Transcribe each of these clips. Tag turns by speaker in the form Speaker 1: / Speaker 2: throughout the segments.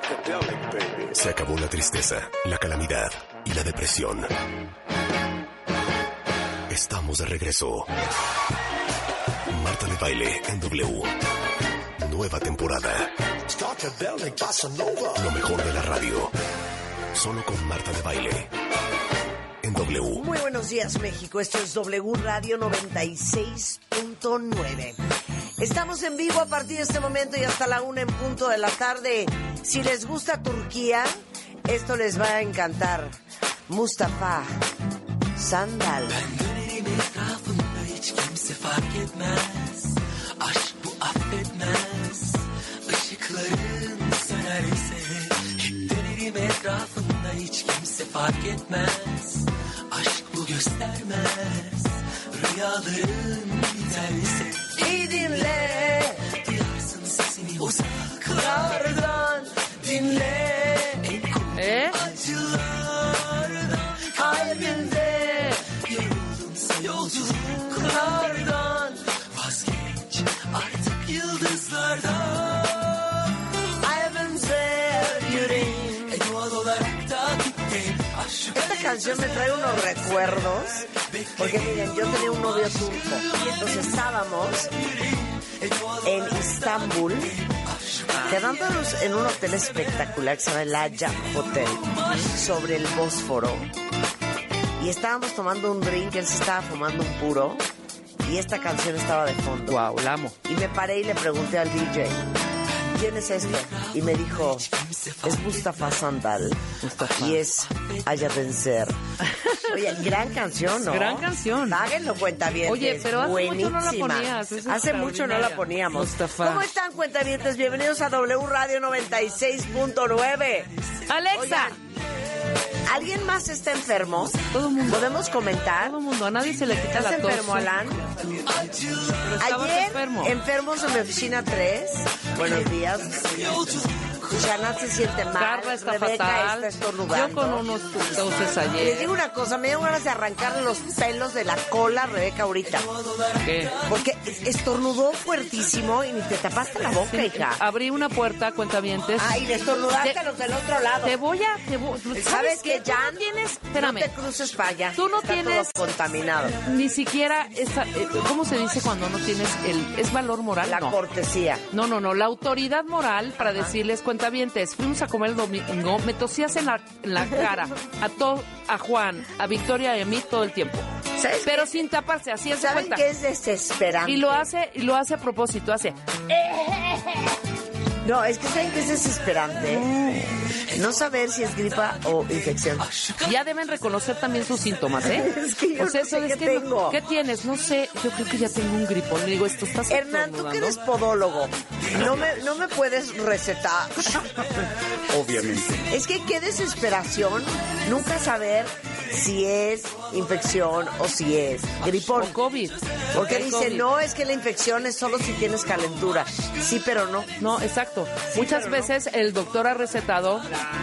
Speaker 1: Se acabó la tristeza, la calamidad y la depresión. Estamos de regreso. Marta de Baile en W. Nueva temporada. Lo mejor de la radio. Solo con Marta de Baile. En W.
Speaker 2: Muy buenos días, México. Esto es W Radio 96.9. Estamos en vivo a partir de este momento y hasta la 1 en punto de la tarde. Si les gusta Turquía, esto les va a encantar. Mustafa Sandal.
Speaker 3: Etrafında hiç kimse fark etmez. Aşk bu göstermez. Rüyaların biterse
Speaker 2: İyi dinle.
Speaker 3: Duyarsın sesini uzaklardan. Dinle. Acılardan. Kalbinde. Yoruldunsa yolculuklardan. Vazgeç artık yıldızlardan.
Speaker 2: Esta canción me trae unos recuerdos, porque miren, yo tenía un novio turco y entonces estábamos en Istambul, quedándonos en un hotel espectacular que se llama el Aja Hotel, sobre el Bósforo, y estábamos tomando un drink, él se estaba fumando un puro, y esta canción estaba de fondo.
Speaker 4: Wow, la amo.
Speaker 2: Y me paré y le pregunté al DJ, ¿quién es este? Y me dijo, es Mustafa Sandal.
Speaker 4: Mustafa.
Speaker 2: Y es Haya Vencer. Oye, gran canción, ¿no?
Speaker 4: Gran canción.
Speaker 2: Háganlo, cuentavientes.
Speaker 4: Oye, pero hace
Speaker 2: buenísima.
Speaker 4: mucho no la ponías. Es
Speaker 2: Hace mucho no la poníamos.
Speaker 4: Mustafa.
Speaker 2: ¿Cómo están, cuentavientes? Bienvenidos a W Radio 96.9.
Speaker 4: Alexa.
Speaker 2: Oigan, ¿alguien más está enfermo?
Speaker 4: Todo el mundo.
Speaker 2: ¿Podemos comentar?
Speaker 4: Todo el mundo. A nadie se le quita
Speaker 2: ¿Estás
Speaker 4: la tos.
Speaker 2: enfermo, Alan?
Speaker 4: Pero estabas
Speaker 2: Ayer,
Speaker 4: enfermo.
Speaker 2: enfermos en mi oficina 3. Buenos días. Janat se siente mal.
Speaker 4: Carla está
Speaker 2: Rebeca
Speaker 4: fatal.
Speaker 2: está estornudando.
Speaker 4: Yo con unos toses
Speaker 2: Les
Speaker 4: ayer.
Speaker 2: digo una cosa, me dio ganas de arrancarle los pelos de la cola a Rebeca ahorita.
Speaker 4: ¿Qué?
Speaker 2: Porque estornudó fuertísimo y ni te tapaste la boca, hija.
Speaker 4: Abrí una puerta, cuentavientes.
Speaker 2: Ay, le estornudaste a los del otro lado.
Speaker 4: Te voy a...
Speaker 2: ¿Sabes qué,
Speaker 4: Tú no
Speaker 2: Jan?
Speaker 4: tienes... Espérame.
Speaker 2: No te cruces para allá.
Speaker 4: Tú no
Speaker 2: Está
Speaker 4: tienes...
Speaker 2: todo contaminado.
Speaker 4: Ni siquiera... ¿Cómo se dice cuando no tienes el... ¿Es valor moral?
Speaker 2: La
Speaker 4: No.
Speaker 2: cortesía.
Speaker 4: No, la autoridad moral para decirles, cuentavientes, fuimos a comer el domingo, me tosías en la cara, a Juan, a Victoria y a mí todo el tiempo.
Speaker 2: ¿Sabes
Speaker 4: Pero
Speaker 2: qué?
Speaker 4: sin taparse, así es de
Speaker 2: ¿Saben
Speaker 4: cuenta.
Speaker 2: qué es desesperante?
Speaker 4: Y lo hace a propósito, hace...
Speaker 2: No, es que ¿saben qué es desesperante? No saber si es gripa o infección.
Speaker 4: Ya deben reconocer también sus síntomas, ¿eh?
Speaker 2: Es que yo no
Speaker 4: eso
Speaker 2: sé
Speaker 4: es
Speaker 2: qué
Speaker 4: que
Speaker 2: tengo.
Speaker 4: ¿qué tienes? No sé, yo creo que ya tengo un gripón. Le digo, esto estás
Speaker 2: Hernán, tú que eres podólogo, no me puedes recetar.
Speaker 5: Obviamente.
Speaker 2: Es que qué desesperación nunca saber si es infección o si es gripón.
Speaker 4: O COVID.
Speaker 2: Porque
Speaker 4: El
Speaker 2: dice,
Speaker 4: COVID.
Speaker 2: no, es que la infección es solo si tienes calentura. Sí, pero no.
Speaker 4: No, exacto. Muchas veces el doctor ha recetado...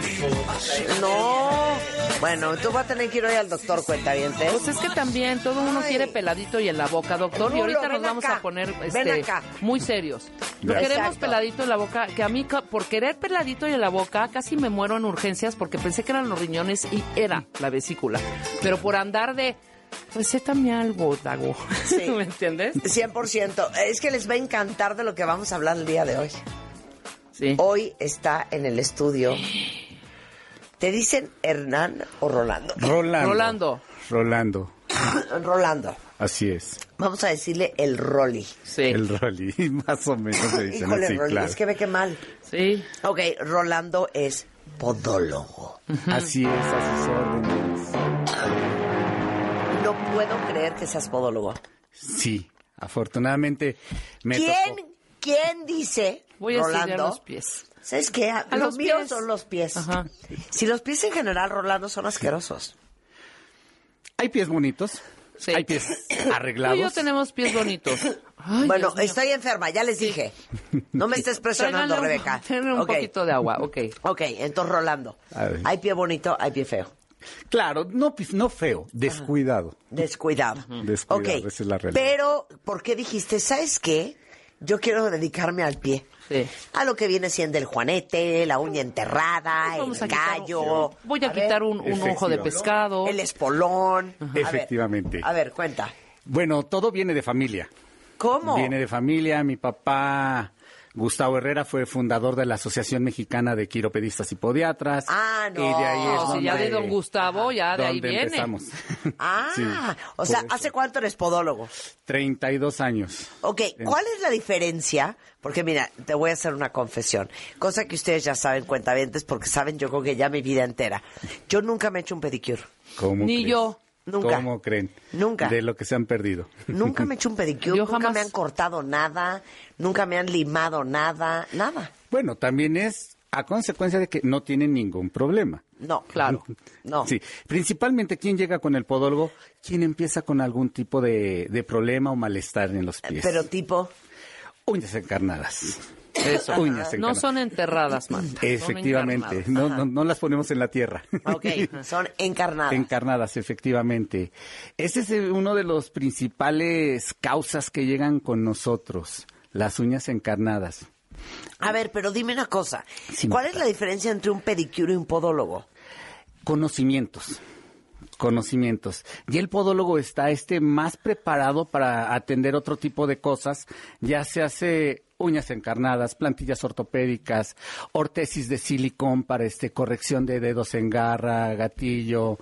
Speaker 2: No. Bueno, tú vas a tener que ir hoy al doctor, cuentaviente.
Speaker 4: Pues es que también todo uno
Speaker 2: Ay.
Speaker 4: quiere peladito y en la boca, doctor.
Speaker 2: Rulo,
Speaker 4: Y ahorita
Speaker 2: ven
Speaker 4: nos vamos
Speaker 2: acá.
Speaker 4: a poner
Speaker 2: Ven acá.
Speaker 4: muy serios. Lo
Speaker 5: Exacto.
Speaker 4: queremos peladito en la boca, que a mí por querer peladito y en la boca casi me muero en urgencias porque pensé que eran los riñones y era la vesícula. Pero por andar de... Recétame algo, Dago.
Speaker 2: Sí.
Speaker 4: ¿Me entiendes?
Speaker 2: 100%. Es que les va a encantar de lo que vamos a hablar el día de hoy.
Speaker 4: Sí.
Speaker 2: Hoy está en el estudio. ¿Te dicen Hernán o Rolando?
Speaker 5: Rolando.
Speaker 2: Rolando.
Speaker 5: Así es.
Speaker 2: Vamos a decirle el Rolly.
Speaker 4: Sí.
Speaker 5: El Rolly, más o menos se dicen
Speaker 2: Híjole,
Speaker 5: así,
Speaker 2: Rolly,
Speaker 5: claro.
Speaker 2: es que ve que mal.
Speaker 4: Sí.
Speaker 2: Ok, Rolando es podólogo.
Speaker 5: Así es, a sus órdenes.
Speaker 2: No puedo creer que seas podólogo.
Speaker 5: Sí, afortunadamente me tocó.
Speaker 2: ¿Quién dice,
Speaker 4: Voy a enseñar
Speaker 2: Rolando?
Speaker 4: los pies.
Speaker 2: ¿Sabes qué? Los
Speaker 4: los
Speaker 2: míos
Speaker 4: pies.
Speaker 2: son los pies.
Speaker 4: Ajá.
Speaker 2: Si los pies en general, Rolando, son asquerosos.
Speaker 5: Hay pies bonitos,
Speaker 4: Sí.
Speaker 5: hay pies
Speaker 4: Tú
Speaker 5: arreglados.
Speaker 4: y yo tenemos pies bonitos. Ay,
Speaker 2: Bueno,
Speaker 4: Dios mío.
Speaker 2: estoy enferma, ya les dije. No me estés presionando,
Speaker 4: Tráiganle
Speaker 2: Rebeca.
Speaker 4: Tráiganle un
Speaker 2: Ok.
Speaker 4: poquito de agua, ok.
Speaker 2: Ok, entonces Rolando,
Speaker 5: A ver.
Speaker 2: hay pie bonito, hay pie feo.
Speaker 5: Claro, no feo, descuidado.
Speaker 2: Descuidado.
Speaker 5: Descuidado,
Speaker 2: Ok,
Speaker 5: esa es la realidad.
Speaker 2: pero ¿por qué dijiste, sabes qué? yo quiero dedicarme al pie.
Speaker 4: Sí.
Speaker 2: A lo que viene siendo el juanete, la uña enterrada,
Speaker 4: Vamos
Speaker 2: el
Speaker 4: a quitar
Speaker 2: callo.
Speaker 4: Voy a quitar un ojo de pescado.
Speaker 2: El espolón.
Speaker 5: Efectivamente.
Speaker 2: A ver, cuenta.
Speaker 5: Bueno, todo viene de familia.
Speaker 2: ¿Cómo?
Speaker 5: Viene de familia. Mi papá, Gustavo Herrera, fue fundador de la Asociación Mexicana de Quiropedistas y Podiatras.
Speaker 2: Ah, no.
Speaker 5: Y de ahí es
Speaker 4: No, si
Speaker 5: donde,
Speaker 4: ya de don Gustavo, ya de ahí
Speaker 5: donde
Speaker 4: viene.
Speaker 5: empezamos.
Speaker 2: Ah,
Speaker 5: Sí,
Speaker 2: o sea,
Speaker 5: por eso.
Speaker 2: ¿hace cuánto eres podólogo?
Speaker 5: 32 años.
Speaker 2: Ok, ¿cuál es la diferencia? Porque mira, te voy a hacer una confesión, cosa que ustedes ya saben, cuentavientes, porque saben yo creo que ya mi vida entera. Yo nunca me he hecho un pedicure.
Speaker 5: ¿Cómo
Speaker 4: Ni
Speaker 5: creen?
Speaker 4: yo.
Speaker 2: Nunca.
Speaker 5: ¿Cómo creen?
Speaker 2: Nunca.
Speaker 5: De lo que se han perdido.
Speaker 2: Nunca me he hecho un pedicure,
Speaker 4: Yo
Speaker 2: nunca
Speaker 4: jamás.
Speaker 2: me han cortado nada, nunca me han limado nada, nada.
Speaker 5: Bueno, también es a consecuencia de que no tienen ningún problema.
Speaker 2: No,
Speaker 4: Claro.
Speaker 2: no.
Speaker 5: Sí, principalmente quien llega con el podólogo, quien empieza con algún tipo de problema o malestar en los pies.
Speaker 2: Pero tipo,
Speaker 5: Uñas encarnadas.
Speaker 4: Eso.
Speaker 5: Uñas
Speaker 4: No
Speaker 5: encarnadas.
Speaker 4: son enterradas, Marta. son
Speaker 5: Efectivamente,
Speaker 4: encarnadas.
Speaker 5: no las ponemos en la tierra.
Speaker 2: ok, son encarnadas.
Speaker 5: Encarnadas, efectivamente. Ese es uno de los principales causas que llegan con nosotros, las uñas encarnadas.
Speaker 2: A ver, pero dime una cosa,
Speaker 5: Sí,
Speaker 2: ¿cuál
Speaker 5: Marta.
Speaker 2: es la diferencia entre un pedicure y un podólogo?
Speaker 5: Conocimientos. Y el podólogo está más preparado para atender otro tipo de cosas, ya se hace uñas encarnadas, plantillas ortopédicas, ortesis de silicón para corrección de dedos en garra, gatillo,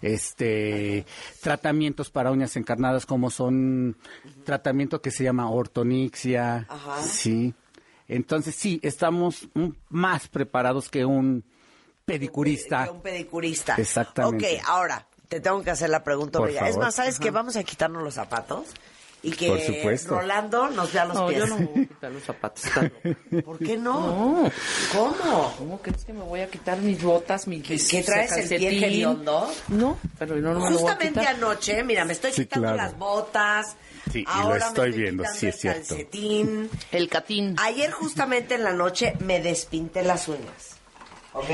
Speaker 5: tratamientos para uñas encarnadas como son tratamiento que se llama ortonixia,
Speaker 2: Ajá.
Speaker 5: sí. Entonces sí, estamos más preparados que un pedicurista.
Speaker 2: Que un pedicurista.
Speaker 5: Exactamente.
Speaker 2: Ok, ahora, te tengo que hacer la pregunta
Speaker 5: Por
Speaker 2: obligada. Es
Speaker 5: favor.
Speaker 2: más, ¿sabes qué? Vamos a quitarnos los zapatos y que
Speaker 5: Por supuesto.
Speaker 2: Rolando nos vea los
Speaker 4: No,
Speaker 2: pies.
Speaker 4: yo no me voy a quitar los zapatos. está loco.
Speaker 2: ¿Por qué no?
Speaker 4: No.
Speaker 2: ¿Cómo?
Speaker 4: ¿Cómo crees que me voy a quitar mis botas, mis
Speaker 2: ¿Qué traes, el pie
Speaker 4: calcetín?
Speaker 2: hediondo?
Speaker 4: No, pero no me lo voy a
Speaker 2: Justamente
Speaker 4: quitar.
Speaker 2: anoche, mira, me estoy
Speaker 5: Sí,
Speaker 2: quitando
Speaker 5: claro.
Speaker 2: las botas.
Speaker 5: Sí, y lo
Speaker 2: ahora me
Speaker 5: estoy viendo,
Speaker 2: quitando
Speaker 5: sí, es
Speaker 2: el
Speaker 5: cierto.
Speaker 2: calcetín.
Speaker 4: El catín.
Speaker 2: Ayer justamente en la noche me despinté las uñas. ¿Ok?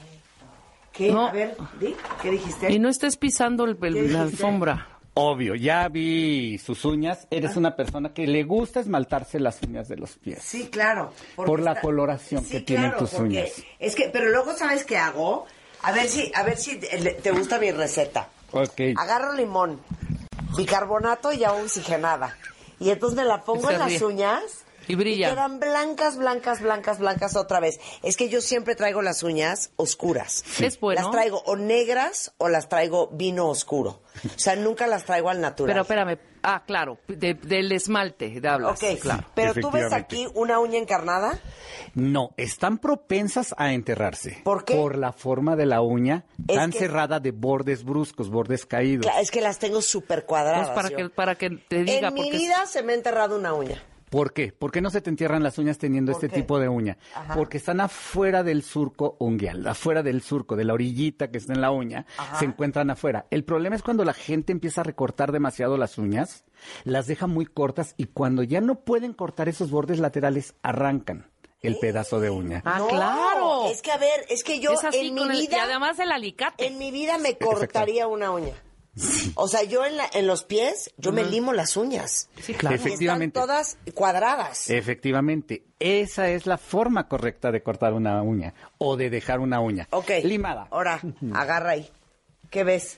Speaker 2: ¿Qué?
Speaker 4: No.
Speaker 2: A ver, ¿qué dijiste?
Speaker 4: Y no estés pisando la
Speaker 2: dijiste?
Speaker 4: alfombra.
Speaker 5: Obvio, ya vi sus uñas. Eres una persona que le gusta esmaltarse las uñas de los pies.
Speaker 2: Sí, claro. porque
Speaker 5: Por la coloración que tienen tus
Speaker 2: porque
Speaker 5: uñas.
Speaker 2: Es que, pero luego, ¿sabes qué hago? A ver si te gusta mi receta.
Speaker 5: Ok.
Speaker 2: Agarro limón, bicarbonato y agua oxigenada. Y entonces me la pongo
Speaker 4: Se
Speaker 2: en las
Speaker 4: ríe.
Speaker 2: uñas.
Speaker 4: Y brilla.
Speaker 2: quedan blancas, blancas, blancas, blancas otra vez. Es que yo siempre traigo las uñas oscuras.
Speaker 4: Es bueno.
Speaker 2: Las traigo o negras o las traigo vino oscuro. O sea, nunca las traigo al natural.
Speaker 4: Pero espérame. Ah, claro. del esmalte de hablas.
Speaker 2: Ok,
Speaker 4: claro.
Speaker 2: pero tú ves
Speaker 5: Efectivamente.
Speaker 2: aquí una uña encarnada.
Speaker 5: No, están propensas a enterrarse.
Speaker 2: ¿Por qué?
Speaker 5: Por la forma de la uña,
Speaker 2: Es
Speaker 5: tan
Speaker 2: que-
Speaker 5: cerrada de bordes bruscos, bordes caídos.
Speaker 2: Es que las tengo súper cuadradas.
Speaker 4: Pues
Speaker 2: yo.
Speaker 4: para que te diga.
Speaker 2: En mi
Speaker 4: porque
Speaker 2: vida se me ha enterrado una uña.
Speaker 5: ¿Por qué? ¿Por qué no se te entierran las uñas teniendo
Speaker 2: ¿Por
Speaker 5: este
Speaker 2: qué?
Speaker 5: tipo de uña?
Speaker 2: Ajá.
Speaker 5: Porque están afuera del surco unguial, afuera del surco, de la orillita que está en la uña,
Speaker 2: Ajá.
Speaker 5: se encuentran afuera. El problema es cuando la gente empieza a recortar demasiado las uñas, las deja muy cortas y cuando ya no pueden cortar esos bordes laterales, arrancan el pedazo de uña.
Speaker 4: Ah,
Speaker 2: No,
Speaker 4: claro.
Speaker 2: Es que a ver, es que yo
Speaker 4: es así
Speaker 2: en mi
Speaker 4: con el, y
Speaker 2: vida,
Speaker 4: además el alicate.
Speaker 2: en mi vida me cortaría una uña. O sea, yo en los pies, yo me limo las uñas.
Speaker 4: Sí, claro.
Speaker 2: Y están
Speaker 5: Efectivamente.
Speaker 2: todas cuadradas.
Speaker 5: Efectivamente, esa es la forma correcta de cortar una uña o de dejar una uña.
Speaker 2: Ok.
Speaker 5: Limada.
Speaker 2: Ahora, agarra ahí. ¿Qué ves?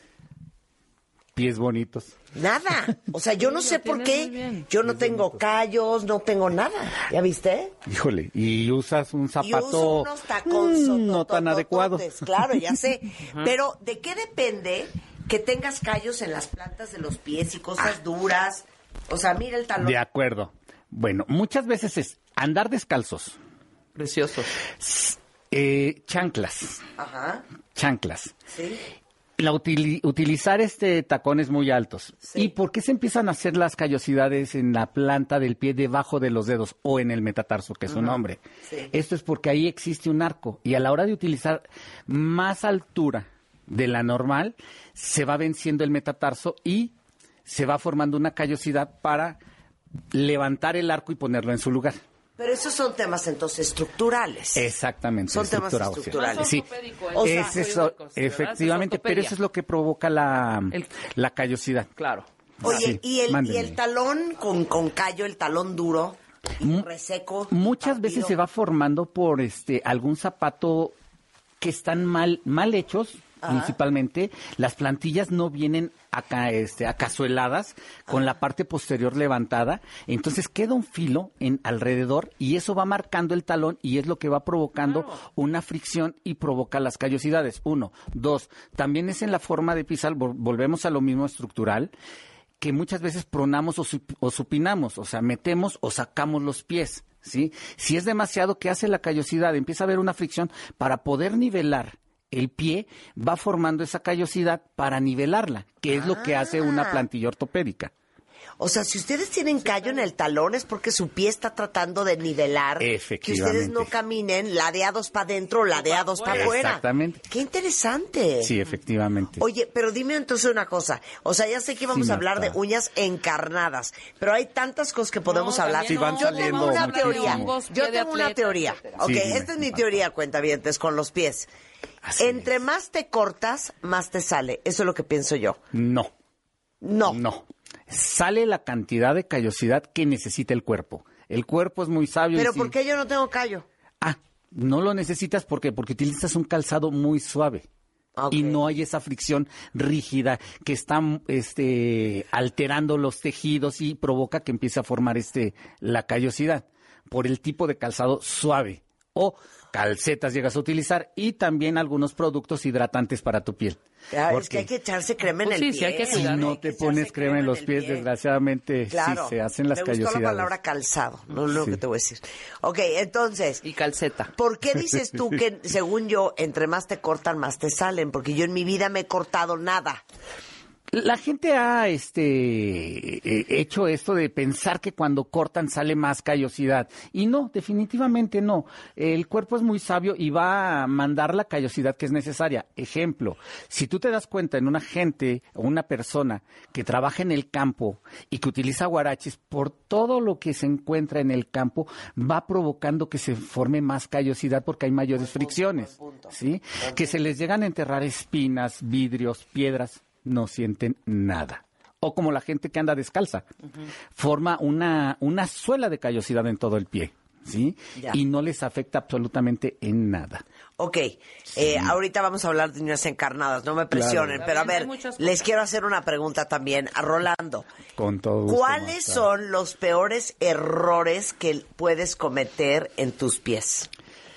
Speaker 5: Pies bonitos.
Speaker 2: Nada. O sea, yo no
Speaker 4: Sí,
Speaker 2: sé
Speaker 4: lo
Speaker 2: por
Speaker 4: tienes muy
Speaker 2: qué.
Speaker 4: bien.
Speaker 2: Yo no tengo callos, no tengo nada. ¿Ya viste?
Speaker 5: Híjole, y usas un
Speaker 2: Y uso
Speaker 5: zapato
Speaker 2: unos tacones
Speaker 5: no tan adecuado.
Speaker 2: Claro, ya sé. Pero, ¿de qué depende que tengas callos en las plantas de los pies y cosas duras? O sea, mira el talón.
Speaker 5: De acuerdo. Bueno, muchas veces es andar descalzos,
Speaker 4: Precioso.
Speaker 5: chanclas,
Speaker 2: Ajá. Sí.
Speaker 5: Utilizar tacones muy altos.
Speaker 2: Sí.
Speaker 5: ¿Y por qué se empiezan a hacer las callosidades en la planta del pie debajo de los dedos o en el metatarso, que es su nombre?
Speaker 2: Sí.
Speaker 5: Esto es porque ahí existe un arco y a la hora de utilizar más altura de la normal, se va venciendo el metatarso y se va formando una callosidad para levantar el arco y ponerlo en su lugar.
Speaker 2: Pero esos son temas entonces estructurales.
Speaker 5: Exactamente.
Speaker 2: Son temas
Speaker 5: estructura ósea.
Speaker 2: estructurales.
Speaker 5: Sí,
Speaker 4: ortopédico,
Speaker 2: O sea,
Speaker 5: es eso,
Speaker 4: soy ortopédico, ¿verdad?
Speaker 5: efectivamente,
Speaker 4: Es
Speaker 5: pero
Speaker 4: ortopedia.
Speaker 5: eso es lo que provoca la
Speaker 4: El-
Speaker 5: callosidad.
Speaker 4: Claro.
Speaker 2: Oye,
Speaker 5: Sí,
Speaker 2: y el
Speaker 5: mándenme.
Speaker 2: talón con callo, el talón duro. reseco.
Speaker 5: Muchas veces
Speaker 2: partido.
Speaker 5: se va formando por algún zapato que están mal hechos. Principalmente, las plantillas no vienen acazueladas con la parte posterior levantada, entonces queda un filo alrededor y eso va marcando el talón y es lo que va provocando una fricción y provoca las callosidades. 1, 2, también es en la forma de pisar, volvemos a lo mismo estructural, que muchas veces pronamos o supinamos, o sea, metemos o sacamos los pies, ¿sí? Si es demasiado, ¿qué hace la callosidad? Empieza a haber una fricción para poder nivelar. El pie va formando esa callosidad para nivelarla, que es lo que hace una plantilla ortopédica.
Speaker 2: O sea, si ustedes tienen callo en el talón es porque su pie está tratando de nivelar que ustedes no caminen ladeados para adentro o ladeados para afuera.
Speaker 5: Exactamente.
Speaker 2: ¡Qué interesante!
Speaker 5: Sí, efectivamente.
Speaker 2: Oye, pero dime entonces una cosa. O sea, ya sé que íbamos a hablar de uñas encarnadas, pero hay tantas cosas que podemos hablar.
Speaker 5: Sí, van
Speaker 2: Yo tengo
Speaker 5: saliendo
Speaker 2: una
Speaker 5: muchísimo.
Speaker 2: teoría. Yo tengo una teoría. Ok,
Speaker 5: Sí,
Speaker 2: esta es mi teoría, cuentavientes, con los pies.
Speaker 5: Así
Speaker 2: Entre
Speaker 5: es.
Speaker 2: más te cortas, más te sale. Eso es lo que pienso yo.
Speaker 5: No.
Speaker 2: No.
Speaker 5: Sale la cantidad de callosidad que necesita el cuerpo. El cuerpo es muy sabio.
Speaker 2: ¿Pero por qué yo no tengo callo?
Speaker 5: No lo necesitas porque utilizas un calzado muy suave.
Speaker 2: Okay.
Speaker 5: Y no hay esa fricción rígida que está alterando los tejidos y provoca que empiece a formar la callosidad por el tipo de calzado suave. O calcetas llegas a utilizar y también algunos productos hidratantes para tu piel.
Speaker 2: Es que hay que echarse crema en el pie.
Speaker 4: Sí, hay que
Speaker 5: Si no te pones crema en los pies, desgraciadamente sí se hacen las callosidades.
Speaker 2: Me gustó la palabra calzado, no es lo que te voy a decir. Ok, entonces,
Speaker 4: Y calceta.
Speaker 2: ¿por qué dices tú que, según yo, entre más te cortan, más te salen? Porque yo en mi vida me he cortado nada.
Speaker 5: La gente ha hecho esto de pensar que cuando cortan sale más callosidad. Y no, definitivamente no. El cuerpo es muy sabio y va a mandar la callosidad que es necesaria. Ejemplo, si tú te das cuenta en una gente o una persona que trabaja en el campo y que utiliza guaraches, por todo lo que se encuentra en el campo, va provocando que se forme más callosidad porque hay mayores fricciones. ¿Sí? Que se les llegan a enterrar espinas, vidrios, piedras. No sienten nada. O como la gente que anda descalza, forma una suela de callosidad en todo el pie, ¿sí?
Speaker 2: Ya.
Speaker 5: Y no les afecta absolutamente en nada.
Speaker 2: Ok, ahorita vamos a hablar de uñas encarnadas, no me presionen,
Speaker 4: Claro.
Speaker 2: pero a
Speaker 4: Hay
Speaker 2: ver,
Speaker 4: muchas
Speaker 2: les
Speaker 4: cosas.
Speaker 2: quiero hacer una pregunta también a Rolando.
Speaker 5: Con todo gusto.
Speaker 2: ¿Cuáles
Speaker 5: Marta.
Speaker 2: son los peores errores que puedes cometer en tus pies?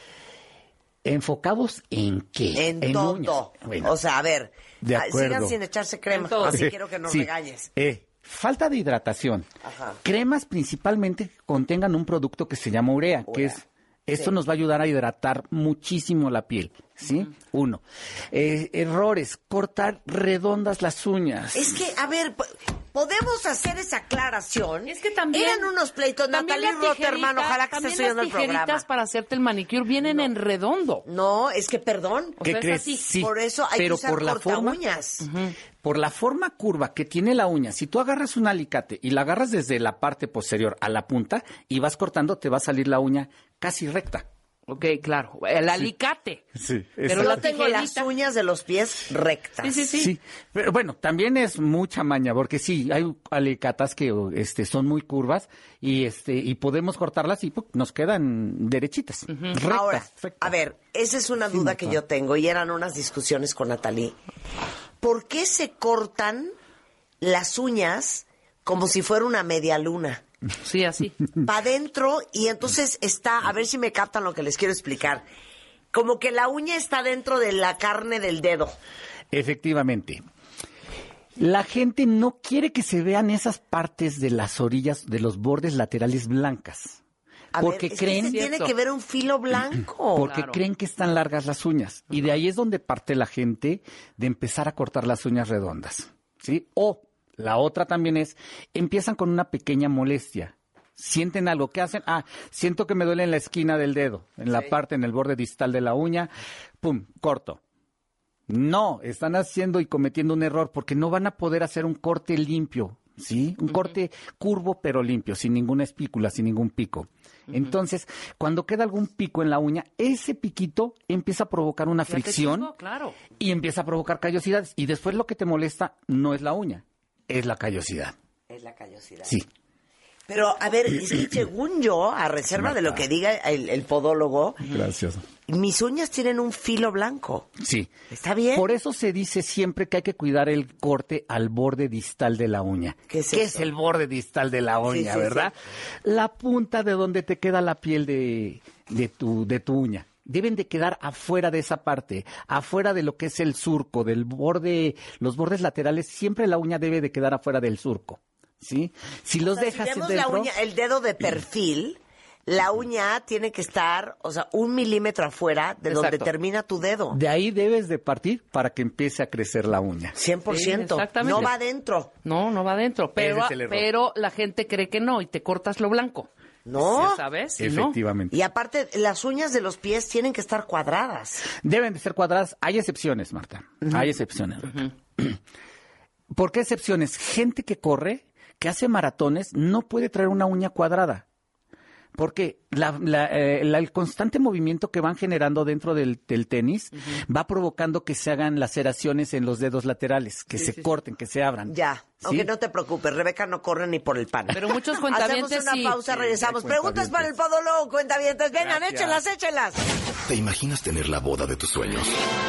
Speaker 5: ¿Enfocados en qué?
Speaker 2: En todo.
Speaker 5: uñas. Bueno,
Speaker 2: O sea, a ver,
Speaker 5: de acuerdo.
Speaker 2: sigan sin echarse crema,
Speaker 4: En todo.
Speaker 2: así quiero que nos
Speaker 5: Sí.
Speaker 2: regañes.
Speaker 5: Falta de hidratación.
Speaker 2: Ajá.
Speaker 5: Cremas principalmente que contengan un producto que se llama urea, que es esto nos va a ayudar a hidratar muchísimo la piel, ¿sí? 1. Errores, cortar redondas las uñas.
Speaker 2: Es que, a ver, podemos hacer esa aclaración.
Speaker 4: Es que también...
Speaker 2: Eran unos pleitos.
Speaker 4: también
Speaker 2: Natalie
Speaker 4: las
Speaker 2: Rotterman,
Speaker 4: tijeritas-
Speaker 2: ojalá que estés
Speaker 4: también
Speaker 2: oyendo
Speaker 4: las
Speaker 2: el programa.
Speaker 4: tijeritas para hacerte el manicure vienen en redondo.
Speaker 2: No, es que perdón.
Speaker 4: O
Speaker 5: ¿Qué
Speaker 4: sea, es
Speaker 5: crees?
Speaker 4: así.
Speaker 5: Sí,
Speaker 2: Por eso hay
Speaker 5: pero
Speaker 2: que usar
Speaker 5: por la forma,
Speaker 2: cortaúñas.
Speaker 5: por la forma curva que tiene la uña, si tú agarras un alicate y la agarras desde la parte posterior a la punta y vas cortando, te va a salir la uña casi recta.
Speaker 4: Ok, claro. El alicate.
Speaker 5: Sí,
Speaker 4: Pero
Speaker 2: Yo
Speaker 4: la
Speaker 2: tengo las
Speaker 4: tijerita-
Speaker 2: uñas de los pies rectas.
Speaker 4: Sí.
Speaker 5: Pero bueno, también es mucha maña, porque sí, hay alicatas que son muy curvas y podemos cortarlas y nos quedan derechitas, rectas.
Speaker 2: Ahora,
Speaker 5: rectas.
Speaker 2: a ver, esa es una duda que yo tengo y eran unas discusiones con Natalie. ¿Por qué se cortan las uñas como si fuera una media luna?
Speaker 4: Sí, así.
Speaker 2: Para adentro y entonces está, a ver si me captan lo que les quiero explicar. Como que la uña está dentro de la carne del dedo.
Speaker 5: Efectivamente. La gente no quiere que se vean esas partes de las orillas, de los bordes laterales blancas.
Speaker 2: A
Speaker 5: Porque
Speaker 2: ver, es que
Speaker 5: creen
Speaker 2: se tiene
Speaker 4: Cierto.
Speaker 2: que ver un filo blanco.
Speaker 5: Porque
Speaker 4: Claro.
Speaker 5: creen que están largas las uñas. Y de ahí es donde parte la gente de empezar a cortar las uñas redondas. ¿Sí? O la otra también es, empiezan con una pequeña molestia. Sienten algo. ¿Qué hacen? Siento que me duele en la esquina del dedo, en la parte, en el borde distal de la uña. Pum, corto. No, están haciendo y cometiendo un error porque no van a poder hacer un corte limpio. ¿Sí? Un corte curvo pero limpio, sin ninguna espícula, sin ningún pico. Entonces, cuando queda algún pico en la uña, ese piquito empieza a provocar una
Speaker 4: Ya te
Speaker 5: fricción
Speaker 4: digo, claro.
Speaker 5: y empieza a provocar callosidades. Y después lo que te molesta no es la uña, es la callosidad.
Speaker 2: Es la callosidad.
Speaker 5: Sí.
Speaker 2: Pero, a ver, es que según yo, a reserva de lo que diga el podólogo,
Speaker 5: Gracias.
Speaker 2: mis uñas tienen un filo blanco.
Speaker 5: Sí.
Speaker 2: ¿Está bien?
Speaker 5: Por eso se dice siempre que hay que cuidar el corte al borde distal de la uña.
Speaker 2: ¿Qué es
Speaker 5: ¿Qué
Speaker 2: eso?
Speaker 5: es el borde distal de la uña,
Speaker 2: sí,
Speaker 5: verdad? La punta de donde te queda la piel de tu uña. Deben de quedar afuera de esa parte, afuera de lo que es el surco, del borde, los bordes laterales, siempre la uña debe de quedar afuera del surco, ¿sí? Si los
Speaker 2: O sea,
Speaker 5: dejas
Speaker 2: si vemos
Speaker 5: dentro,
Speaker 2: la uña, el dedo de perfil, la uña tiene que estar, 1 milímetro afuera de donde
Speaker 5: Exacto.
Speaker 2: termina tu dedo.
Speaker 5: de ahí debes de partir para que empiece a crecer la uña.
Speaker 2: 100%.
Speaker 4: Sí, exactamente.
Speaker 2: No va adentro.
Speaker 4: No va adentro. Pero,
Speaker 5: Ese es el error.
Speaker 4: pero la gente cree que no y te cortas lo blanco.
Speaker 2: No.
Speaker 4: ¿Sabes? Y no.
Speaker 5: Efectivamente.
Speaker 2: Y aparte, las uñas de los pies tienen que estar cuadradas.
Speaker 5: Deben de ser cuadradas. Hay excepciones, Marta. Hay excepciones. ¿Por qué excepciones? Gente que corre, que hace maratones, no puede traer una uña cuadrada. Porque el constante movimiento que van generando dentro del tenis va provocando que se hagan laceraciones en los dedos laterales, que se corten, que se abran.
Speaker 2: Ya.
Speaker 5: ¿Sí?
Speaker 2: Aunque no te preocupes, Rebeca no corre ni por el pan.
Speaker 4: Pero muchos cuentavientes
Speaker 2: Hacemos una
Speaker 4: sí.
Speaker 2: pausa,
Speaker 5: Sí,
Speaker 2: regresamos.
Speaker 5: hay
Speaker 2: Preguntas para el podólogo, cuentavientes. Vengan,
Speaker 5: Gracias.
Speaker 2: échenlas.
Speaker 1: ¿Te imaginas tener la boda de tus sueños?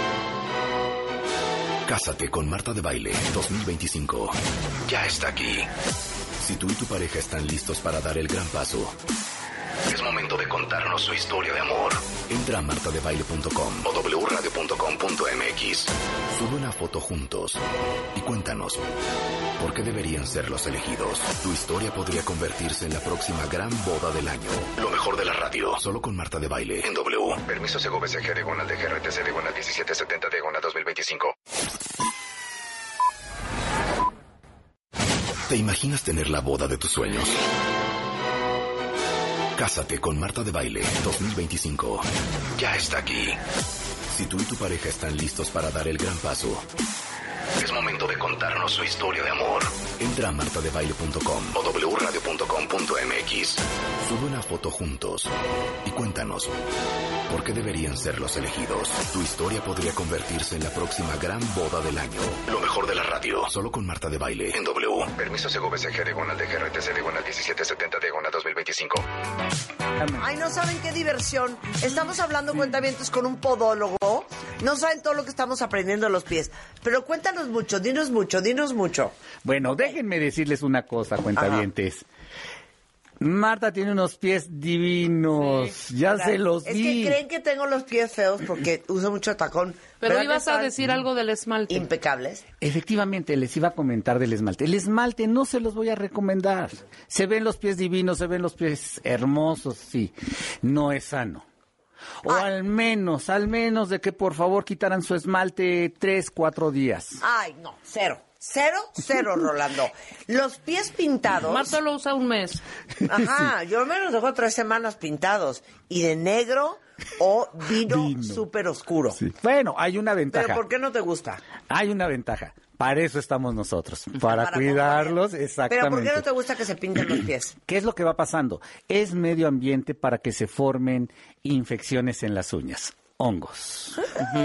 Speaker 1: Cásate con Marta de Baile 2025. Ya está aquí. Si tú y tu pareja están listos para dar el gran paso, es momento de contarnos su historia de amor. Entra a martadebaile.com o wradio.com.mx. Sube una foto juntos y cuéntanos por qué deberían ser los elegidos. Tu historia podría convertirse en la próxima gran boda del año. Lo mejor de la radio, solo con Marta de Baile en W. Permiso CGVCG diagonal de GRTC diagonal 1770 diagonal 2025. ¿Te imaginas tener la boda de tus sueños? Cásate con Marta de Baile 2025. Ya está aquí. Si tú y tu pareja están listos para dar el gran paso, es momento de contarnos su historia de amor. Entra a martadebaile.com o wradio.com.mx. Sube una foto juntos y cuéntanos por qué deberían ser los elegidos. Tu historia podría convertirse en la próxima gran boda del año. Lo mejor de la radio, solo con Marta de Baile en W. Permiso CGVCG diagonal de GRTC diagonal 1770 diagonal 2025.
Speaker 2: Ay, no saben qué diversión. Estamos hablando, cuentavientes, con un podólogo. No saben todo lo que estamos aprendiendo de los pies. Pero cuéntanos mucho, dinos mucho.
Speaker 5: Bueno, déjenme decirles una cosa, cuentavientes. Marta tiene unos pies divinos, ya se los
Speaker 2: Es
Speaker 5: di.
Speaker 2: que creen que tengo los pies feos porque uso mucho tacón.
Speaker 4: Pero
Speaker 2: ¿Verdad
Speaker 4: ibas
Speaker 2: que
Speaker 4: a
Speaker 2: están
Speaker 4: decir algo del esmalte.
Speaker 2: impecables?
Speaker 5: Efectivamente, les iba a comentar del esmalte. El esmalte no se los voy a recomendar. Se ven los pies divinos, se ven los pies hermosos, sí. No es sano. O al menos de que por favor quitaran su esmalte 3-4 días.
Speaker 2: Ay, no, cero, Rolando. Los pies pintados.
Speaker 4: Marta lo usa un mes.
Speaker 2: Ajá, yo me los dejo 3 semanas pintados. Y de negro o vino súper oscuro.
Speaker 5: Sí. Bueno, hay una ventaja.
Speaker 2: ¿Pero por qué no te gusta?
Speaker 5: Hay una ventaja. Para eso estamos nosotros. Para cuidarlos,
Speaker 2: componer.
Speaker 5: exactamente.
Speaker 2: ¿Pero por qué no te gusta que se pinten los pies?
Speaker 5: ¿Qué es lo que va pasando? Es medio ambiente para que se formen infecciones en las uñas. Hongos.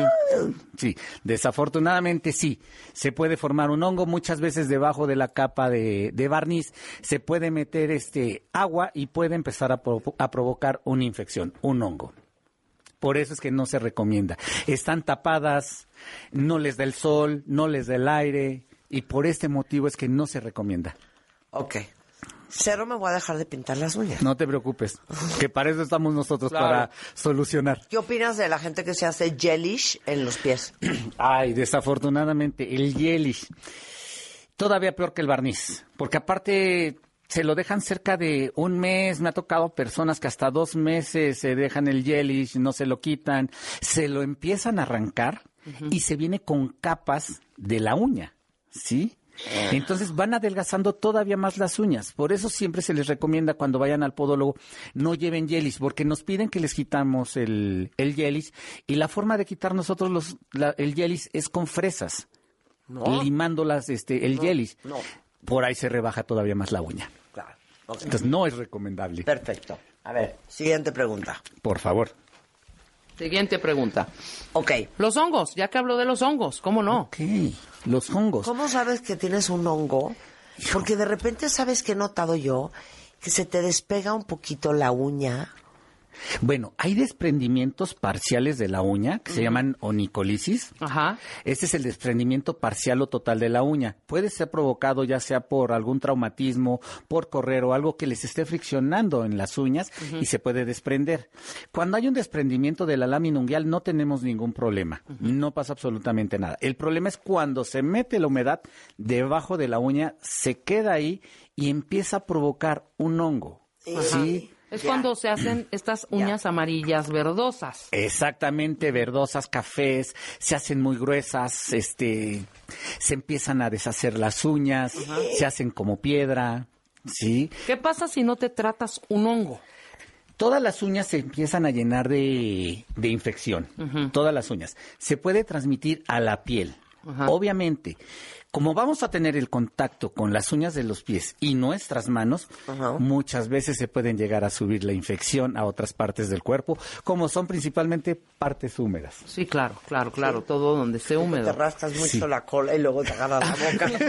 Speaker 5: Sí, desafortunadamente sí. Se puede formar un hongo muchas veces debajo de la capa de barniz. Se puede meter agua y puede empezar a provocar una infección, un hongo. Por eso es que no se recomienda. Están tapadas, no les da el sol, no les da el aire y por este motivo es que no se recomienda.
Speaker 2: Ok. Cero me voy a dejar de pintar las uñas.
Speaker 5: No te preocupes, que para eso estamos nosotros,
Speaker 4: Claro.
Speaker 5: para solucionar.
Speaker 2: ¿Qué opinas de la gente que se hace gelish en los pies?
Speaker 5: Ay, desafortunadamente, el gelish, todavía peor que el barniz, porque aparte se lo dejan cerca de un mes. Me ha tocado personas que hasta 2 meses se dejan el gelish, no se lo quitan, se lo empiezan a arrancar y se viene con capas de la uña, ¿sí? Entonces van adelgazando todavía más las uñas. Por eso siempre se les recomienda cuando vayan al podólogo no lleven gelish, porque nos piden que les quitamos el gelish y la forma de quitar nosotros el gelish es con fresas, limándolas el gelish.
Speaker 2: No.
Speaker 5: Por ahí se rebaja todavía más la uña.
Speaker 2: Claro. Ok.
Speaker 5: Entonces no es recomendable.
Speaker 2: Perfecto. A ver, siguiente pregunta.
Speaker 5: Por favor.
Speaker 4: Siguiente pregunta.
Speaker 2: Ok.
Speaker 4: Los hongos, ya que habló de los hongos, ¿cómo no?
Speaker 5: Ok, los hongos.
Speaker 2: ¿Cómo sabes que tienes un hongo? Porque de repente, ¿sabes qué he notado yo? que se te despega un poquito la uña.
Speaker 5: Bueno, hay desprendimientos parciales de la uña que se llaman onicolisis.
Speaker 4: Ajá.
Speaker 5: Este es el desprendimiento parcial o total de la uña. Puede ser provocado ya sea por algún traumatismo, por correr o algo que les esté friccionando en las uñas y se puede desprender. Cuando hay un desprendimiento de la lámina unguial no tenemos ningún problema. No pasa absolutamente nada. El problema es cuando se mete la humedad debajo de la uña, se queda ahí y empieza a provocar un hongo. ¿Sí?
Speaker 4: Es cuando se hacen estas uñas amarillas verdosas.
Speaker 5: Exactamente, verdosas, cafés, se hacen muy gruesas, se empiezan a deshacer las uñas, se hacen como piedra, ¿sí?
Speaker 4: ¿Qué pasa si no te tratas un hongo?
Speaker 5: Todas las uñas se empiezan a llenar de infección, todas las uñas. Se puede transmitir a la piel. Obviamente, como vamos a tener el contacto con las uñas de los pies y nuestras manos, muchas veces se pueden llegar a subir la infección a otras partes del cuerpo, como son principalmente partes húmedas.
Speaker 4: Sí, claro, todo donde esté húmedo.
Speaker 2: Te rascas mucho la cola y luego te agarras la boca.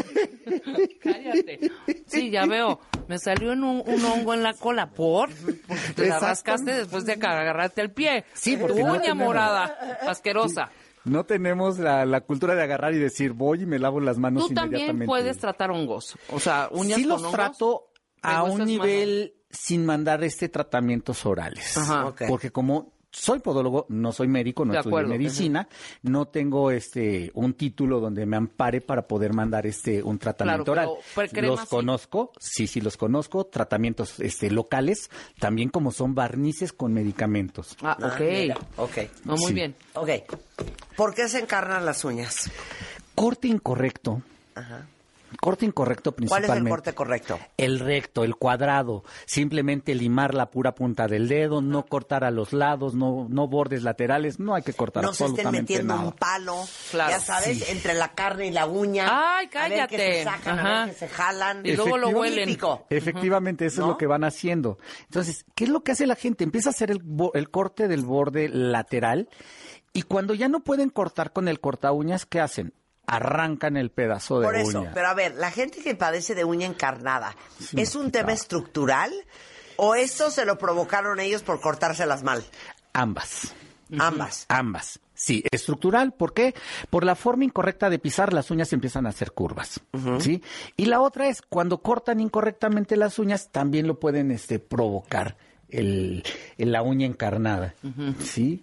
Speaker 4: Cállate. Sí, ya veo. Me salió un hongo en la cola. Porque te la rascaste después de agarrarte el pie.
Speaker 5: Sí,
Speaker 4: tu
Speaker 5: porque no
Speaker 4: uña
Speaker 5: tenemos.
Speaker 4: morada, asquerosa.
Speaker 5: No tenemos la cultura de agarrar y decir, voy y me lavo las manos
Speaker 4: Tú
Speaker 5: inmediatamente.
Speaker 4: también puedes tratar hongos. O sea, uñas
Speaker 5: Sí
Speaker 4: con
Speaker 5: los
Speaker 4: hongos.
Speaker 5: trato a
Speaker 4: pero
Speaker 5: un
Speaker 4: esas
Speaker 5: nivel sin mandar tratamientos orales.
Speaker 4: Ajá.
Speaker 2: Ok.
Speaker 5: Porque como soy podólogo, no soy médico, no
Speaker 4: De
Speaker 5: estudié
Speaker 4: acuerdo.
Speaker 5: medicina, no tengo un título donde me ampare para poder mandar un tratamiento
Speaker 4: Claro,
Speaker 5: oral.
Speaker 4: pero crema
Speaker 5: Los
Speaker 4: sí.
Speaker 5: conozco, sí los conozco, tratamientos locales, también como son barnices con medicamentos.
Speaker 4: Ah, ok.
Speaker 2: Mira, ok.
Speaker 4: No, muy
Speaker 5: Sí.
Speaker 4: bien.
Speaker 2: Ok. ¿Por qué se encarnan las uñas?
Speaker 5: Corte incorrecto. Corte incorrecto
Speaker 2: ¿Cuál es
Speaker 5: principalmente.
Speaker 2: el corte correcto?
Speaker 5: El recto, el cuadrado, simplemente limar la pura punta del dedo, no cortar a los lados, no bordes laterales, no hay que cortar
Speaker 2: No se estén
Speaker 5: absolutamente
Speaker 2: metiendo
Speaker 5: nada.
Speaker 2: un palo,
Speaker 4: Claro.
Speaker 2: ya sabes, entre la carne y la uña.
Speaker 4: Ay,
Speaker 2: A ver qué
Speaker 4: cállate.
Speaker 2: se sacan, a
Speaker 4: Ajá.
Speaker 2: ver qué se jalan.
Speaker 4: Y luego lo huelen.
Speaker 2: Típico.
Speaker 5: Efectivamente, eso
Speaker 2: ¿No?
Speaker 5: es lo que van haciendo. Entonces, ¿qué es lo que hace la gente? Empieza a hacer el corte del borde lateral y cuando ya no pueden cortar con el corta uñas, ¿qué hacen? Arrancan el pedazo de
Speaker 2: Por eso,
Speaker 5: uña.
Speaker 2: pero a ver, la gente que padece de uña encarnada, ¿es un tema estructural o esto se lo provocaron ellos por cortárselas mal?
Speaker 5: Ambas.
Speaker 2: Ambas.
Speaker 5: Sí, estructural, ¿por qué? Por la forma incorrecta de pisar, las uñas empiezan a hacer curvas, ¿sí? Y la otra es, cuando cortan incorrectamente las uñas, también lo pueden provocar la uña encarnada, ¿sí?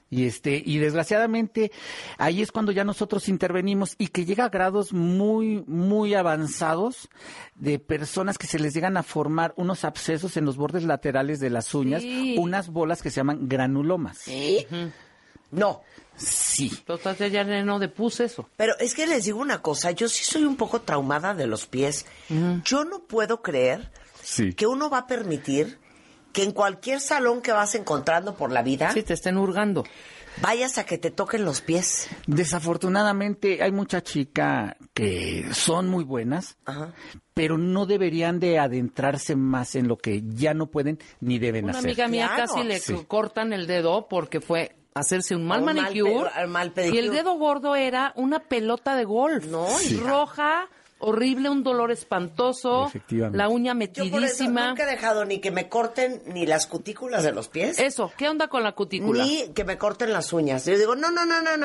Speaker 5: Y desgraciadamente ahí es cuando ya nosotros intervenimos y que llega a grados muy, muy avanzados de personas que se les llegan a formar unos abscesos en los bordes laterales de las uñas,
Speaker 4: Sí.
Speaker 5: unas bolas que se llaman granulomas.
Speaker 2: ¿Sí? No.
Speaker 5: Sí.
Speaker 4: Entonces ya no de pus eso.
Speaker 2: Pero es que les digo una cosa, yo sí soy un poco traumada de los pies. Yo no puedo creer
Speaker 5: Sí.
Speaker 2: que uno va a permitir que en cualquier salón que vas encontrando por la vida,
Speaker 4: Sí, te estén hurgando.
Speaker 2: vayas a que te toquen los pies.
Speaker 5: Desafortunadamente hay mucha chica que son muy buenas,
Speaker 2: Ajá.
Speaker 5: pero no deberían de adentrarse más en lo que ya no pueden ni deben
Speaker 4: Una
Speaker 5: hacer.
Speaker 4: amiga mía
Speaker 2: Claro.
Speaker 4: casi le
Speaker 5: Sí.
Speaker 4: cortan el dedo porque fue hacerse un mal
Speaker 2: Un mal
Speaker 4: manicure
Speaker 2: mal
Speaker 4: y
Speaker 2: pedicure.
Speaker 4: el dedo gordo era una pelota de golf.
Speaker 2: No,
Speaker 5: Sí.
Speaker 4: Roja, horrible, un dolor espantoso,
Speaker 5: Efectivamente.
Speaker 4: la uña
Speaker 2: Yo por eso
Speaker 4: metidísima.
Speaker 2: nunca he dejado ni que me corten ni las cutículas de los pies,
Speaker 4: Eso, ¿qué onda con la cutícula?
Speaker 2: ni que me corten las uñas. Yo digo, no.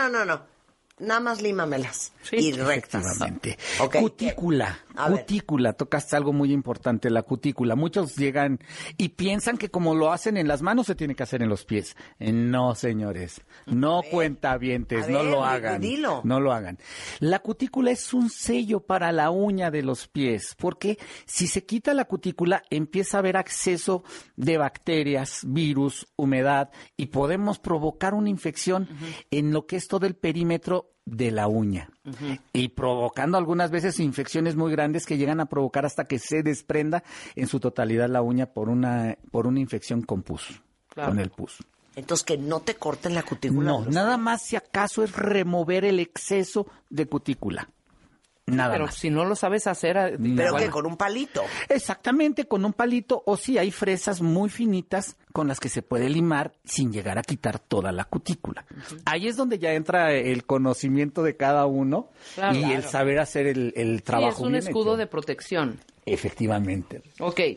Speaker 2: Nada más límamelas.
Speaker 4: Sí.
Speaker 2: Y rectas.
Speaker 5: Efectivamente.
Speaker 2: Ok.
Speaker 5: Cutícula.
Speaker 2: A ver.
Speaker 5: Cutícula. Tocaste algo muy importante, la cutícula. Muchos llegan y piensan que como lo hacen en las manos se tiene que hacer en los pies. No, señores. No cuentavientes.
Speaker 2: A
Speaker 5: No
Speaker 2: ver,
Speaker 5: lo hagan.
Speaker 2: dilo.
Speaker 5: No lo hagan. La cutícula es un sello para la uña de los pies. Porque si se quita la cutícula empieza a haber acceso de bacterias, virus, humedad y podemos provocar una infección en lo que es todo el perímetro de la uña y provocando algunas veces infecciones muy grandes que llegan a provocar hasta que se desprenda en su totalidad la uña por una infección con pus,
Speaker 4: Claro.
Speaker 5: con el pus.
Speaker 2: Entonces, que no te corten la cutícula.
Speaker 5: No,
Speaker 2: de los
Speaker 5: nada más si acaso es remover el exceso de cutícula. Nada
Speaker 4: Pero
Speaker 5: más.
Speaker 4: si no lo sabes hacer,
Speaker 2: Pero
Speaker 4: igual.
Speaker 2: que con un palito.
Speaker 5: Exactamente, con un palito o si hay fresas muy finitas con las que se puede limar sin llegar a quitar toda la cutícula. Ahí es donde ya entra el conocimiento de cada uno
Speaker 4: Claro.
Speaker 5: y el
Speaker 4: Claro.
Speaker 5: saber hacer el
Speaker 4: Sí,
Speaker 5: trabajo
Speaker 4: es un
Speaker 5: bien
Speaker 4: escudo
Speaker 5: hecho.
Speaker 4: de protección.
Speaker 5: Efectivamente.
Speaker 4: Ok.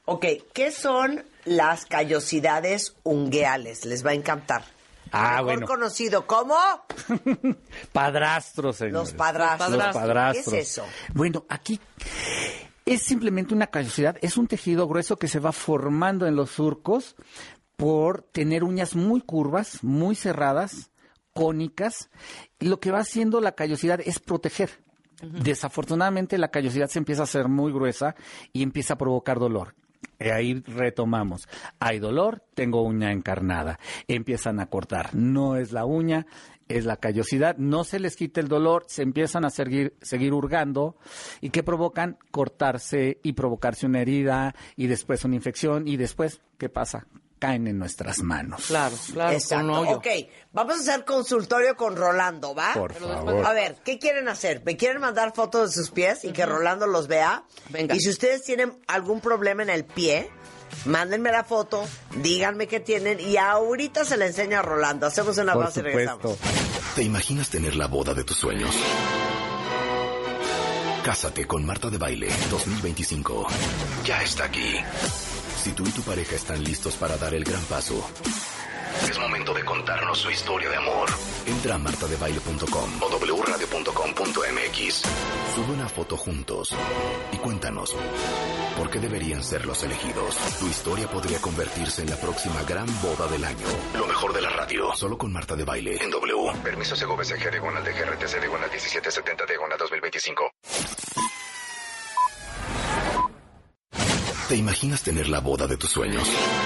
Speaker 2: Ok, ¿qué son las callosidades ungueales? Les va a encantar. Mejor
Speaker 5: bueno.
Speaker 2: conocido como
Speaker 5: Padrastros, señores.
Speaker 2: los padrastros.
Speaker 5: Los padrastros.
Speaker 2: ¿Qué es eso?
Speaker 5: Bueno, aquí es simplemente una callosidad. Es un tejido grueso que se va formando en los surcos por tener uñas muy curvas, muy cerradas, cónicas. Y lo que va haciendo la callosidad es proteger. Desafortunadamente, la callosidad se empieza a hacer muy gruesa y empieza a provocar dolor. Ahí retomamos. Hay dolor, tengo uña encarnada. Empiezan a cortar. No es la uña, es la callosidad. No se les quita el dolor, se empiezan a seguir hurgando y que provocan cortarse y provocarse una herida y después una infección y después, ¿qué pasa? Caen en nuestras manos.
Speaker 4: Claro,
Speaker 2: Exacto.
Speaker 4: con hoyo.
Speaker 2: Ok, vamos a hacer consultorio con Rolando, ¿va?
Speaker 5: Por favor.
Speaker 2: A ver, ¿qué quieren hacer? ¿Me quieren mandar fotos de sus pies y que Rolando los vea?
Speaker 4: Venga.
Speaker 2: Y si ustedes tienen algún problema en el pie, mándenme la foto, díganme qué tienen y ahorita se la enseño a Rolando. Hacemos una
Speaker 5: Por
Speaker 2: pausa y regresamos.
Speaker 5: supuesto.
Speaker 1: ¿Te imaginas tener la boda de tus sueños? Cásate con Marta de Baile 2025. Ya está aquí. Si tú y tu pareja están listos para dar el gran paso, es momento de contarnos su historia de amor. Entra a martadebaile.com o wradio.com.mx. Sube una foto juntos y cuéntanos por qué deberían ser los elegidos. Tu historia podría convertirse en la próxima gran boda del año. Lo mejor de la radio, solo con Marta de Baile en W. Permiso CGBCG diagonal de GRTC diagonal 1770 diagonal 2025. ¿Te imaginas tener la boda de tus sueños?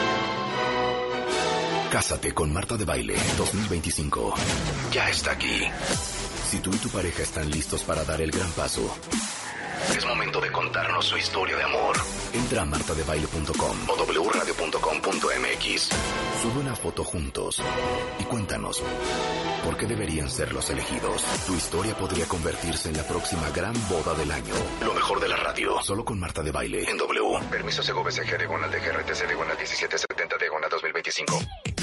Speaker 1: Cásate con Marta de Baile 2025. Ya está aquí. Si tú y tu pareja están listos para dar el gran paso, es momento de contarnos su historia de amor. Entra a martadebaile.com o wradio.com.mx. Sube una foto juntos y cuéntanos por qué deberían ser los elegidos. Tu historia podría convertirse en la próxima gran boda del año. Lo mejor de la radio, solo con Marta de Baile en W. Permiso CGBCG diagonal de GRTC diagonal 1770 diagonal 2025.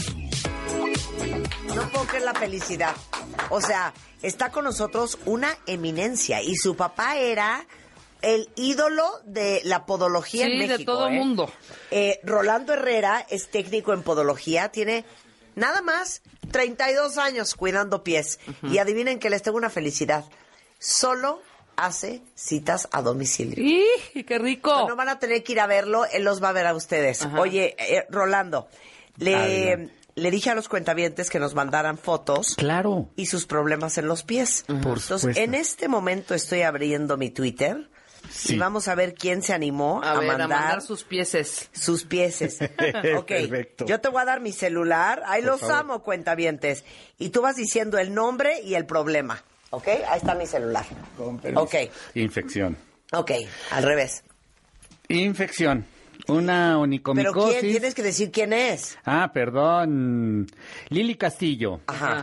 Speaker 2: No puedo creer la felicidad. O sea, está con nosotros una eminencia y su papá era el ídolo de la podología en México.
Speaker 4: Sí, de todo el mundo.
Speaker 2: Rolando Herrera es técnico en podología, tiene nada más 32 años cuidando pies. Y adivinen que les tengo una felicidad. Solo hace citas a domicilio.
Speaker 4: ¡Y qué rico!
Speaker 2: No van a tener que ir a verlo, él los va a ver a ustedes.
Speaker 4: Ajá.
Speaker 2: Oye, Rolando,
Speaker 5: Adelante.
Speaker 2: le dije a los cuentavientes que nos mandaran fotos
Speaker 5: Claro.
Speaker 2: y sus problemas en los pies.
Speaker 5: Por
Speaker 2: Entonces,
Speaker 5: supuesto.
Speaker 2: en este momento estoy abriendo mi Twitter
Speaker 5: Sí.
Speaker 2: y vamos a ver quién se animó
Speaker 4: A ver, a
Speaker 2: mandar
Speaker 4: mandar sus pieses.
Speaker 2: sus pieses. Ok,
Speaker 5: Perfecto.
Speaker 2: yo te voy a dar mi celular. Ahí
Speaker 5: Por
Speaker 2: los
Speaker 5: favor.
Speaker 2: amo, cuentavientes. Y tú vas diciendo el nombre y el problema. ¿Ok? Ahí está mi celular.
Speaker 5: Con permiso.
Speaker 2: Ok,
Speaker 5: Infección.
Speaker 2: ok, al revés.
Speaker 5: Infección. Una
Speaker 2: Pero
Speaker 5: onicomicosis.
Speaker 2: ¿quién? Tienes que decir quién es.
Speaker 5: Ah, perdón. Lili Castillo.
Speaker 2: Ajá.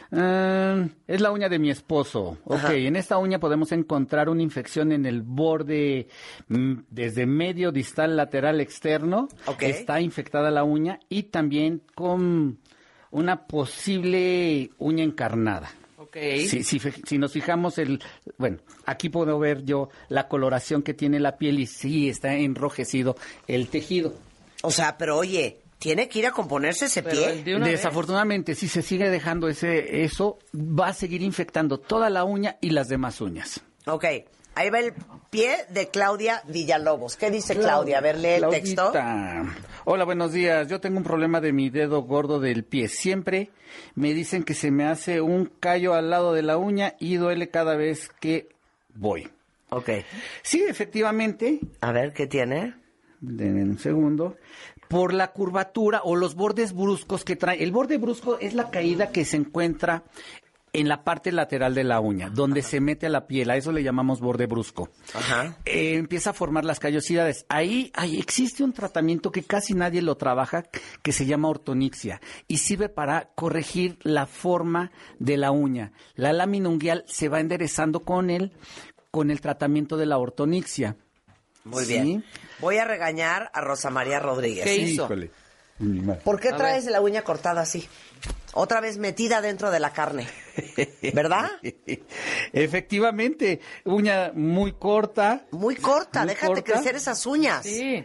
Speaker 5: Es la uña de mi esposo.
Speaker 2: Ajá.
Speaker 5: Ok, en esta uña podemos encontrar una infección en el borde desde medio distal lateral externo.
Speaker 2: Ok.
Speaker 5: Está infectada la uña y también con una posible uña encarnada.
Speaker 4: Ok.
Speaker 5: Si nos fijamos, bueno, aquí puedo ver yo la coloración que tiene la piel y sí está enrojecido el tejido.
Speaker 2: O sea, pero oye, tiene que ir a componerse ese
Speaker 4: Pero
Speaker 2: pie.
Speaker 4: el de una vez.
Speaker 5: Desafortunadamente, si se sigue dejando eso va a seguir infectando toda la uña y las demás uñas.
Speaker 2: Ok, ahí va el pie de Claudia Villalobos. ¿Qué dice Claudia? A ver, lee el texto.
Speaker 5: Claudita. Hola, buenos días. Yo tengo un problema de mi dedo gordo del pie. Siempre me dicen que se me hace un callo al lado de la uña y duele cada vez que voy.
Speaker 2: Ok.
Speaker 5: Sí, efectivamente,
Speaker 2: A ver, ¿qué tiene?
Speaker 5: denme un segundo, por la curvatura o los bordes bruscos que trae. El borde brusco es la caída que se encuentra en la parte lateral de la uña, donde se mete a la piel. A eso le llamamos borde brusco.
Speaker 2: Ajá.
Speaker 5: Empieza a formar las callosidades. Ahí existe un tratamiento que casi nadie lo trabaja, que se llama ortonixia, y sirve para corregir la forma de la uña. La lámina ungueal se va enderezando con el tratamiento de la ortonixia.
Speaker 2: Muy
Speaker 5: ¿Sí?
Speaker 2: bien. Voy a regañar a Rosa María Rodríguez.
Speaker 4: ¿Qué hizo?
Speaker 5: Híjole. Mi madre.
Speaker 2: ¿Por qué
Speaker 4: A
Speaker 2: traes
Speaker 4: ver.
Speaker 2: la uña cortada así? Otra vez metida dentro de la carne. ¿Verdad?
Speaker 5: Efectivamente, uña muy corta.
Speaker 2: Muy corta,
Speaker 5: Muy
Speaker 2: déjate
Speaker 5: corta.
Speaker 2: crecer esas uñas.
Speaker 4: Sí.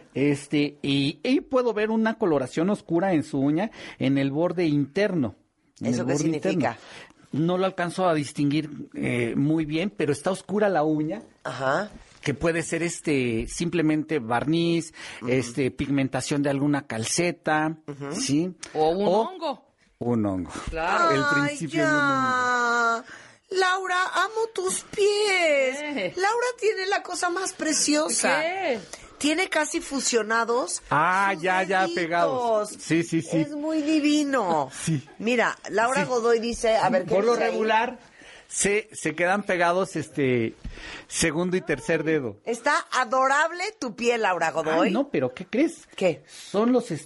Speaker 5: Y puedo ver una coloración oscura en su uña en el borde interno. En
Speaker 2: ¿Eso
Speaker 5: el
Speaker 2: qué
Speaker 5: borde
Speaker 2: significa?
Speaker 5: No lo alcanzo a distinguir muy bien, pero está oscura la uña.
Speaker 2: Ajá.
Speaker 5: Que puede ser simplemente barniz, pigmentación de alguna calceta, ¿sí?
Speaker 4: O un hongo.
Speaker 5: Un hongo.
Speaker 4: Claro.
Speaker 5: El
Speaker 2: Ay,
Speaker 5: principio de un hongo.
Speaker 2: ya. Laura, amo tus pies.
Speaker 4: ¿Qué?
Speaker 2: Laura tiene la cosa más preciosa.
Speaker 4: ¿Qué?
Speaker 2: Tiene casi fusionados.
Speaker 5: Ah,
Speaker 2: sus
Speaker 5: ya
Speaker 2: deditos.
Speaker 5: pegados. Sí, sí, sí.
Speaker 2: Es muy divino.
Speaker 5: Sí.
Speaker 2: Mira, Laura
Speaker 5: Sí.
Speaker 2: Godoy dice, a ver, ¿qué
Speaker 5: Por lo
Speaker 2: dice ahí?
Speaker 5: regular, se quedan pegados segundo y tercer dedo.
Speaker 2: Está adorable tu pie, Laura Godoy.
Speaker 5: Ay, no, pero ¿qué crees?
Speaker 2: ¿Qué?
Speaker 5: Son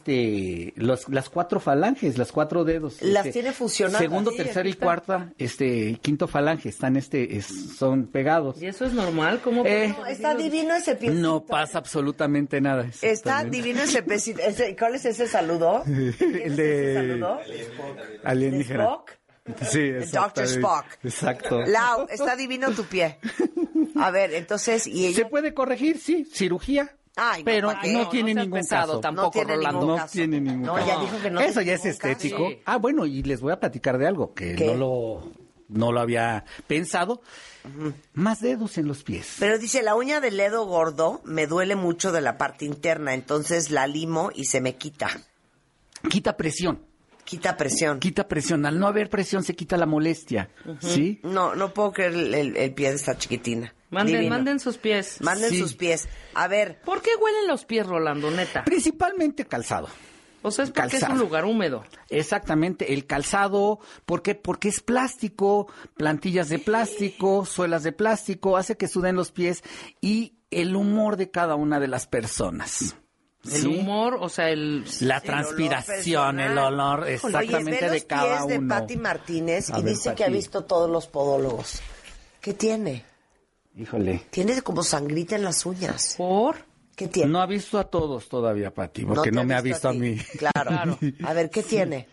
Speaker 5: las 4 falanges, las 4 dedos.
Speaker 2: Las tiene fusionadas.
Speaker 5: Segundo,
Speaker 4: Sí,
Speaker 5: tercer
Speaker 4: aquí
Speaker 5: y
Speaker 4: está.
Speaker 5: cuarta, quinto falange, son pegados.
Speaker 4: ¿Y eso es normal? ¿Cómo?
Speaker 2: No, está divino ese piecito.
Speaker 5: No pasa absolutamente nada.
Speaker 2: Está
Speaker 5: exactamente.
Speaker 2: divino ese piecito. ¿Cuál es ese saludo? ¿Quién es
Speaker 5: El
Speaker 2: ese
Speaker 5: de
Speaker 2: saludo?
Speaker 5: alienígena.
Speaker 2: Spock.
Speaker 5: Sí,
Speaker 2: Dr.
Speaker 5: exactamente.
Speaker 2: Spock.
Speaker 5: Exacto.
Speaker 2: Lau, está divino tu pie. A ver, entonces, ¿y ella?
Speaker 5: Se puede corregir, sí, cirugía.
Speaker 2: Ay, no,
Speaker 5: pero
Speaker 2: ¿para qué?
Speaker 5: no
Speaker 2: No,
Speaker 5: tiene
Speaker 4: no seas
Speaker 5: ningún
Speaker 4: pesado
Speaker 5: caso.
Speaker 4: tampoco,
Speaker 2: No tiene
Speaker 4: Rolando.
Speaker 2: ningún
Speaker 5: No
Speaker 2: caso.
Speaker 5: tiene ningún
Speaker 2: No,
Speaker 5: caso.
Speaker 2: ya dijo que no
Speaker 5: Eso
Speaker 2: tiene
Speaker 5: ya es
Speaker 2: ningún caso.
Speaker 5: estético.
Speaker 4: Sí.
Speaker 5: Ah, bueno, y les voy a platicar de algo que
Speaker 2: ¿Qué?
Speaker 5: no lo había pensado. Más dedos en los pies.
Speaker 2: Pero dice, la uña del dedo gordo me duele mucho de la parte interna, entonces la limo y se me quita.
Speaker 5: Quita presión.
Speaker 2: Quita presión.
Speaker 5: Quita presión. Al no haber presión se quita la molestia. ¿Sí?
Speaker 2: No puedo creer el pie de esta chiquitina. Divino.
Speaker 4: Manden sus pies.
Speaker 2: Manden
Speaker 5: Sí.
Speaker 2: sus pies. A ver,
Speaker 4: ¿Por qué huelen los pies, Rolando, neta?
Speaker 5: Principalmente calzado.
Speaker 4: O sea, es porque es
Speaker 5: Calzado.
Speaker 4: un lugar húmedo.
Speaker 5: Exactamente, el calzado, ¿por qué? Porque es plástico, plantillas de plástico, suelas de plástico, hace que suden los pies y el humor de cada una de las personas.
Speaker 4: El
Speaker 5: ¿Sí?
Speaker 4: humor, o sea,
Speaker 5: La
Speaker 2: el
Speaker 5: transpiración,
Speaker 2: olor
Speaker 5: el
Speaker 2: personal.
Speaker 5: olor
Speaker 2: Oye,
Speaker 5: exactamente
Speaker 2: ve
Speaker 5: de
Speaker 2: los
Speaker 5: cada
Speaker 2: pies de
Speaker 5: uno.
Speaker 2: Patti Martínez
Speaker 5: A
Speaker 2: y
Speaker 5: ver,
Speaker 2: dice que ha
Speaker 5: Pati.
Speaker 2: visto todos los podólogos. ¿Qué tiene?
Speaker 5: Híjole.
Speaker 2: Tiene como sangrita en las uñas.
Speaker 4: ¿por?
Speaker 2: ¿Qué tiene?
Speaker 5: No ha visto a todos todavía, Pati, porque
Speaker 2: te
Speaker 5: no me ha visto a
Speaker 2: ti.
Speaker 5: mí.
Speaker 2: Claro.
Speaker 4: Claro.
Speaker 2: A ver, ¿qué tiene?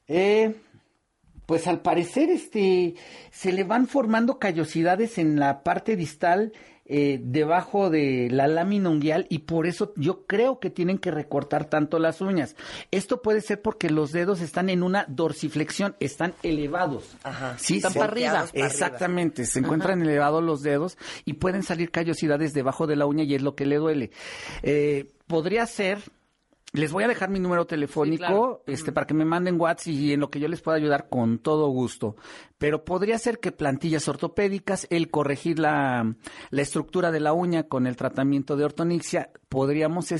Speaker 5: Pues al parecer se le van formando callosidades en la parte distal debajo de la lámina unguial y por eso yo creo que tienen que recortar tanto las uñas. Esto puede ser porque los dedos están en una dorsiflexión, están elevados.
Speaker 2: Ajá.
Speaker 5: Sí,
Speaker 4: Están
Speaker 5: se-
Speaker 4: para arriba.
Speaker 2: Volteados para
Speaker 5: Exactamente, se encuentran elevados los dedos y pueden salir callosidades debajo de la uña y es lo que le duele. Podría ser, les voy a dejar mi número telefónico
Speaker 4: Sí, claro.
Speaker 5: para que me manden WhatsApp y en lo que yo les pueda ayudar con todo gusto. Pero podría ser que plantillas ortopédicas, el corregir la estructura de la uña con el tratamiento de ortonixia, podríamos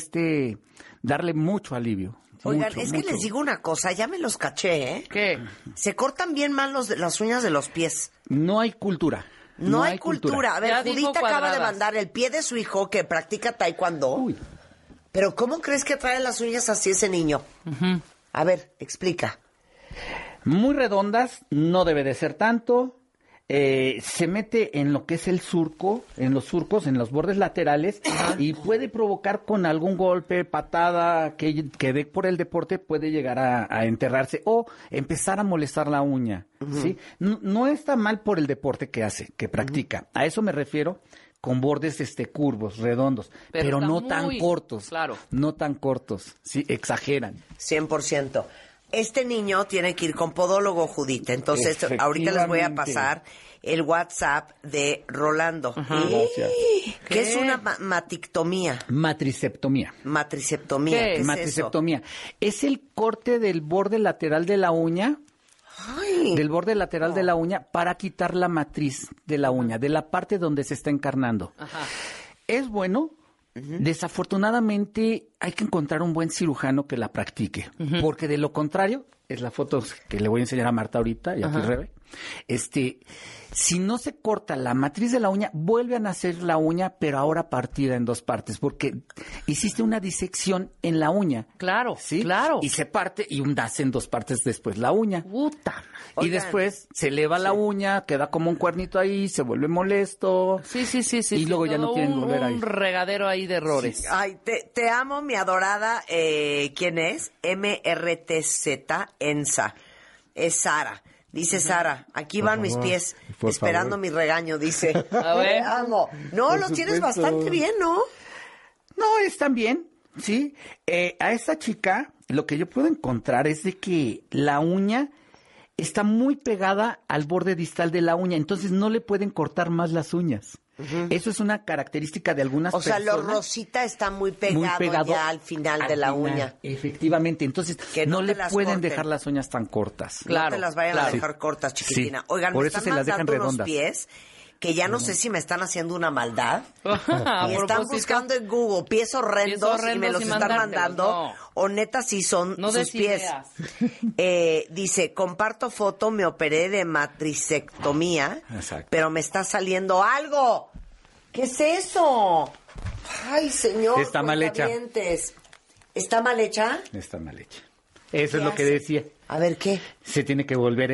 Speaker 5: darle mucho alivio.
Speaker 2: Oigan,
Speaker 5: Mucho,
Speaker 2: es que
Speaker 5: mucho.
Speaker 2: les digo una cosa, ya me los caché, ¿eh?
Speaker 4: ¿Qué?
Speaker 2: Se cortan bien mal las uñas de los pies.
Speaker 5: No hay cultura.
Speaker 2: No hay cultura. A ver,
Speaker 4: Ya dijo
Speaker 2: Judita acaba de
Speaker 4: cuadradas.
Speaker 2: mandar el pie de su hijo que practica taekwondo.
Speaker 5: Uy.
Speaker 2: Pero ¿cómo crees que trae las uñas así ese niño? A ver, explica.
Speaker 5: Muy redondas, no debe de ser tanto. Se mete en lo que es el surco, en los surcos, en los bordes laterales y puede provocar con algún golpe, patada que dé por el deporte, puede llegar a enterrarse o empezar a molestar la uña. ¿Sí? No está mal por el deporte que hace, que practica. A eso me refiero con bordes curvos, redondos, pero
Speaker 4: está
Speaker 5: no
Speaker 4: muy
Speaker 5: tan cortos.
Speaker 4: claro.
Speaker 5: No tan cortos. Sí, exageran.
Speaker 2: 100%. Este niño tiene que ir con podólogo, Judita. Entonces, ahorita les voy a pasar el WhatsApp de Rolando.
Speaker 5: Gracias.
Speaker 2: Que es
Speaker 4: ¿Qué?
Speaker 2: una matictomía.
Speaker 5: Matriceptomía.
Speaker 2: Matriceptomía.
Speaker 4: ¿Qué
Speaker 2: ¿Qué es eso?
Speaker 5: Matriceptomía. Es el corte del borde lateral de la uña,
Speaker 2: Ay,
Speaker 5: del borde lateral de la uña, para quitar la matriz de la uña, de la parte donde se está encarnando.
Speaker 4: Ajá.
Speaker 5: Es bueno. Desafortunadamente hay que encontrar un buen cirujano que la practique, porque de lo contrario, es la foto que le voy a enseñar a Marta ahorita y a ti, Rebe, si no se corta la matriz de la uña, vuelve a nacer la uña, pero ahora partida en dos partes, porque hiciste una disección en la uña.
Speaker 4: Claro,
Speaker 5: ¿Sí?
Speaker 4: claro.
Speaker 5: Y se parte y nace en dos partes después la uña.
Speaker 4: Puta.
Speaker 5: Y
Speaker 2: Oigan.
Speaker 5: después se eleva la uña, queda como un cuernito ahí, se vuelve molesto.
Speaker 4: Sí.
Speaker 5: Y luego ya no
Speaker 4: todo
Speaker 5: quieren volver ahí.
Speaker 4: Un regadero ahí de errores.
Speaker 2: Ay, te amo, mi adorada. ¿Quién es? MRTZ Ensa. Es Sara. Dice Sara, aquí van mis pies,
Speaker 5: por
Speaker 2: esperando
Speaker 5: favor.
Speaker 2: mi regaño, dice.
Speaker 4: A ver.
Speaker 2: Te amo. No,
Speaker 5: Por
Speaker 2: los tienes
Speaker 5: supuesto.
Speaker 2: bastante bien, ¿no?
Speaker 5: No, están bien, sí. A esta chica lo que yo puedo encontrar es de que la uña está muy pegada al borde distal de la uña, entonces no le pueden cortar más las uñas. Eso es una característica de algunas
Speaker 2: O sea,
Speaker 5: personas.
Speaker 2: lo rosita está muy pegado, ya al final de la uña.
Speaker 5: Efectivamente, entonces
Speaker 2: Que no
Speaker 5: no
Speaker 2: te
Speaker 5: le
Speaker 2: las
Speaker 5: pueden
Speaker 2: corten.
Speaker 5: dejar las uñas tan cortas.
Speaker 4: Claro,
Speaker 2: No te las vayan
Speaker 4: claro.
Speaker 2: a dejar cortas, chiquitina.
Speaker 5: Sí,
Speaker 2: Oigan,
Speaker 5: por
Speaker 2: me
Speaker 5: eso
Speaker 2: están
Speaker 5: se las dejan
Speaker 2: mandando unos
Speaker 5: redondas.
Speaker 2: pies que ya no sé si me están haciendo una maldad.
Speaker 4: A
Speaker 2: Y están
Speaker 4: propósito,
Speaker 2: buscando en Google pies horrendos, y me los están mandando.
Speaker 4: No.
Speaker 2: O neta sí son
Speaker 4: No
Speaker 2: sus
Speaker 4: des
Speaker 2: pies.
Speaker 4: ideas.
Speaker 2: Dice, comparto foto, me operé de matricectomía,
Speaker 5: Exacto.
Speaker 2: pero me está saliendo algo. ¿Qué es eso? Ay, señor.
Speaker 5: Está mal hecha.
Speaker 2: cuentavientes. ¿Está mal hecha?
Speaker 5: Está mal hecha. Eso es
Speaker 2: ¿Qué
Speaker 5: lo que
Speaker 2: hace?
Speaker 5: decía.
Speaker 2: A ver, ¿qué?
Speaker 5: Se tiene que volver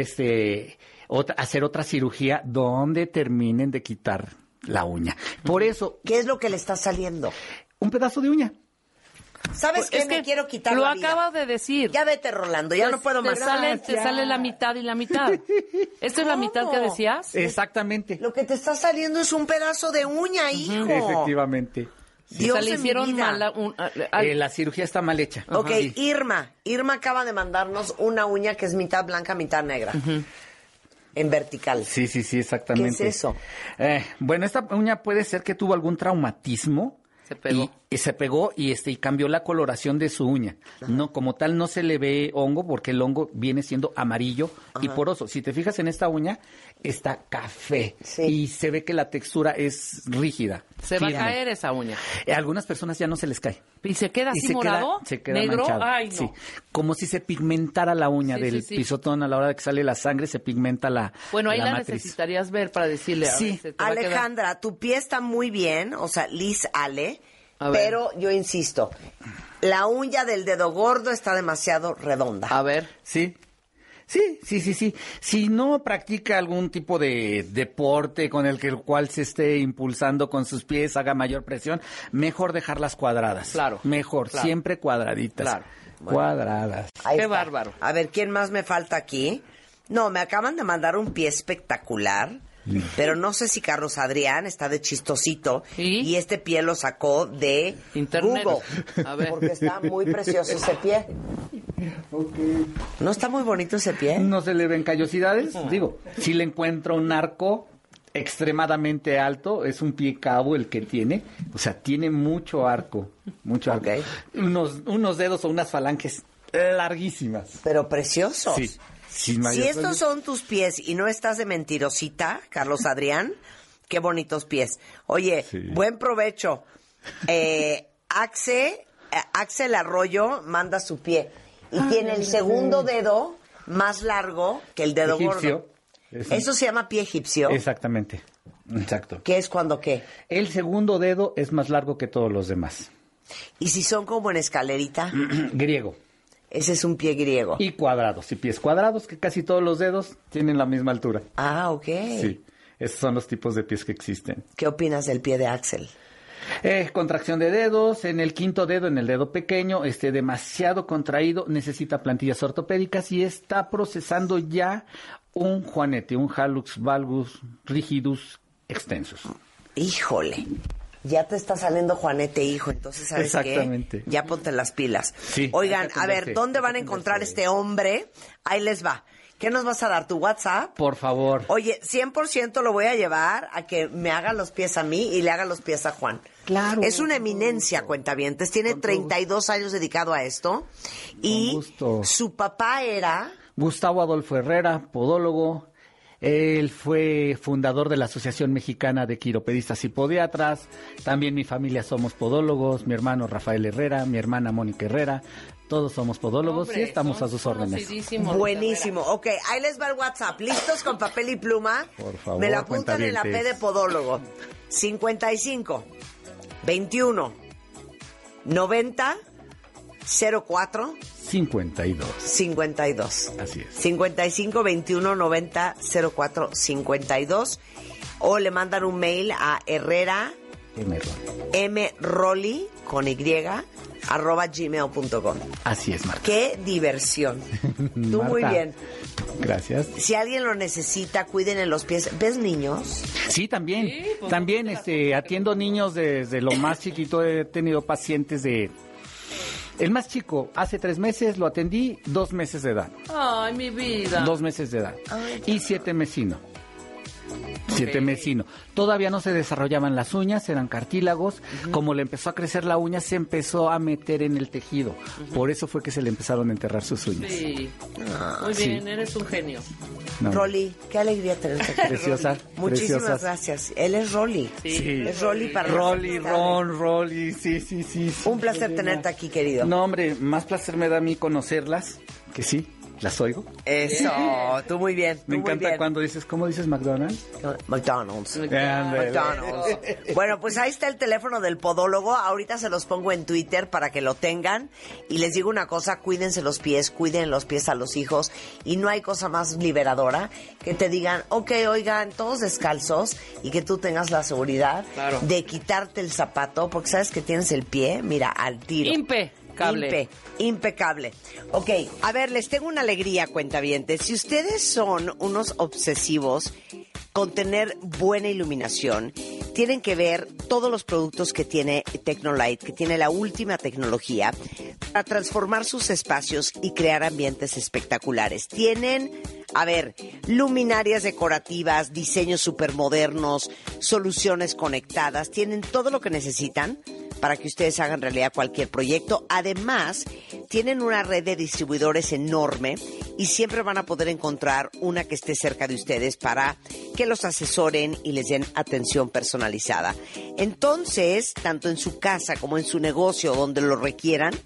Speaker 5: hacer otra cirugía donde terminen de quitar la uña. Por eso,
Speaker 2: ¿Qué es lo que le está saliendo?
Speaker 5: un pedazo de uña.
Speaker 2: ¿Sabes qué?
Speaker 4: Es
Speaker 2: Me
Speaker 4: que
Speaker 2: quiero quitar
Speaker 4: lo
Speaker 2: la vida.
Speaker 4: acabas de decir.
Speaker 2: Ya vete, Rolando, ya
Speaker 4: Pues
Speaker 2: no puedo
Speaker 4: te
Speaker 2: más.
Speaker 4: te sale la mitad y la mitad. ¿Esto es la mitad que decías?
Speaker 5: Exactamente.
Speaker 2: Lo que te está saliendo es un pedazo de uña, hijo.
Speaker 5: Efectivamente.
Speaker 2: Dios
Speaker 4: o sea, le
Speaker 2: de mi
Speaker 4: hicieron
Speaker 2: vida.
Speaker 4: mal
Speaker 5: La cirugía está mal hecha.
Speaker 2: Ok,
Speaker 5: Sí.
Speaker 2: Irma acaba de mandarnos una uña que es mitad blanca, mitad negra. En vertical.
Speaker 5: Sí, exactamente.
Speaker 2: ¿Qué es eso?
Speaker 5: Bueno, esta uña puede ser que tuvo algún traumatismo.
Speaker 4: Se pegó.
Speaker 5: Y se pegó y cambió la coloración de su uña. No, como tal no se le ve hongo porque el hongo viene siendo amarillo y poroso. Si te fijas en esta uña, está café
Speaker 2: Sí.
Speaker 5: y se ve que la textura es rígida.
Speaker 4: Se va a
Speaker 5: firme.
Speaker 4: caer esa uña.
Speaker 5: A algunas personas ya no se les cae.
Speaker 4: ¿Y se queda
Speaker 5: Y
Speaker 4: así morado?
Speaker 5: se queda
Speaker 4: ¿Negro?
Speaker 5: manchado.
Speaker 4: Ay, no.
Speaker 5: Sí, como si se pigmentara la uña
Speaker 4: Sí,
Speaker 5: del
Speaker 4: sí.
Speaker 5: pisotón a la hora de que sale la sangre, se pigmenta la
Speaker 4: Bueno, ahí la
Speaker 5: matriz.
Speaker 4: necesitarías ver para decirle. A
Speaker 5: Sí.
Speaker 4: ver, se te va a quedar.
Speaker 2: Alejandra, tu pie está muy bien, o sea, Liz Ale,
Speaker 4: A ver.
Speaker 2: pero yo insisto, la uña del dedo gordo está demasiado redonda.
Speaker 4: A ver.
Speaker 5: Sí. Si no practica algún tipo de deporte con el cual se esté impulsando con sus pies, haga mayor presión, mejor dejarlas cuadradas.
Speaker 4: Claro.
Speaker 5: Mejor,
Speaker 4: Claro.
Speaker 5: siempre cuadraditas.
Speaker 4: Claro.
Speaker 5: Cuadradas.
Speaker 2: Ahí
Speaker 4: Qué
Speaker 2: está.
Speaker 4: bárbaro.
Speaker 2: A ver, ¿quién más me falta aquí? No, me acaban de mandar un pie espectacular, pero no sé si Carlos Adrián está de chistosito
Speaker 4: ¿Y?
Speaker 2: este pie lo sacó de
Speaker 4: Internet.
Speaker 2: Google.
Speaker 4: A ver.
Speaker 2: Porque está muy precioso ese pie. ¿No está muy bonito ese pie?
Speaker 5: No se le ven callosidades. Digo, si le encuentro un arco extremadamente alto, es un pie cabo el que tiene. O sea, tiene mucho arco. Mucho arco.
Speaker 2: Ok.
Speaker 5: Unos dedos o unas falanges larguísimas.
Speaker 2: Pero preciosos.
Speaker 5: Sí. Sin
Speaker 2: Si
Speaker 5: mayor
Speaker 2: estos
Speaker 5: problema.
Speaker 2: son tus pies y no estás de mentirosita, Carlos Adrián, qué bonitos pies. Oye,
Speaker 5: Sí.
Speaker 2: buen provecho. Axel Arroyo manda su pie y tiene el segundo dedo más largo que el dedo
Speaker 5: Egipcio.
Speaker 2: gordo. Eso se llama pie egipcio.
Speaker 5: Exactamente. Exacto.
Speaker 2: ¿Qué es cuando qué?
Speaker 5: El segundo dedo es más largo que todos los demás.
Speaker 2: Y si son como en escalerita,
Speaker 5: Griego.
Speaker 2: ese es un pie griego.
Speaker 5: Y cuadrados. Y pies cuadrados, que casi todos los dedos tienen la misma altura.
Speaker 2: Ah, ok.
Speaker 5: Sí. Esos son los tipos de pies que existen.
Speaker 2: ¿Qué opinas del pie de Axel?
Speaker 5: Contracción de dedos, en el quinto dedo, en el dedo pequeño, demasiado contraído, necesita plantillas ortopédicas y está procesando ya un juanete, un hallux valgus rigidus extensus.
Speaker 2: Híjole, ya te está saliendo Juanete, hijo, entonces ¿sabes
Speaker 5: Exactamente.
Speaker 2: qué? Ya ponte las pilas.
Speaker 5: Sí,
Speaker 2: Oigan,
Speaker 5: hay que
Speaker 2: a ver,
Speaker 5: atenderse,
Speaker 2: ¿dónde
Speaker 5: hay
Speaker 2: van a
Speaker 5: que
Speaker 2: encontrar
Speaker 5: atenderse.
Speaker 2: este hombre? Ahí les va. ¿Qué nos vas a dar? ¿Tu WhatsApp?
Speaker 5: Por favor.
Speaker 2: Oye, 100% lo voy a llevar a que me haga los pies a mí y le haga los pies a Juan.
Speaker 5: Claro.
Speaker 2: Es una eminencia, cuentavientes. Tiene 32 años dedicado a esto. Y
Speaker 5: gusto.
Speaker 2: su papá era...
Speaker 5: Gustavo Adolfo Herrera, podólogo. Él fue fundador de la Asociación Mexicana de Quiropedistas y Podiatras. También mi familia somos podólogos. Mi hermano Rafael Herrera, mi hermana Mónica Herrera. Todos somos podólogos
Speaker 4: Hombre,
Speaker 5: y estamos
Speaker 4: son
Speaker 5: a sus órdenes.
Speaker 4: conocidísimos,
Speaker 2: Buenísimo. Ok, ahí les va el WhatsApp. ¿Listos con papel y pluma?
Speaker 5: Por favor,
Speaker 2: Me la apuntan en la P
Speaker 5: cuentavientes.
Speaker 2: de podólogo. 55 21 90 04
Speaker 5: 52.
Speaker 2: 52.
Speaker 5: Así es.
Speaker 2: 55 21 90 04 52. O le mandan un mail a mrolli con y @gmail.com.
Speaker 5: Así es, Marta.
Speaker 2: ¡Qué diversión! Tú
Speaker 5: Marta,
Speaker 2: muy bien.
Speaker 5: Gracias.
Speaker 2: Si alguien lo necesita, cuiden en los pies. ¿Ves niños?
Speaker 5: Sí, también.
Speaker 4: Sí, pues,
Speaker 5: También atiendo niños desde lo más chiquito. He tenido pacientes de... El más chico, hace 3 meses lo atendí, 2 meses de edad.
Speaker 4: Ay, mi vida.
Speaker 5: 2 meses de edad.
Speaker 2: Ay,
Speaker 5: Y 7 mesino. 7 mesino. Todavía no se desarrollaban las uñas, eran cartílagos. Como le empezó a crecer la uña, se empezó a meter en el tejido. Por eso fue que se le empezaron a enterrar sus uñas.
Speaker 4: Sí. Muy
Speaker 5: Sí.
Speaker 4: bien, eres un genio.
Speaker 5: No.
Speaker 2: Rolly, qué alegría tenerte aquí.
Speaker 5: Preciosa.
Speaker 2: Muchísimas
Speaker 5: preciosas.
Speaker 2: gracias. Él es Rolly.
Speaker 5: Sí.
Speaker 2: Es Rolly para
Speaker 5: Rolly,
Speaker 2: las amistades.
Speaker 5: Rolly, sí.
Speaker 2: Un placer tenerte aquí, querido.
Speaker 5: No, hombre, más placer me da a mí conocerlas, que sí, las oigo.
Speaker 2: Eso, tú muy bien.
Speaker 5: Me
Speaker 2: tú muy
Speaker 5: encanta
Speaker 2: bien.
Speaker 5: cuando dices, ¿cómo dices McDonald's?
Speaker 2: McDonald's.
Speaker 5: Ándale.
Speaker 2: McDonald's. Bueno, pues ahí está el teléfono del podólogo. Ahorita se los pongo en Twitter para que lo tengan. Y les digo una cosa, cuídense los pies, cuiden los pies a los hijos. Y no hay cosa más liberadora que te digan, ok, oigan, todos descalzos, y que tú tengas la seguridad
Speaker 4: Claro.
Speaker 2: de quitarte el zapato, porque sabes que tienes el pie, mira, al tiro.
Speaker 4: Impecable.
Speaker 2: Impecable. Ok, a ver, les tengo una alegría, cuentavientes. Si ustedes son unos obsesivos con tener buena iluminación, tienen que ver todos los productos que tiene Tecnolight, que tiene la última tecnología para transformar sus espacios y crear ambientes espectaculares. Tienen, a ver, luminarias decorativas, diseños supermodernos, soluciones conectadas, tienen todo lo que necesitan para que ustedes hagan realidad cualquier proyecto. Además, tienen una red de distribuidores enorme y siempre van a poder encontrar una que esté cerca de ustedes para que los asesoren y les den atención personalizada. Entonces, tanto en su casa como en su negocio, donde lo requieran,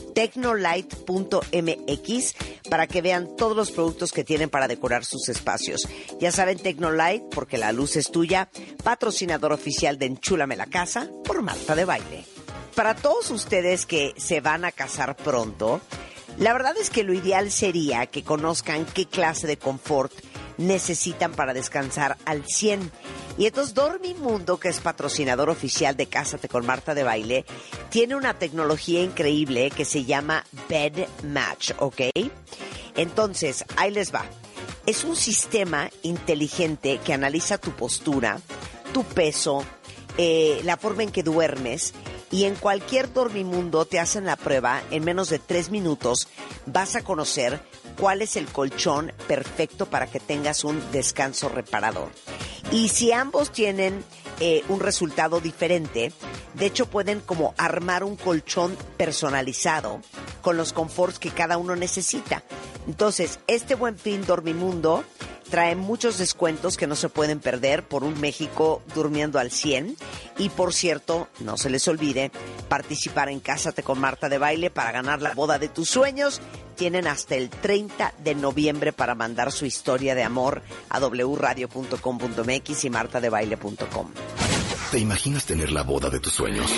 Speaker 2: Tecnolight.mx para que vean todos los productos que tienen para decorar sus espacios. Ya saben, Tecnolight, porque la luz es tuya, patrocinador oficial de Enchúlame la Casa por Marta de Baile. Para todos ustedes que se van a casar pronto, la verdad es que lo ideal sería que conozcan qué clase de confort necesitan para descansar al 100. Y entonces Dormimundo, que es patrocinador oficial de Cásate con Marta de Baile, tiene una tecnología increíble que se llama Bed Match, ¿ok? Entonces, ahí les va. Es un sistema inteligente que analiza tu postura, tu peso, la forma en que duermes, y en cualquier Dormimundo te hacen la prueba. En menos de 3 minutos vas a conocer cuál es el colchón perfecto para que tengas un descanso reparador. Y si ambos tienen un resultado diferente, de hecho pueden como armar un colchón personalizado con los conforts que cada uno necesita. Entonces, este Buen Fin Dormimundo trae muchos descuentos que no se pueden perder por un México durmiendo al 100. Y por cierto, no se les olvide participar en Cásate con Marta de Baile para ganar la boda de tus sueños. Tienen hasta el 30 de noviembre para mandar su historia de amor a wradio.com.mx y martadebaile.com.
Speaker 1: ¿Te imaginas tener la boda de tus sueños?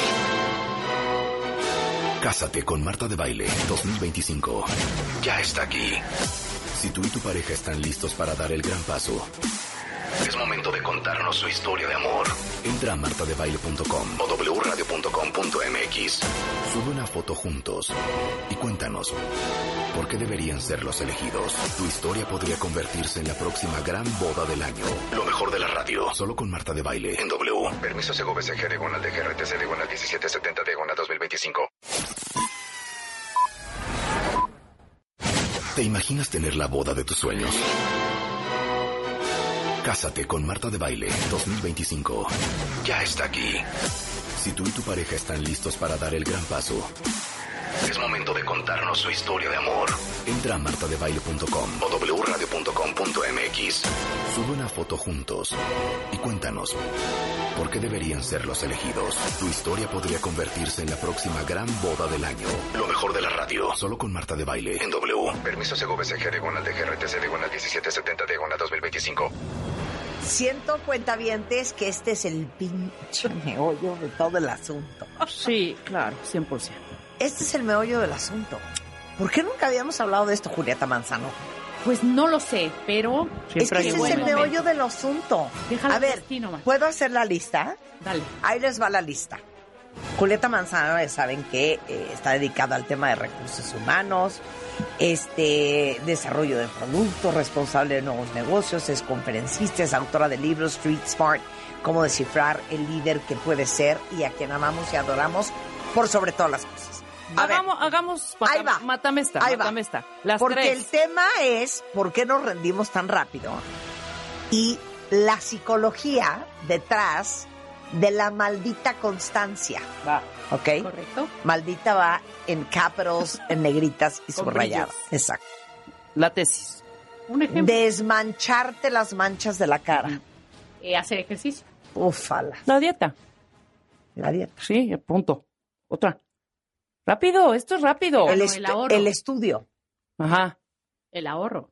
Speaker 1: Cásate con Marta de Baile 2025. Ya está aquí. Si tú y tu pareja están listos para dar el gran paso, es momento de contarnos su historia de amor. Entra a martadebaile.com o wradio.com.mx. Sube una foto juntos y cuéntanos por qué deberían ser los elegidos. Tu historia podría convertirse en la próxima gran boda del año. Lo mejor de la radio, solo con Marta de Baile en W. Permiso CGVCG diagonal de GRTC diagonal 1770 diagonal 2025. ¿Te imaginas tener la boda de tus sueños? Cásate con Marta de Baile 2025. Ya está aquí. Si tú y tu pareja están listos para dar el gran paso, es momento de contarnos su historia de amor. Entra a martadebaile.com o wradio.com.mx. Sube una foto juntos y cuéntanos por qué deberían ser los elegidos. Tu historia podría convertirse en la próxima gran boda del año. Lo mejor de la radio, solo con Marta de Baile en W. Permiso CGVCG diagonal de GRTC diagonal 1770 diagonal 2025.
Speaker 2: Siento, cuentavientes, que este es el pinche meollo de todo el asunto.
Speaker 4: Sí, claro, 100%.
Speaker 2: Este es el meollo del asunto. ¿Por qué nunca habíamos hablado de esto, Julieta Manzano?
Speaker 6: Pues no lo sé, pero
Speaker 2: Es que
Speaker 4: hay
Speaker 2: ese
Speaker 4: un
Speaker 2: es el
Speaker 4: buen
Speaker 2: meollo del asunto.
Speaker 6: Déjalo
Speaker 2: A
Speaker 6: al
Speaker 2: ver,
Speaker 6: destino, man.
Speaker 2: ¿puedo hacer la lista?
Speaker 6: Dale.
Speaker 2: Ahí les va la lista. Julieta Manzano, ya saben que está dedicada al tema de recursos humanos, desarrollo de productos, responsable de nuevos negocios, es conferencista, es autora de libros Street Smart, cómo descifrar el líder que puede ser y a quien amamos y adoramos por sobre todas las cosas. A ver,
Speaker 4: Hagamos
Speaker 2: ahí va.
Speaker 4: mátame esta,
Speaker 2: Ahí va.
Speaker 4: mátame esta. Las
Speaker 2: porque
Speaker 4: tres.
Speaker 2: el tema es por qué nos rendimos tan rápido y la psicología detrás de la maldita constancia.
Speaker 4: Va.
Speaker 2: ¿Ok?
Speaker 6: ¿Correcto?
Speaker 2: Maldita va en capitals, en negritas y
Speaker 6: Con
Speaker 2: subrayadas.
Speaker 6: brillos.
Speaker 2: Exacto.
Speaker 4: La tesis.
Speaker 6: Un ejemplo,
Speaker 2: Desmancharte las manchas de la cara.
Speaker 6: hacer ejercicio.
Speaker 2: Ufala.
Speaker 4: La dieta.
Speaker 2: La dieta.
Speaker 4: Sí, punto. Otra. Rápido, esto es rápido.
Speaker 6: El ahorro.
Speaker 2: el estudio.
Speaker 4: Ajá.
Speaker 6: El ahorro.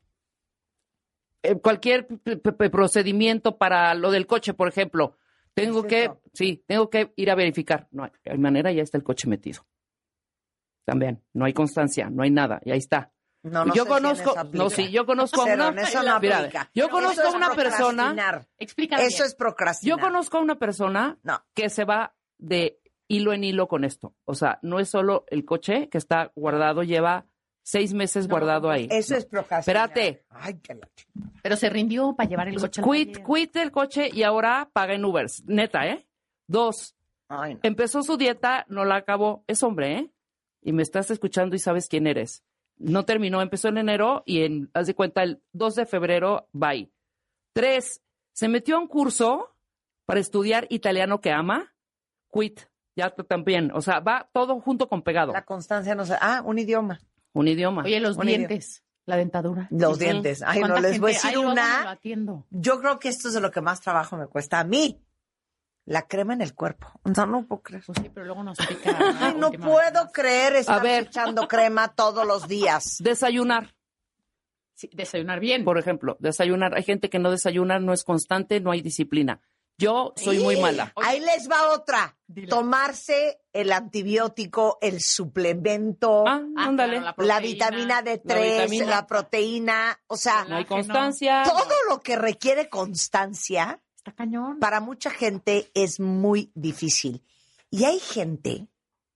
Speaker 4: Cualquier procedimiento para lo del coche, por ejemplo. Tengo
Speaker 2: ¿Es
Speaker 4: que,
Speaker 2: eso?
Speaker 4: sí, tengo que ir a verificar. No hay manera, ya está el coche metido. También, no hay constancia, no hay nada, y ahí está.
Speaker 2: No, no
Speaker 4: yo
Speaker 2: sé si en
Speaker 4: conozco,
Speaker 2: eso aplica.
Speaker 4: no, sí, yo conozco a
Speaker 2: Cero,
Speaker 4: una,
Speaker 2: en eso no
Speaker 4: mira,
Speaker 2: aplica.
Speaker 4: yo
Speaker 2: Eso
Speaker 4: conozco
Speaker 2: es
Speaker 4: a una persona,
Speaker 2: procrastinar.
Speaker 6: Explícame
Speaker 2: Eso
Speaker 6: bien.
Speaker 2: es procrastinar.
Speaker 4: yo conozco a una persona
Speaker 2: No.
Speaker 4: que se va de hilo en hilo con esto. O sea, no es solo el coche que está guardado, lleva 6 meses guardado ahí.
Speaker 2: Eso
Speaker 4: No.
Speaker 2: es procrastinar.
Speaker 4: Espérate.
Speaker 2: Ay, qué la chingada.
Speaker 6: Pero se rindió para llevar el coche al taller.
Speaker 4: Quit el coche y ahora paga en Ubers. Neta, 2,
Speaker 2: Ay, no.
Speaker 4: empezó su dieta, no la acabó. Es hombre, y me estás escuchando y sabes quién eres. No terminó, empezó en enero y haz de cuenta, el 2 de febrero, bye. 3, se metió a un curso para estudiar italiano que ama. Quit, ya también. O sea, va todo junto con pegado.
Speaker 2: La constancia no sé. Ah, un idioma.
Speaker 4: Un idioma.
Speaker 6: Oye, los
Speaker 2: Un
Speaker 6: dientes, la dentadura.
Speaker 2: Los
Speaker 4: Ujú.
Speaker 2: dientes. Ay, no,
Speaker 6: ¿Cuánta
Speaker 2: les voy a
Speaker 6: gente?
Speaker 2: decir
Speaker 6: Ay, luego me lo
Speaker 2: una.
Speaker 6: atiendo.
Speaker 2: Yo creo que esto es de lo que más trabajo me cuesta a mí. La crema en el cuerpo. No puedo creer.
Speaker 6: Pues sí, pero luego nos pica.
Speaker 2: Ay, no puedo creer estar
Speaker 4: ver.
Speaker 2: echando crema todos los días.
Speaker 4: Desayunar,
Speaker 6: Sí, desayunar bien.
Speaker 4: por ejemplo. Desayunar. Hay gente que no desayuna, no es constante, no hay disciplina. Yo soy muy mala.
Speaker 2: Ahí les va otra.
Speaker 6: Dile.
Speaker 2: Tomarse el antibiótico, el suplemento,
Speaker 4: Ándale.
Speaker 6: claro,
Speaker 2: la vitamina D3,
Speaker 4: La vitamina.
Speaker 2: la proteína. O sea,
Speaker 4: No hay
Speaker 6: que no.
Speaker 4: constancia.
Speaker 2: todo lo que requiere constancia,
Speaker 6: Está cañón.
Speaker 2: para mucha gente es muy difícil. Y hay gente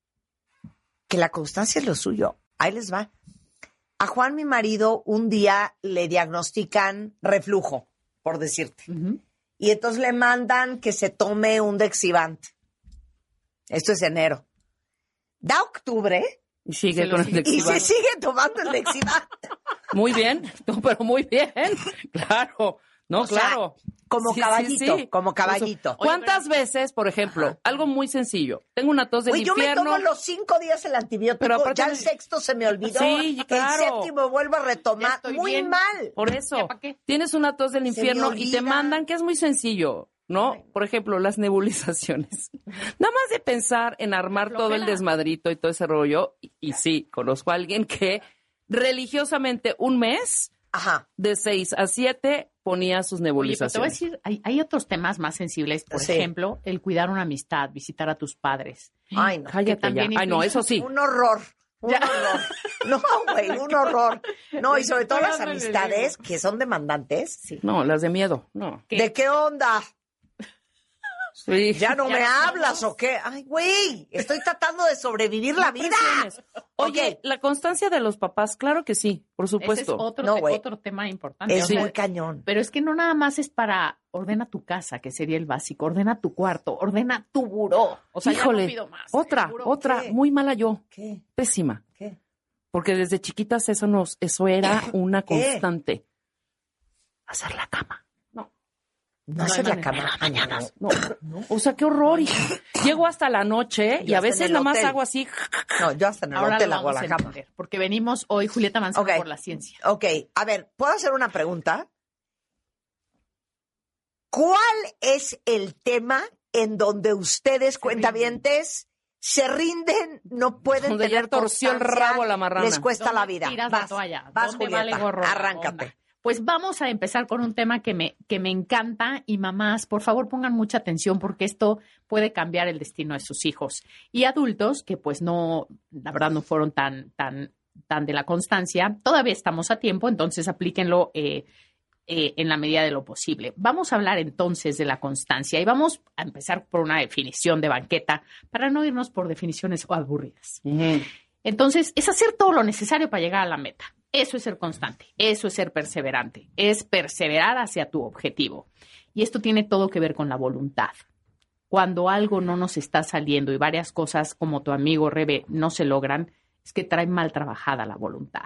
Speaker 2: que la constancia es lo suyo. Ahí les va. A Juan, mi marido, un día le diagnostican reflujo, por decirte.
Speaker 6: Ujú.
Speaker 2: Y entonces le mandan que se tome un Dexivant. Esto es enero. Da octubre
Speaker 4: Y sigue
Speaker 6: Se lo
Speaker 4: con el
Speaker 6: sigue.
Speaker 2: y
Speaker 4: Dexivant.
Speaker 2: se sigue tomando el Dexivant.
Speaker 4: Muy bien, no, pero muy bien. Claro, no,
Speaker 2: O sea,
Speaker 4: claro.
Speaker 2: como caballito, como caballito.
Speaker 4: ¿Cuántas veces, por ejemplo, algo muy sencillo? Tengo una tos del
Speaker 2: Oye, yo me
Speaker 4: infierno.
Speaker 2: tomo los 5 días el antibiótico,
Speaker 4: Pero aparte
Speaker 2: ya el
Speaker 4: me-
Speaker 2: sexto se me olvidó,
Speaker 4: Sí, claro.
Speaker 2: el séptimo vuelvo a
Speaker 6: Ya
Speaker 2: retomar.
Speaker 6: estoy
Speaker 2: Muy
Speaker 6: bien.
Speaker 2: mal.
Speaker 4: Por eso,
Speaker 6: ¿Ya pa' qué?
Speaker 4: tienes una tos del
Speaker 2: Se
Speaker 4: infierno
Speaker 2: me
Speaker 4: y te
Speaker 2: olvida.
Speaker 4: mandan, que es muy sencillo, ¿no? Por ejemplo, las nebulizaciones. Nada más de pensar en armar todo el
Speaker 6: Flojera.
Speaker 4: desmadrito y todo ese rollo. Y sí, conozco a alguien que religiosamente un mes,
Speaker 2: Ajá.
Speaker 4: de 6 a 7, ponía sus
Speaker 6: Oye, pero te voy a
Speaker 4: nebulizaciones.
Speaker 6: decir, hay otros temas más sensibles. Por
Speaker 2: Sí.
Speaker 6: ejemplo, el cuidar una amistad, visitar a tus padres.
Speaker 2: Ay, no.
Speaker 4: Cállate ya.
Speaker 6: también
Speaker 4: Ay, no,
Speaker 6: influye.
Speaker 4: eso sí.
Speaker 2: Un horror. Un horror. No, güey, un horror. No, y sobre todo las
Speaker 6: Estoy hablando de
Speaker 2: amistades que son demandantes.
Speaker 6: Sí.
Speaker 4: No, las de miedo, no.
Speaker 6: ¿Qué?
Speaker 2: ¿De qué onda?
Speaker 4: Sí.
Speaker 2: ¿Ya no
Speaker 6: Ya
Speaker 2: me
Speaker 6: no
Speaker 2: hablas
Speaker 6: somos.
Speaker 2: o qué? Ay, güey, estoy tratando de sobrevivir la vida.
Speaker 4: Presiones. Oye,
Speaker 2: Ok.
Speaker 4: la constancia de los papás, claro que sí, por
Speaker 6: Ese es
Speaker 4: supuesto.
Speaker 6: otro,
Speaker 2: No, güey.
Speaker 6: otro tema importante.
Speaker 2: Es
Speaker 6: O sea,
Speaker 2: muy cañón.
Speaker 6: pero es que no nada más es para ordena tu casa, que sería el básico, ordena tu cuarto, ordena tu buró. O sea, ya
Speaker 4: Híjole,
Speaker 6: no pido más.
Speaker 4: otra,
Speaker 6: El buró.
Speaker 4: otra,
Speaker 2: ¿Qué?
Speaker 4: muy mala yo,
Speaker 2: ¿Qué?
Speaker 4: pésima,
Speaker 2: ¿Qué?
Speaker 4: porque desde chiquitas eso era una
Speaker 2: ¿Qué?
Speaker 4: constante. Hacer la cama.
Speaker 2: No hacer la
Speaker 6: hay
Speaker 2: cama mañana.
Speaker 4: No, o sea, qué horror, hija. Llego hasta la noche y
Speaker 2: Yo
Speaker 4: a
Speaker 2: hasta en
Speaker 4: veces
Speaker 2: el
Speaker 4: nada más
Speaker 2: hotel.
Speaker 4: hago así.
Speaker 2: No, yo hasta en el
Speaker 6: Ahora
Speaker 2: hotel
Speaker 6: lo
Speaker 2: hago
Speaker 6: vamos
Speaker 2: la
Speaker 6: a
Speaker 2: cama.
Speaker 6: entender, porque venimos hoy, Julieta Manzano,
Speaker 2: Ok.
Speaker 6: por la ciencia.
Speaker 2: Ok, a ver, ¿puedo hacer una pregunta? ¿Cuál es el tema en donde ustedes, cuentavientes, se rinden, no pueden
Speaker 4: Donde ya
Speaker 2: tener
Speaker 4: torció el
Speaker 2: constancia,
Speaker 4: rabo la marrana?
Speaker 2: les cuesta la
Speaker 6: ¿Dónde
Speaker 2: vida?
Speaker 6: tiras
Speaker 2: Vas,
Speaker 6: la toalla?
Speaker 2: vas,
Speaker 6: ¿Dónde
Speaker 2: Julieta,
Speaker 6: vale gorro la
Speaker 2: arráncate.
Speaker 6: onda? Pues vamos a empezar con un tema que me encanta y mamás, por favor pongan mucha atención porque esto puede cambiar el destino de sus hijos y adultos que pues no, la verdad no fueron tan tan de la constancia, todavía estamos a tiempo, entonces aplíquenlo en la medida de lo posible. Vamos a hablar entonces de la constancia y vamos a empezar por una definición de banqueta para no irnos por definiciones aburridas. Entonces, es hacer todo lo necesario para llegar a la meta. Eso es ser constante, eso es ser perseverante, es perseverar hacia tu objetivo. Y esto tiene todo que ver con la voluntad. Cuando algo no nos está saliendo y varias cosas como tu amigo Rebe no se logran, es que trae mal trabajada la voluntad.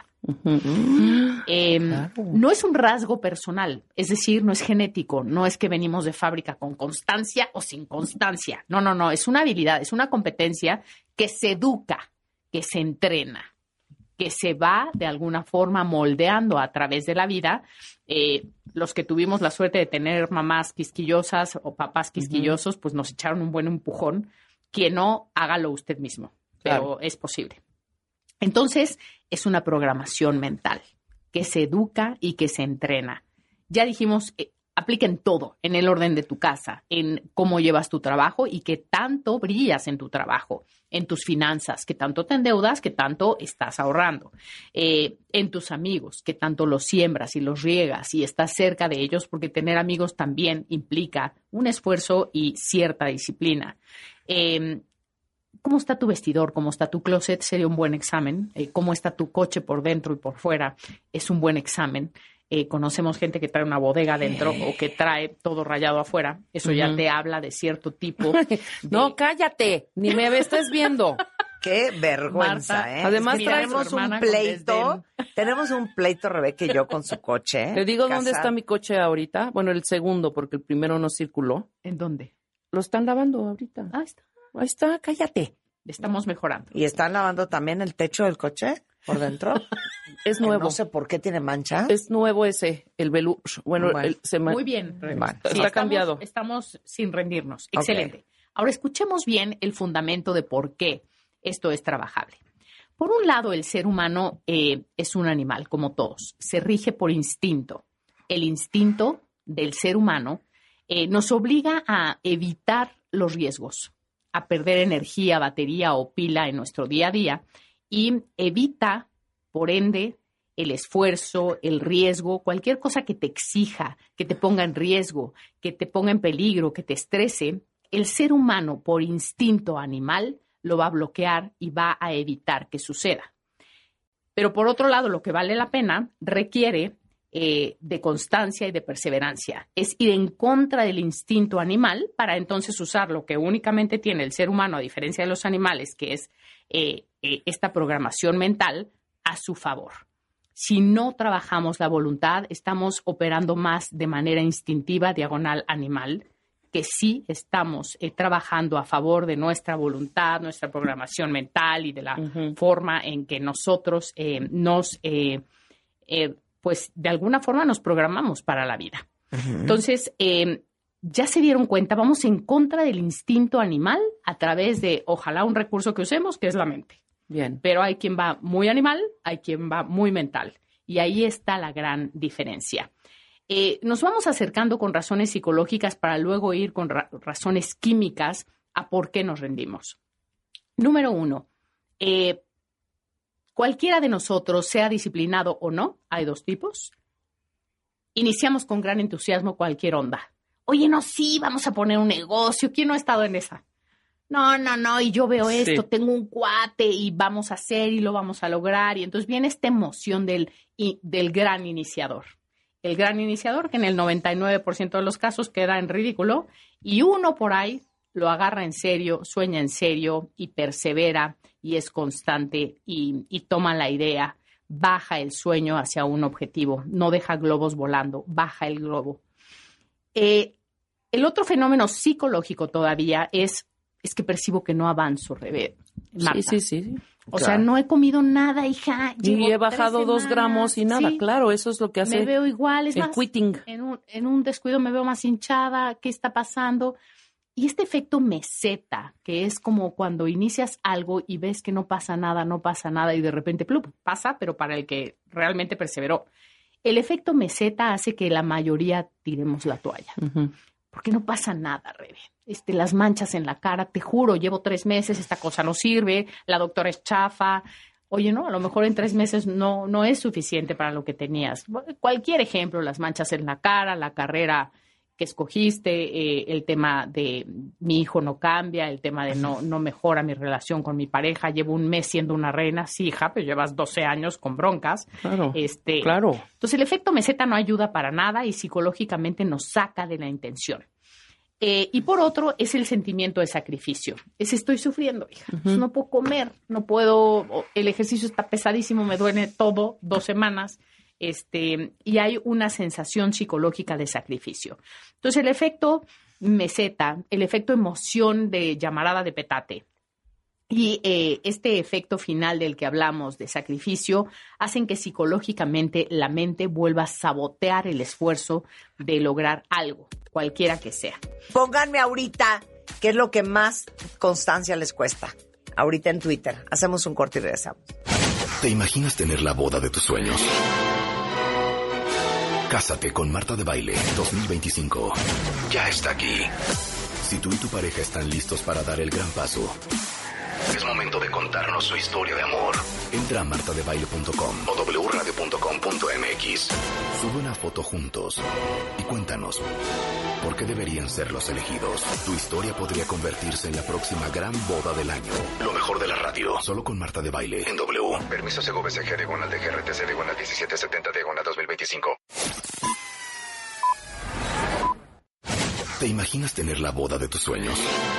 Speaker 4: Claro.
Speaker 6: No es un rasgo personal, es decir, no es genético, no es que venimos de fábrica con constancia o sin constancia. No, es una habilidad, es una competencia que se educa, que se entrena, que se va de alguna forma moldeando a través de la vida. Los que tuvimos la suerte de tener mamás quisquillosas o papás quisquillosos, pues nos echaron un buen empujón. Quien no, hágalo usted mismo, pero
Speaker 4: Claro.
Speaker 6: es posible. Entonces, es una programación mental que se educa y que se entrena. Ya dijimos, apliquen todo en el orden de tu casa, en cómo llevas tu trabajo y qué tanto brillas en tu trabajo, en tus finanzas, qué tanto te endeudas, qué tanto estás ahorrando, en tus amigos, qué tanto los siembras y los riegas y estás cerca de ellos, porque tener amigos también implica un esfuerzo y cierta disciplina. ¿Cómo está tu vestidor? ¿Cómo está tu closet? Sería un buen examen. ¿Cómo está tu coche por dentro y por fuera? Es un buen examen. Conocemos gente que trae una bodega dentro o que trae todo rayado afuera. Eso ya te habla de cierto tipo.
Speaker 4: No, cállate, ni me estés viendo.
Speaker 2: Qué vergüenza,
Speaker 6: Marta,
Speaker 2: ¿eh?
Speaker 4: además
Speaker 2: Es que
Speaker 6: trae
Speaker 2: tenemos
Speaker 6: su
Speaker 2: un
Speaker 6: hermana con
Speaker 2: pleito. Tenemos un pleito, Rebeca y yo, con su coche.
Speaker 4: Te digo dónde
Speaker 2: Casado.
Speaker 4: está mi coche ahorita. Bueno, el segundo, porque el primero no circuló.
Speaker 6: ¿En dónde?
Speaker 4: Lo están lavando ahorita.
Speaker 6: Ah, está.
Speaker 4: Ahí está, cállate.
Speaker 6: Estamos mejorando.
Speaker 2: ¿Y están lavando también el techo del coche por dentro?
Speaker 4: Es
Speaker 2: Que
Speaker 4: nuevo.
Speaker 2: No sé por qué tiene mancha.
Speaker 4: Es nuevo ese, el velour. Bueno,
Speaker 2: Bueno.
Speaker 6: Muy bien. Rebe.
Speaker 2: Bueno.
Speaker 4: Está cambiado.
Speaker 6: Estamos sin rendirnos.
Speaker 2: Ok.
Speaker 6: Excelente. Ahora escuchemos bien el fundamento de por qué esto es trabajable. Por un lado, el ser humano es un animal, como todos. Se rige por instinto. El instinto del ser humano nos obliga a evitar los riesgos, a perder energía, batería o pila en nuestro día a día y evita, por ende, el esfuerzo, el riesgo, cualquier cosa que te exija, que te ponga en riesgo, que te ponga en peligro, que te estrese. El ser humano, por instinto animal, lo va a bloquear y va a evitar que suceda. Pero por otro lado, lo que vale la pena requiere de constancia y de perseverancia. Es ir en contra del instinto animal para entonces usar lo que únicamente tiene el ser humano, a diferencia de los animales, que es esta programación mental, a su favor. Si no trabajamos la voluntad, estamos operando más de manera instintiva, diagonal animal, que sí estamos trabajando a favor de nuestra voluntad, nuestra programación mental y de la forma en que nosotros pues de alguna forma nos programamos para la vida. Entonces, ya se dieron cuenta, vamos en contra del instinto animal a través de, ojalá, un recurso que usemos, que es la mente.
Speaker 4: Bien.
Speaker 6: Pero hay quien va muy animal, hay quien va muy mental. Y ahí está la gran diferencia. Nos vamos acercando con razones psicológicas para luego ir con razones químicas a por qué nos rendimos. Número 1, cualquiera de nosotros, sea disciplinado o no, hay dos tipos, iniciamos con gran entusiasmo cualquier onda. Oye, no, sí, vamos a poner un negocio. ¿Quién no ha estado en esa? No, y yo veo esto,
Speaker 4: Sí.
Speaker 6: tengo un cuate y vamos a hacer y lo vamos a lograr. Y entonces viene esta emoción del gran iniciador. El gran iniciador que en el 99% de los casos queda en ridículo y uno por ahí lo agarra en serio, sueña en serio y persevera y es constante y toma la idea, baja el sueño hacia un objetivo, no deja globos volando, baja el globo. El otro fenómeno psicológico todavía es que percibo que no avanzo, Rebe. Marta.
Speaker 4: Sí.
Speaker 6: O sea, no he comido nada, hija.
Speaker 4: Y
Speaker 6: Llevo
Speaker 4: he bajado
Speaker 6: 3
Speaker 4: 2
Speaker 6: semanas.
Speaker 4: gramos y nada.
Speaker 6: Sí,
Speaker 4: Claro, eso es lo que hace
Speaker 6: me veo igual. Es
Speaker 4: el
Speaker 6: más,
Speaker 4: quitting.
Speaker 6: en un descuido me veo más hinchada. ¿Qué está pasando? Y este efecto meseta, que es como cuando inicias algo y ves que no pasa nada y de repente plup, pasa, pero para el que realmente perseveró. El efecto meseta hace que la mayoría tiremos la toalla. Porque no pasa nada, Rebe. Las manchas en la cara, te juro, llevo 3 meses, esta cosa no sirve, la doctora es chafa. Oye, no, a lo mejor en 3 meses no es suficiente para lo que tenías. Cualquier ejemplo, las manchas en la cara, la carrera que escogiste, el tema de mi hijo no cambia, el tema de no mejora mi relación con mi pareja, llevo un mes siendo una reina, sí, hija, pero llevas 12 años con broncas.
Speaker 4: Claro,
Speaker 6: Claro. Entonces el efecto meseta no ayuda para nada y psicológicamente nos saca de la intención. Y por otro, es el sentimiento de sacrificio. Estoy sufriendo, hija. Pues no puedo comer, no puedo, el ejercicio está pesadísimo, me duele todo, 2 semanas. Y hay una sensación psicológica de sacrificio. Entonces, el efecto meseta, el efecto emoción de llamarada de petate y este efecto final del que hablamos de sacrificio hacen que psicológicamente la mente vuelva a sabotear el esfuerzo de lograr algo, cualquiera que sea.
Speaker 2: Pónganme ahorita qué es lo que más constancia les cuesta. Ahorita en Twitter. Hacemos un corte y regresamos.
Speaker 1: ¿Te imaginas tener la boda de tus sueños? Cásate con Marta de Baile 2025. Ya está aquí. Si tú y tu pareja están listos para dar el gran paso, es momento de contarnos su historia de amor. Entra a martadebaile.com o wradio.com.mx. Sube una foto juntos y cuéntanos por qué deberían ser los elegidos. Tu historia podría convertirse en la próxima gran boda del año. Lo mejor de la radio, solo con Marta de Baile en W. Permiso CGVCG diagonal de GRTC diagonal 1770 diagonal 2025. ¿Te imaginas tener la boda de tus sueños?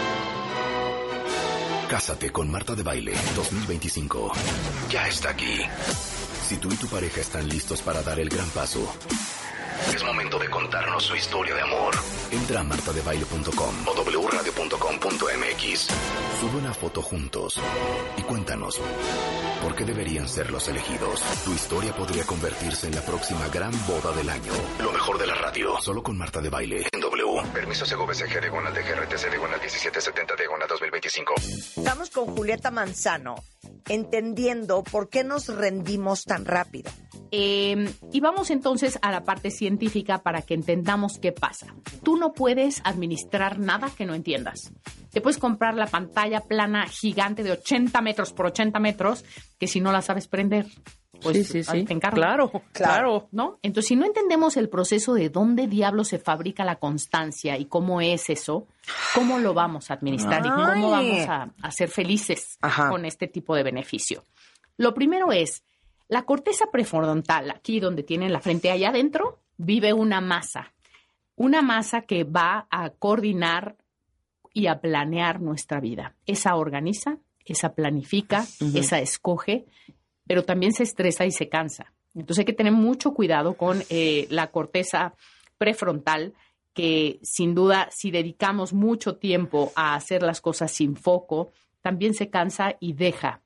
Speaker 1: Cásate con Marta de Baile 2025. Ya está aquí. Si tú y tu pareja están listos para dar el gran paso, es momento de contarnos su historia de amor. Entra a martadebaile.com o wradio.com.mx. Sube una foto juntos y cuéntanos por qué deberían ser los elegidos. Tu historia podría convertirse en la próxima gran boda del año. Lo mejor de la radio, solo con Marta de Baile en W. Permiso CGVCG diagonal de GRTC diagonal 1770 diagonal 2025.
Speaker 2: Estamos con Julieta Manzano, entendiendo por qué nos rendimos tan rápido.
Speaker 6: Y vamos entonces a la parte científica para que entendamos qué pasa. Tú no puedes administrar nada que no entiendas. Te puedes comprar la pantalla plana gigante de 80 metros por 80 metros, que si no la sabes prender, pues
Speaker 4: sí.
Speaker 6: te encargo.
Speaker 4: Claro.
Speaker 6: ¿No? Entonces, si no entendemos el proceso de dónde diablos se fabrica la constancia y cómo es eso, ¿cómo lo vamos a administrar y cómo vamos a ser felices con este tipo de beneficio? Lo primero es, la corteza prefrontal, aquí donde tienen la frente allá adentro, vive una masa que va a coordinar y a planear nuestra vida. Esa organiza, esa planifica, esa escoge, pero también se estresa y se cansa. Entonces hay que tener mucho cuidado con la corteza prefrontal, que sin duda si dedicamos mucho tiempo a hacer las cosas sin foco, también se cansa y deja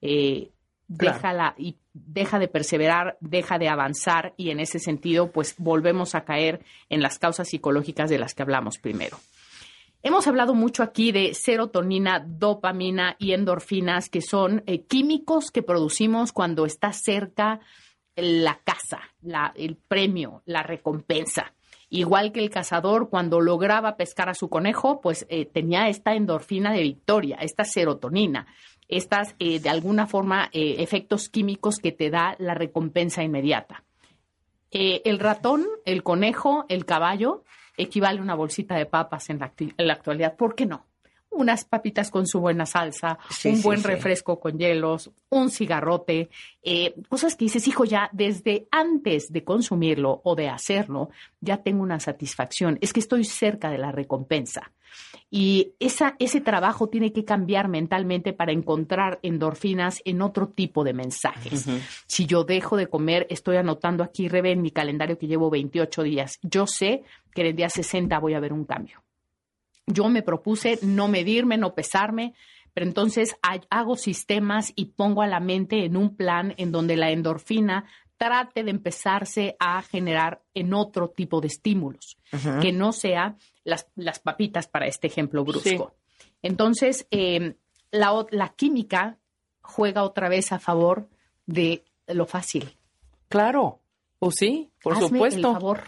Speaker 6: de perseverar, deja de avanzar y en ese sentido pues volvemos a caer en las causas psicológicas de las que hablamos primero. Hemos hablado mucho aquí de serotonina, dopamina y endorfinas, que son químicos que producimos cuando está cerca la caza, el premio, la recompensa. Igual que el cazador cuando lograba pescar a su conejo, pues tenía esta endorfina de victoria, esta serotonina, estas de alguna forma efectos químicos que te da la recompensa inmediata. El ratón, el conejo, el caballo equivale a una bolsita de papas en la actualidad. ¿Por qué no? Unas papitas con su buena salsa, un buen refresco con hielos, un cigarrote, cosas que dices, hijo, ya desde antes de consumirlo o de hacerlo, ya tengo una satisfacción. Es que estoy cerca de la recompensa. Y ese trabajo tiene que cambiar mentalmente para encontrar endorfinas en otro tipo de mensajes. Si yo dejo de comer, estoy anotando aquí, Rebe, en mi calendario que llevo 28 días. Yo sé que en el día 60 voy a ver un cambio. Yo me propuse no medirme, no pesarme, pero entonces hago sistemas y pongo a la mente en un plan en donde la endorfina trate de empezarse a generar en otro tipo de estímulos, que no sea las papitas para este ejemplo brusco. Sí. Entonces, la química juega otra vez a favor de lo fácil.
Speaker 4: Claro, pues sí, por
Speaker 6: Hazme
Speaker 4: supuesto.
Speaker 6: el favor.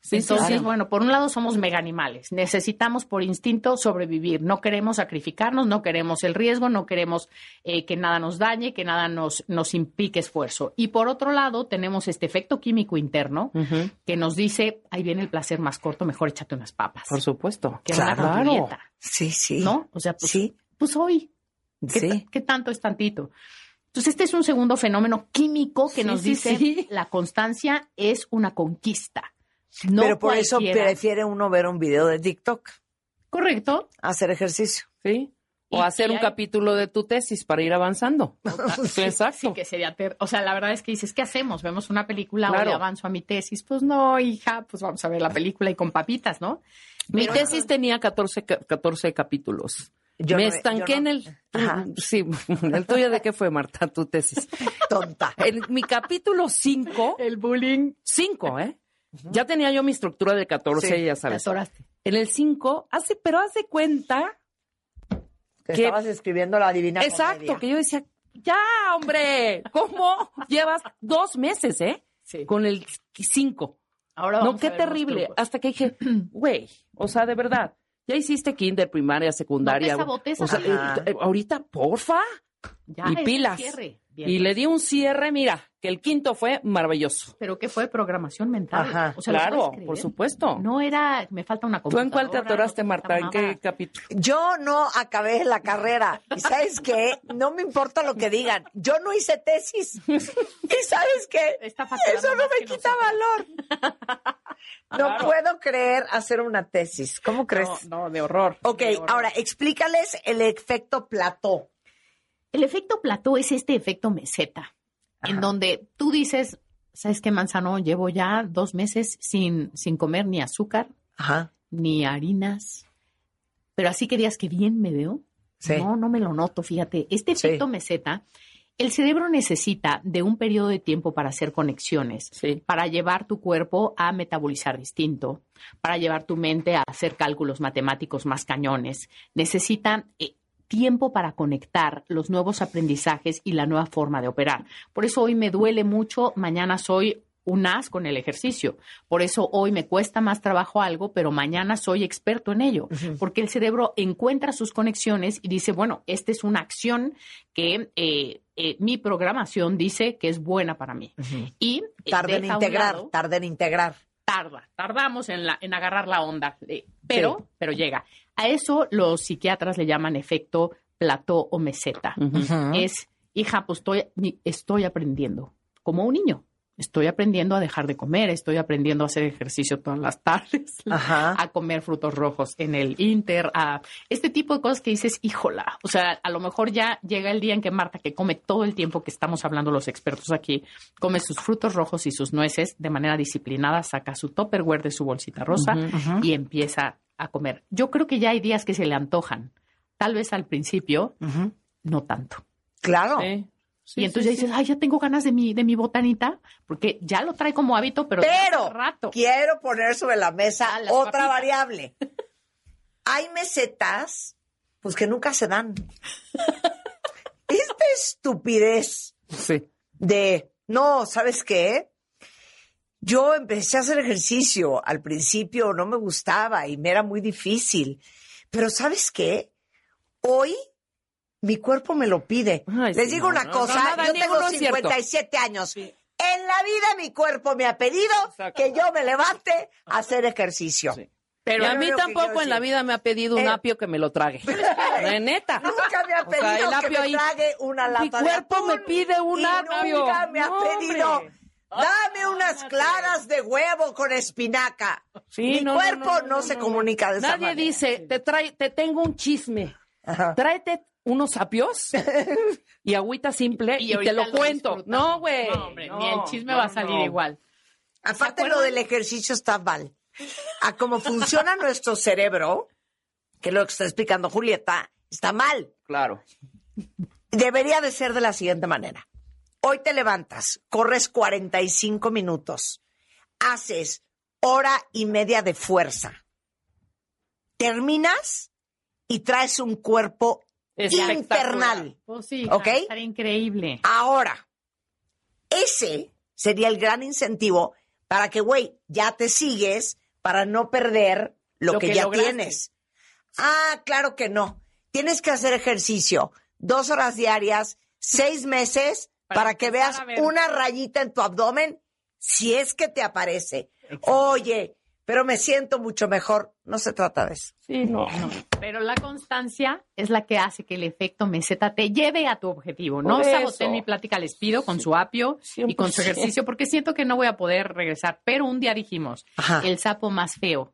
Speaker 4: Sí,
Speaker 6: Entonces,
Speaker 4: sí.
Speaker 6: bueno, por un lado somos mega animales. Necesitamos por instinto sobrevivir. No queremos sacrificarnos, no queremos el riesgo, no queremos que nada nos dañe, que nada nos implique esfuerzo. Y por otro lado, tenemos este efecto químico interno que nos dice, ahí viene el placer más corto, mejor échate unas papas.
Speaker 4: Por supuesto.
Speaker 6: Que van a con tu dieta,
Speaker 2: Sí, sí.
Speaker 6: ¿no? O sea, pues,
Speaker 2: Sí.
Speaker 6: pues hoy.
Speaker 2: Sí.
Speaker 6: ¿Qué tanto es tantito? Entonces, este es un segundo fenómeno químico que
Speaker 4: Sí,
Speaker 6: nos
Speaker 4: sí,
Speaker 6: dice
Speaker 4: sí.
Speaker 6: la constancia es una conquista. No
Speaker 2: Pero por eso
Speaker 6: cualquiera.
Speaker 2: prefiere uno ver un video de TikTok,
Speaker 6: Correcto.
Speaker 2: hacer ejercicio.
Speaker 4: Sí. O
Speaker 6: Y-
Speaker 4: hacer
Speaker 6: y
Speaker 4: un
Speaker 6: hay-
Speaker 4: capítulo de tu tesis para ir avanzando. Sí, exacto.
Speaker 6: Sí, que sería o sea, la verdad es que dices, ¿qué hacemos? ¿Vemos una película
Speaker 4: Claro.
Speaker 6: o le avanzo a mi tesis? Pues no, hija, pues vamos a ver la película y con papitas, ¿no?
Speaker 4: Mi
Speaker 6: Pero-
Speaker 4: tesis tenía 14 capítulos.
Speaker 2: Yo
Speaker 4: Me
Speaker 2: no-
Speaker 4: estanqué
Speaker 2: yo no-
Speaker 4: en el...
Speaker 2: Ajá.
Speaker 4: Sí, ¿el tuyo de qué fue, Marta, tu tesis?
Speaker 2: Tonta.
Speaker 4: En mi capítulo 5,
Speaker 6: El bullying.
Speaker 4: 5, ya tenía yo mi estructura de 14,
Speaker 2: Sí,
Speaker 4: ya
Speaker 6: Te
Speaker 4: sabes.
Speaker 6: atoraste.
Speaker 4: En el 5, haz de cuenta...
Speaker 2: Que
Speaker 4: que-
Speaker 2: estabas escribiendo la Divina
Speaker 4: Exacto,
Speaker 2: Comedia.
Speaker 4: que yo decía, ya, hombre, ¿cómo? Llevas 2 meses,
Speaker 6: Sí.
Speaker 4: con el 5.
Speaker 6: Ahora
Speaker 4: No,
Speaker 6: vamos
Speaker 4: qué
Speaker 6: a ver unos
Speaker 4: terrible.
Speaker 6: trucos.
Speaker 4: Hasta que dije, güey, o sea, de verdad, ya hiciste kinder, primaria, secundaria.
Speaker 6: No te sabotes,
Speaker 4: o sea,
Speaker 2: ajá.
Speaker 4: ahorita, porfa.
Speaker 6: Ya,
Speaker 4: Y
Speaker 6: es el
Speaker 4: pilas.
Speaker 6: cierre. Bien.
Speaker 4: Y le di un cierre, mira, que el 5 fue maravilloso.
Speaker 6: ¿Pero qué fue? Programación mental.
Speaker 2: Ajá.
Speaker 6: O sea, ¿lo
Speaker 4: Claro,
Speaker 6: puedes creer?
Speaker 4: por supuesto.
Speaker 6: No era, me falta una
Speaker 4: ¿Tú
Speaker 6: computadora.
Speaker 4: en cuál te atoraste,
Speaker 6: no
Speaker 4: Marta? ¿En
Speaker 6: falta
Speaker 4: qué
Speaker 6: nada.
Speaker 4: capítulo?
Speaker 2: Yo no acabé la carrera. ¿Y sabes qué? No me importa lo que digan. Yo no hice tesis. ¿Y sabes qué?
Speaker 6: Está facturando
Speaker 2: Eso no
Speaker 6: más
Speaker 2: me
Speaker 6: que
Speaker 2: quita
Speaker 6: nosotros.
Speaker 2: valor. No puedo creer hacer una tesis. ¿Cómo crees?
Speaker 6: No, de horror.
Speaker 2: Ok,
Speaker 6: de horror.
Speaker 2: ahora explícales el efecto plató.
Speaker 6: El efecto plató es este efecto meseta, en donde tú dices, ¿sabes qué, Manzano? Llevo ya 2 meses sin comer ni azúcar,
Speaker 2: Ajá.
Speaker 6: ni harinas, pero así que digas que bien me veo.
Speaker 2: Sí.
Speaker 6: No me lo noto, fíjate. Este
Speaker 2: Sí.
Speaker 6: efecto meseta, el cerebro necesita de un periodo de tiempo para hacer conexiones,
Speaker 4: Sí.
Speaker 6: para llevar tu cuerpo a metabolizar distinto, para llevar tu mente a hacer cálculos matemáticos más cañones. Necesita tiempo para conectar los nuevos aprendizajes y la nueva forma de operar. Por eso hoy me duele mucho, mañana soy un as con el ejercicio. Por eso hoy me cuesta más trabajo algo, pero mañana soy experto en ello. Porque el cerebro encuentra sus conexiones y dice, bueno, esta es una acción que mi programación dice que es buena para mí. Y
Speaker 2: Tarda en
Speaker 6: deja a un
Speaker 2: integrar,
Speaker 6: lado-
Speaker 2: tarda en integrar.
Speaker 6: tardamos en agarrar la onda, pero llega. A eso los psiquiatras le llaman efecto plató o meseta. Es, hija, pues estoy aprendiendo, como un niño. Estoy aprendiendo a dejar de comer, estoy aprendiendo a hacer ejercicio todas las tardes,
Speaker 2: Ajá.
Speaker 6: a comer frutos rojos en el Inter, a este tipo de cosas que dices, híjola. O sea, a lo mejor ya llega el día en que Marta, que come todo el tiempo que estamos hablando los expertos aquí, come sus frutos rojos y sus nueces de manera disciplinada, saca su Tupperware de su bolsita rosa y empieza a comer. Yo creo que ya hay días que se le antojan. Tal vez al principio, no tanto.
Speaker 2: Claro.
Speaker 4: Sí,
Speaker 6: y entonces
Speaker 4: sí,
Speaker 6: ya dices, ay, ya tengo ganas de mi botanita, porque ya lo trae como hábito, pero
Speaker 2: Pero
Speaker 6: hace rato.
Speaker 2: quiero poner sobre la mesa
Speaker 6: Las
Speaker 2: otra
Speaker 6: papitas.
Speaker 2: variable. Hay mesetas, pues que nunca se dan. Esta estupidez
Speaker 4: Sí.
Speaker 2: de, no, ¿sabes qué? Yo empecé a hacer ejercicio. Al principio no me gustaba y me era muy difícil. Pero ¿sabes qué? Hoy mi cuerpo me lo pide.
Speaker 4: Ay,
Speaker 2: Les
Speaker 4: sí,
Speaker 2: digo
Speaker 4: no,
Speaker 2: una
Speaker 4: no,
Speaker 2: cosa,
Speaker 4: no, nada,
Speaker 2: yo
Speaker 4: Diego,
Speaker 2: tengo
Speaker 4: no es cierto.
Speaker 2: 57 años. En la vida mi cuerpo me ha pedido
Speaker 4: Exacto.
Speaker 2: que yo me levante a hacer ejercicio.
Speaker 4: Sí.
Speaker 6: Pero
Speaker 4: y a
Speaker 2: yo
Speaker 4: mí
Speaker 2: creo que
Speaker 4: tampoco
Speaker 2: quiero
Speaker 4: en la
Speaker 2: decir-
Speaker 4: vida me ha pedido un
Speaker 2: Eh,
Speaker 4: apio que me lo trague. Neta.
Speaker 2: Nunca me ha
Speaker 4: O sea,
Speaker 2: pedido
Speaker 4: el
Speaker 2: que
Speaker 4: apio
Speaker 2: me
Speaker 4: ahí-
Speaker 2: trague una lata
Speaker 4: Mi
Speaker 2: de
Speaker 4: cuerpo
Speaker 2: atún
Speaker 4: me pide un
Speaker 2: y
Speaker 4: apio.
Speaker 2: nunca me ha
Speaker 4: No,
Speaker 2: pedido,
Speaker 4: hombre.
Speaker 2: dame unas claras de huevo con espinaca.
Speaker 4: Sí,
Speaker 2: Mi
Speaker 4: no,
Speaker 2: cuerpo no se comunica de esa
Speaker 4: Nadie
Speaker 2: manera.
Speaker 4: dice, te tengo un chisme.
Speaker 2: Ajá.
Speaker 4: Tráete unos apios y agüita simple y te
Speaker 6: ahorita
Speaker 4: lo cuento.
Speaker 6: disfrutamos.
Speaker 4: No, güey.
Speaker 6: No, hombre,
Speaker 4: No,
Speaker 6: ni el chisme
Speaker 4: no,
Speaker 6: va a salir
Speaker 4: no.
Speaker 6: igual.
Speaker 2: Aparte
Speaker 6: ¿Se
Speaker 2: lo
Speaker 6: acuerdan?
Speaker 2: del ejercicio está mal. A cómo funciona nuestro cerebro, que es lo que está explicando Julieta, está mal.
Speaker 4: Claro.
Speaker 2: Debería de ser de la siguiente manera. Hoy te levantas, corres 45 minutos, haces 1.5 horas de fuerza, terminas y traes un cuerpo infernal.
Speaker 6: Pues sí,
Speaker 2: ¿Ok?
Speaker 6: estaría increíble.
Speaker 2: Ahora, ese sería el gran incentivo para que, güey, ya te sigues para no perder lo que ya
Speaker 6: lograste.
Speaker 2: tienes. Ah, claro que no. Tienes que hacer ejercicio 2 horas diarias, 6 meses, para que
Speaker 6: empezar
Speaker 2: veas
Speaker 6: a ver.
Speaker 2: una rayita en tu abdomen, si es que te aparece. Oye, pero me siento mucho mejor. No se trata de eso.
Speaker 4: Sí, no.
Speaker 6: Pero la constancia es la que hace que el efecto meseta te lleve a tu objetivo. No
Speaker 4: Por eso.
Speaker 6: saboteen mi plática, les pido, con su apio y con su
Speaker 4: 100%.
Speaker 6: ejercicio, porque siento que no voy a poder regresar. Pero un día dijimos,
Speaker 2: Ajá.
Speaker 6: el sapo más feo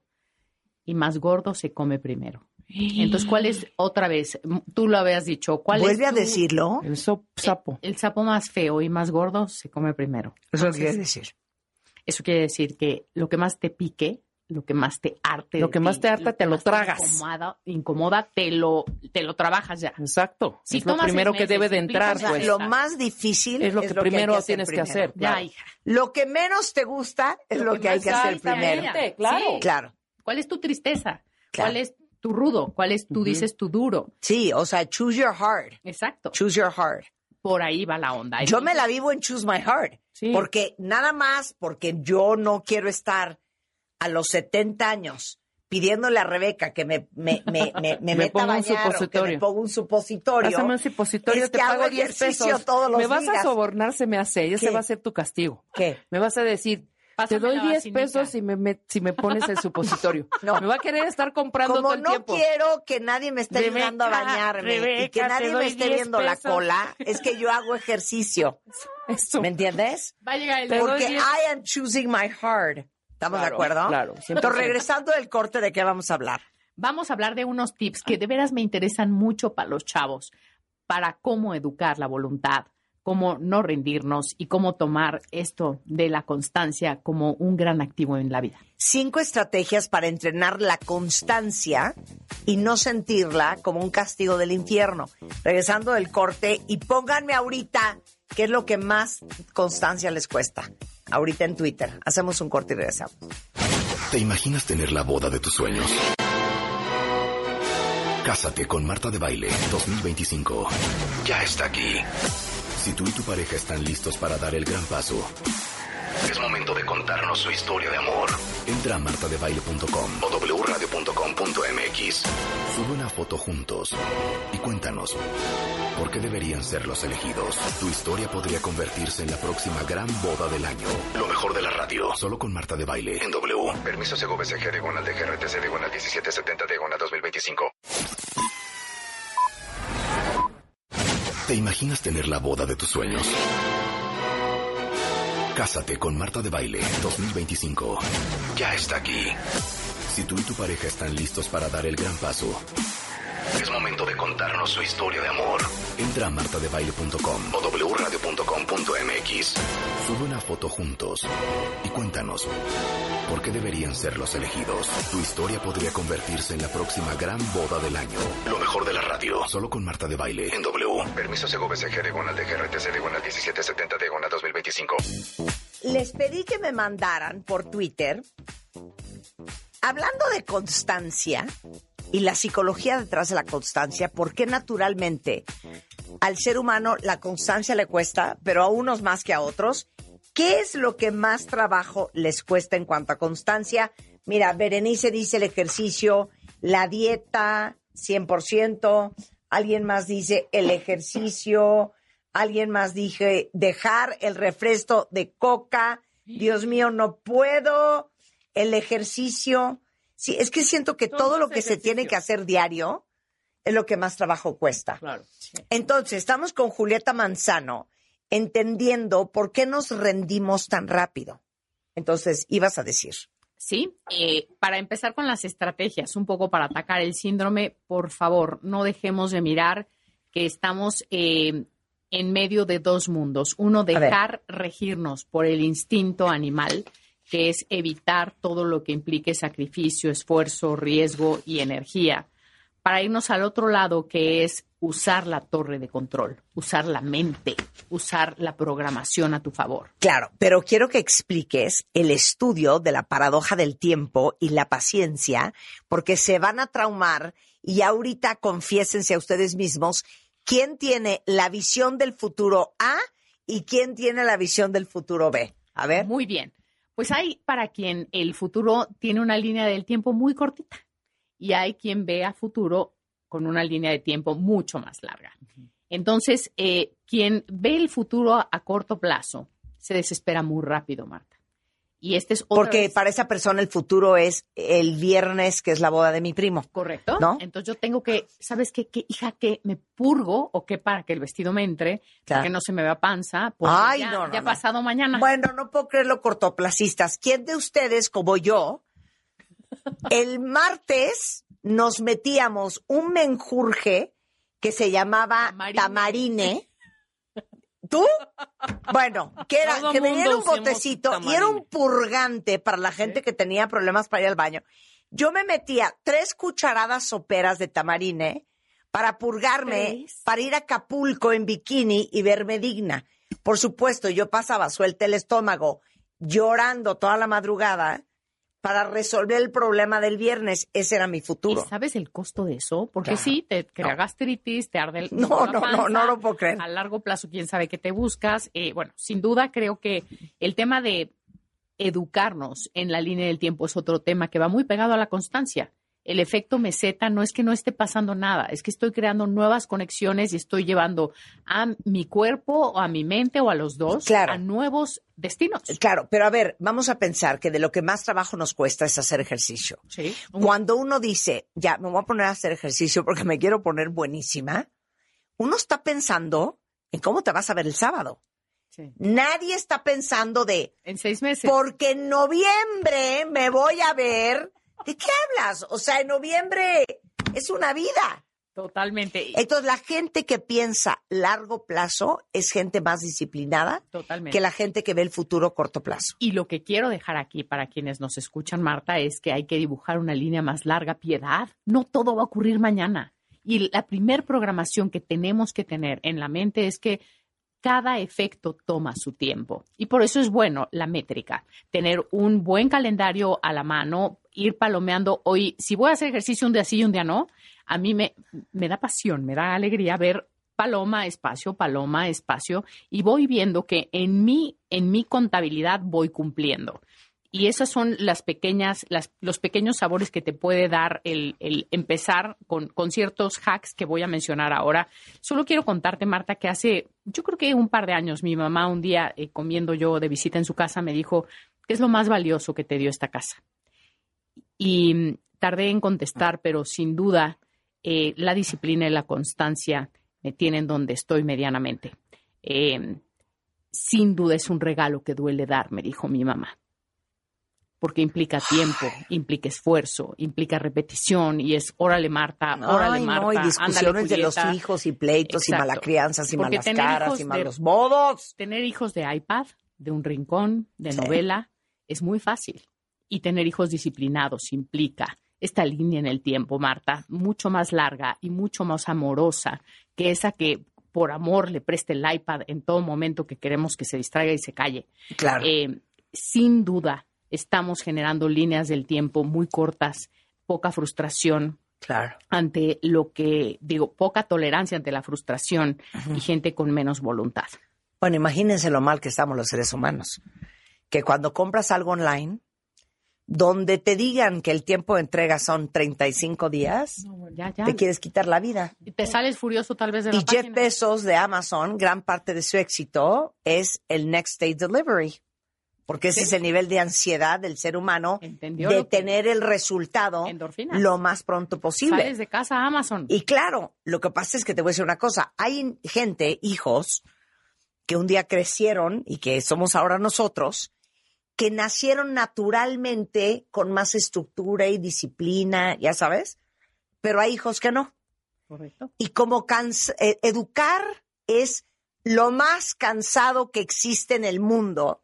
Speaker 6: y más gordo se come primero. Entonces, ¿cuál es, otra vez, tú lo habías dicho, cuál
Speaker 2: Vuelve
Speaker 6: es
Speaker 2: a decirlo.
Speaker 4: El sapo.
Speaker 6: el sapo más feo y más gordo se come primero?
Speaker 2: Eso
Speaker 6: Entonces,
Speaker 2: quiere decir.
Speaker 6: Eso quiere decir que lo que más te pique, lo que más te arte,
Speaker 4: Lo que más te harta, te lo
Speaker 6: más te
Speaker 4: tragas.
Speaker 6: incomoda, te lo trabajas ya.
Speaker 4: Exacto.
Speaker 6: Si
Speaker 4: es lo
Speaker 6: tomas
Speaker 4: primero
Speaker 6: 6
Speaker 4: que
Speaker 6: meses,
Speaker 4: debe de
Speaker 6: si
Speaker 4: entrar,
Speaker 6: aplicas
Speaker 4: pues.
Speaker 2: Lo más difícil
Speaker 4: Es lo que
Speaker 2: hay
Speaker 4: primero
Speaker 2: hacer
Speaker 4: tienes que
Speaker 2: primero.
Speaker 4: hacer.
Speaker 6: Ya,
Speaker 4: Claro.
Speaker 6: hija.
Speaker 2: Lo que menos te gusta es lo que hay que hacer primero.
Speaker 6: Exactamente,
Speaker 4: Claro.
Speaker 6: Sí.
Speaker 2: Claro.
Speaker 6: ¿Cuál es tu tristeza?
Speaker 2: Claro.
Speaker 6: ¿Cuál es tu rudo? ¿Cuál es, tú dices, tu duro?
Speaker 2: Sí, o sea, choose your heart.
Speaker 6: Exacto.
Speaker 2: Choose your heart.
Speaker 6: Por ahí va la onda.
Speaker 2: Yo me la vivo en choose my heart.
Speaker 4: Sí.
Speaker 2: Porque nada más porque yo no quiero estar a los 70 años pidiéndole a Rebeca que me meta a
Speaker 4: ponga un
Speaker 2: bañar o que
Speaker 4: supositorio.
Speaker 2: me ponga un supositorio.
Speaker 4: Pásame un supositorio,
Speaker 2: es
Speaker 4: te
Speaker 2: que
Speaker 4: pago
Speaker 2: hago
Speaker 4: 10
Speaker 2: ejercicio
Speaker 4: pesos.
Speaker 2: todos los
Speaker 4: Me vas
Speaker 2: días.
Speaker 4: a sobornar, se me hace. Ese
Speaker 2: ¿Qué?
Speaker 4: va a ser tu castigo.
Speaker 2: ¿Qué?
Speaker 4: Me vas a decir,
Speaker 6: Pásame
Speaker 4: te doy
Speaker 6: la
Speaker 4: 10
Speaker 6: vacinica.
Speaker 4: pesos si me pones el supositorio.
Speaker 2: No.
Speaker 4: Me va a querer estar comprando
Speaker 2: Como
Speaker 4: todo el
Speaker 2: no
Speaker 4: tiempo.
Speaker 2: quiero que nadie me esté
Speaker 4: Rebeca,
Speaker 2: ayudando a bañarme y que
Speaker 4: Rebeca,
Speaker 2: nadie
Speaker 4: te
Speaker 2: me
Speaker 4: doy
Speaker 2: esté
Speaker 4: 10
Speaker 2: viendo la
Speaker 4: pesos.
Speaker 2: cola, es que yo hago ejercicio.
Speaker 4: Eso.
Speaker 2: ¿Me entiendes?
Speaker 6: Va a llegar el
Speaker 4: Te doy
Speaker 2: Porque
Speaker 4: 10.
Speaker 2: I am choosing my heart. ¿Estamos de
Speaker 4: Claro,
Speaker 2: acuerdo?
Speaker 4: claro, 100%.
Speaker 2: Entonces, regresando del corte, ¿de qué vamos a hablar?
Speaker 6: Vamos a hablar de unos tips que de veras me interesan mucho para los chavos, para cómo educar la voluntad, cómo no rendirnos y cómo tomar esto de la constancia como un gran activo en la vida.
Speaker 2: 5 estrategias para entrenar la constancia y no sentirla como un castigo del infierno. Regresando del corte, y pónganme ahorita qué es lo que más constancia les cuesta. Ahorita en Twitter. Hacemos un corte y regresamos.
Speaker 1: ¿Te imaginas tener la boda de tus sueños? Cásate con Marta de Baile 2025. Ya está aquí. Si tú y tu pareja están listos para dar el gran paso, es momento de contarnos su historia de amor. Entra a martadebaile.com o wradio.com.mx. Sube una foto juntos y cuéntanos por qué deberían ser los elegidos. Tu historia podría convertirse en la próxima gran boda del año. Lo mejor de la radio, solo con Marta de Baile en W. Permiso CGVCG diagonal de GRTC diagonal 1770 diagonal 2025. ¿Te imaginas tener la boda de tus sueños? Cásate con Marta de Baile 2025. Ya está aquí. Si tú y tu pareja están listos para dar el gran paso, es momento de contarnos su historia de amor. Entra a martadebaile.com o wradio.com.mx. Sube una foto juntos y cuéntanos por qué deberían ser los elegidos. Tu historia podría convertirse en la próxima gran boda del año. Lo mejor de la radio, solo con Marta de Baile en W. Permiso CGVCG diagonal de GRTC diagonal 1770 diagonal 2025.
Speaker 2: Les pedí que me mandaran por Twitter, hablando de constancia y la psicología detrás de la constancia, por qué naturalmente al ser humano la constancia le cuesta, pero a unos más que a otros. ¿Qué es lo que más trabajo les cuesta en cuanto a constancia? Mira, Berenice dice el ejercicio, la dieta, 100%. Alguien más dice el ejercicio. Alguien más dije dejar el refresco de coca. Dios mío, no puedo. El ejercicio. Sí, es que siento que todo lo que se tiene que hacer diario es lo que más trabajo cuesta.
Speaker 4: Claro.
Speaker 2: Entonces, estamos con Julieta Manzano, entendiendo por qué nos rendimos tan rápido. Entonces, ibas a decir.
Speaker 6: Sí, para empezar con las estrategias, un poco para atacar el síndrome, por favor, no dejemos de mirar que estamos en medio de dos mundos. Uno, dejar regirnos por el instinto animal, que es evitar todo lo que implique sacrificio, esfuerzo, riesgo y energía, para irnos al otro lado, que es usar la torre de control, usar la mente, usar la programación a tu favor.
Speaker 2: Claro, pero quiero que expliques el estudio de la paradoja del tiempo y la paciencia, porque se van a traumar y ahorita confiésense a ustedes mismos quién tiene la visión del futuro A y quién tiene la visión del futuro B. A ver.
Speaker 6: Muy bien. Pues hay para quien el futuro tiene una línea del tiempo muy cortita y hay quien ve a futuro con una línea de tiempo mucho más larga. Entonces, quien ve el futuro a corto plazo se desespera muy rápido, Marta. Y este es
Speaker 2: Porque para esa persona el futuro es el viernes, que es la boda de mi primo.
Speaker 6: Correcto.
Speaker 2: ¿No?
Speaker 6: Entonces yo tengo que, ¿sabes qué? Hija, que me purgo o que para que el vestido me entre,
Speaker 2: Claro.
Speaker 6: para que no se me vea panza, porque
Speaker 2: Ay,
Speaker 6: ya,
Speaker 2: no, no,
Speaker 6: ya
Speaker 2: no.
Speaker 6: pasado mañana.
Speaker 2: Bueno, no puedo creerlo, cortoplacistas. ¿Quién de ustedes, como yo, el martes nos metíamos un menjurje que se llamaba tamarine? ¿Tú? Bueno, que era
Speaker 4: Todo
Speaker 2: que venía en
Speaker 4: mundo
Speaker 2: un
Speaker 4: usemos
Speaker 2: botecito y
Speaker 4: tamarine.
Speaker 2: era un purgante para la gente que tenía problemas para ir al baño. Yo me metía 3 cucharadas soperas de tamarine para purgarme, para ir a Acapulco en bikini y verme digna. Por supuesto, yo pasaba suelta el estómago, llorando toda la madrugada para resolver el problema del viernes. Ese era mi
Speaker 6: ¿Y
Speaker 2: futuro.
Speaker 6: sabes el costo de eso? Porque
Speaker 2: Claro.
Speaker 6: sí, te crea gastritis, te arde
Speaker 2: No,
Speaker 6: la
Speaker 2: no,
Speaker 6: panza.
Speaker 2: no lo puedo creer.
Speaker 6: A largo plazo, quién sabe qué te buscas. Bueno, sin duda creo que el tema de educarnos en la línea del tiempo es otro tema que va muy pegado a la constancia. El efecto meseta no es que no esté pasando nada, es que estoy creando nuevas conexiones y estoy llevando a mi cuerpo o a mi mente o a los dos
Speaker 2: Claro.
Speaker 6: a nuevos destinos.
Speaker 2: Claro, pero a ver, vamos a pensar que de lo que más trabajo nos cuesta es hacer ejercicio.
Speaker 6: Sí.
Speaker 2: Cuando uno dice, ya, me voy a poner a hacer ejercicio porque me quiero poner buenísima, uno está pensando en cómo te vas a ver el sábado.
Speaker 6: Sí.
Speaker 2: Nadie está pensando de,
Speaker 6: En 6 meses.
Speaker 2: porque en noviembre me voy a ver. ¿De qué hablas? O sea, en noviembre es una vida.
Speaker 6: Totalmente.
Speaker 2: Entonces, la gente que piensa largo plazo es gente más disciplinada
Speaker 6: Totalmente.
Speaker 2: que la gente que ve el futuro corto plazo.
Speaker 6: Y lo que quiero dejar aquí para quienes nos escuchan, Marta, es que hay que dibujar una línea más larga, piedad. No todo va a ocurrir mañana. Y la primer programación que tenemos que tener en la mente es que cada efecto toma su tiempo. Y por eso es bueno la métrica. Tener un buen calendario a la mano, ir palomeando. Hoy, si voy a hacer ejercicio un día sí y un día no, a mí me da pasión, me da alegría ver paloma, espacio, y voy viendo que en mi contabilidad voy cumpliendo. Y esas son los pequeños sabores que te puede dar el empezar con ciertos hacks que voy a mencionar ahora. Solo quiero contarte, Marta, que hace, yo creo que un par de años, mi mamá un día comiendo yo de visita en su casa me dijo, ¿qué es lo más valioso que te dio esta casa? Y tardé en contestar, pero sin duda la disciplina y la constancia me tienen donde estoy medianamente. Sin duda es un regalo que duele dar, me dijo mi mamá. Porque implica tiempo, implica esfuerzo, implica repetición y es órale Marta, órale
Speaker 2: Ay,
Speaker 6: Marta,
Speaker 2: no, y
Speaker 6: ándale,
Speaker 2: discusiones de los
Speaker 6: Julieta.
Speaker 2: hijos y pleitos
Speaker 6: Exacto.
Speaker 2: y mala crianzas y
Speaker 6: Porque
Speaker 2: malas
Speaker 6: tener
Speaker 2: caras
Speaker 6: hijos
Speaker 2: y
Speaker 6: de-
Speaker 2: malos modos.
Speaker 6: Tener hijos de iPad, de un rincón, de
Speaker 2: Sí.
Speaker 6: novela, es muy fácil. Y tener hijos disciplinados implica esta línea en el tiempo, Marta, mucho más larga y mucho más amorosa que esa que por amor le preste el iPad en todo momento que queremos que se distraiga y se calle.
Speaker 2: Claro.
Speaker 6: Sin duda, estamos generando líneas del tiempo muy cortas, poca frustración
Speaker 2: Claro.
Speaker 6: ante poca tolerancia ante la frustración y gente con menos voluntad.
Speaker 2: Bueno, imagínense lo mal que estamos los seres humanos. Que cuando compras algo online, donde te digan que el tiempo de entrega son 35 días,
Speaker 6: Ya.
Speaker 2: te quieres quitar la vida.
Speaker 6: Y te sales furioso tal vez de la
Speaker 2: Y Jeff
Speaker 6: página.
Speaker 2: Bezos de Amazon, gran parte de su éxito es el next day delivery. Porque ese
Speaker 6: Sí.
Speaker 2: es el nivel de ansiedad del ser humano
Speaker 6: Entendió
Speaker 2: de
Speaker 6: lo que-
Speaker 2: tener el resultado
Speaker 6: Endorfinas.
Speaker 2: lo más pronto posible.
Speaker 6: Sales de casa a Amazon.
Speaker 2: Y claro, lo que pasa es que te voy a decir una cosa. Hay gente, hijos, que un día crecieron y que somos ahora nosotros, que nacieron naturalmente con más estructura y disciplina, ya sabes, pero hay hijos que no.
Speaker 6: Correcto.
Speaker 2: Y como educar es lo más cansado que existe en el mundo,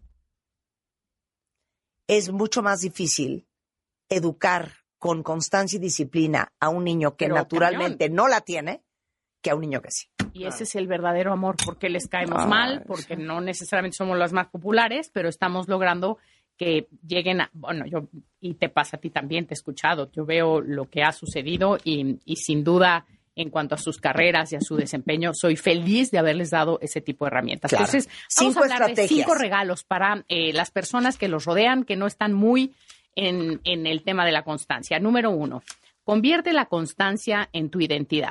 Speaker 2: es mucho más difícil educar con constancia y disciplina a un niño que
Speaker 6: Pero
Speaker 2: naturalmente no la tiene que a un niño que sí.
Speaker 6: Y ese es el verdadero amor, porque les caemos mal, porque no necesariamente somos las más populares, pero estamos logrando que lleguen a, y te pasa a ti también, te he escuchado, yo veo lo que ha sucedido y sin duda en cuanto a sus carreras y a su desempeño. Soy feliz de haberles dado ese tipo de herramientas.
Speaker 2: Claro.
Speaker 6: Entonces, vamos
Speaker 2: 5
Speaker 6: a hablar
Speaker 2: estrategias.
Speaker 6: de 5 regalos para las personas que los rodean, que no están muy en el tema de la constancia. Número 1, convierte la constancia en tu identidad.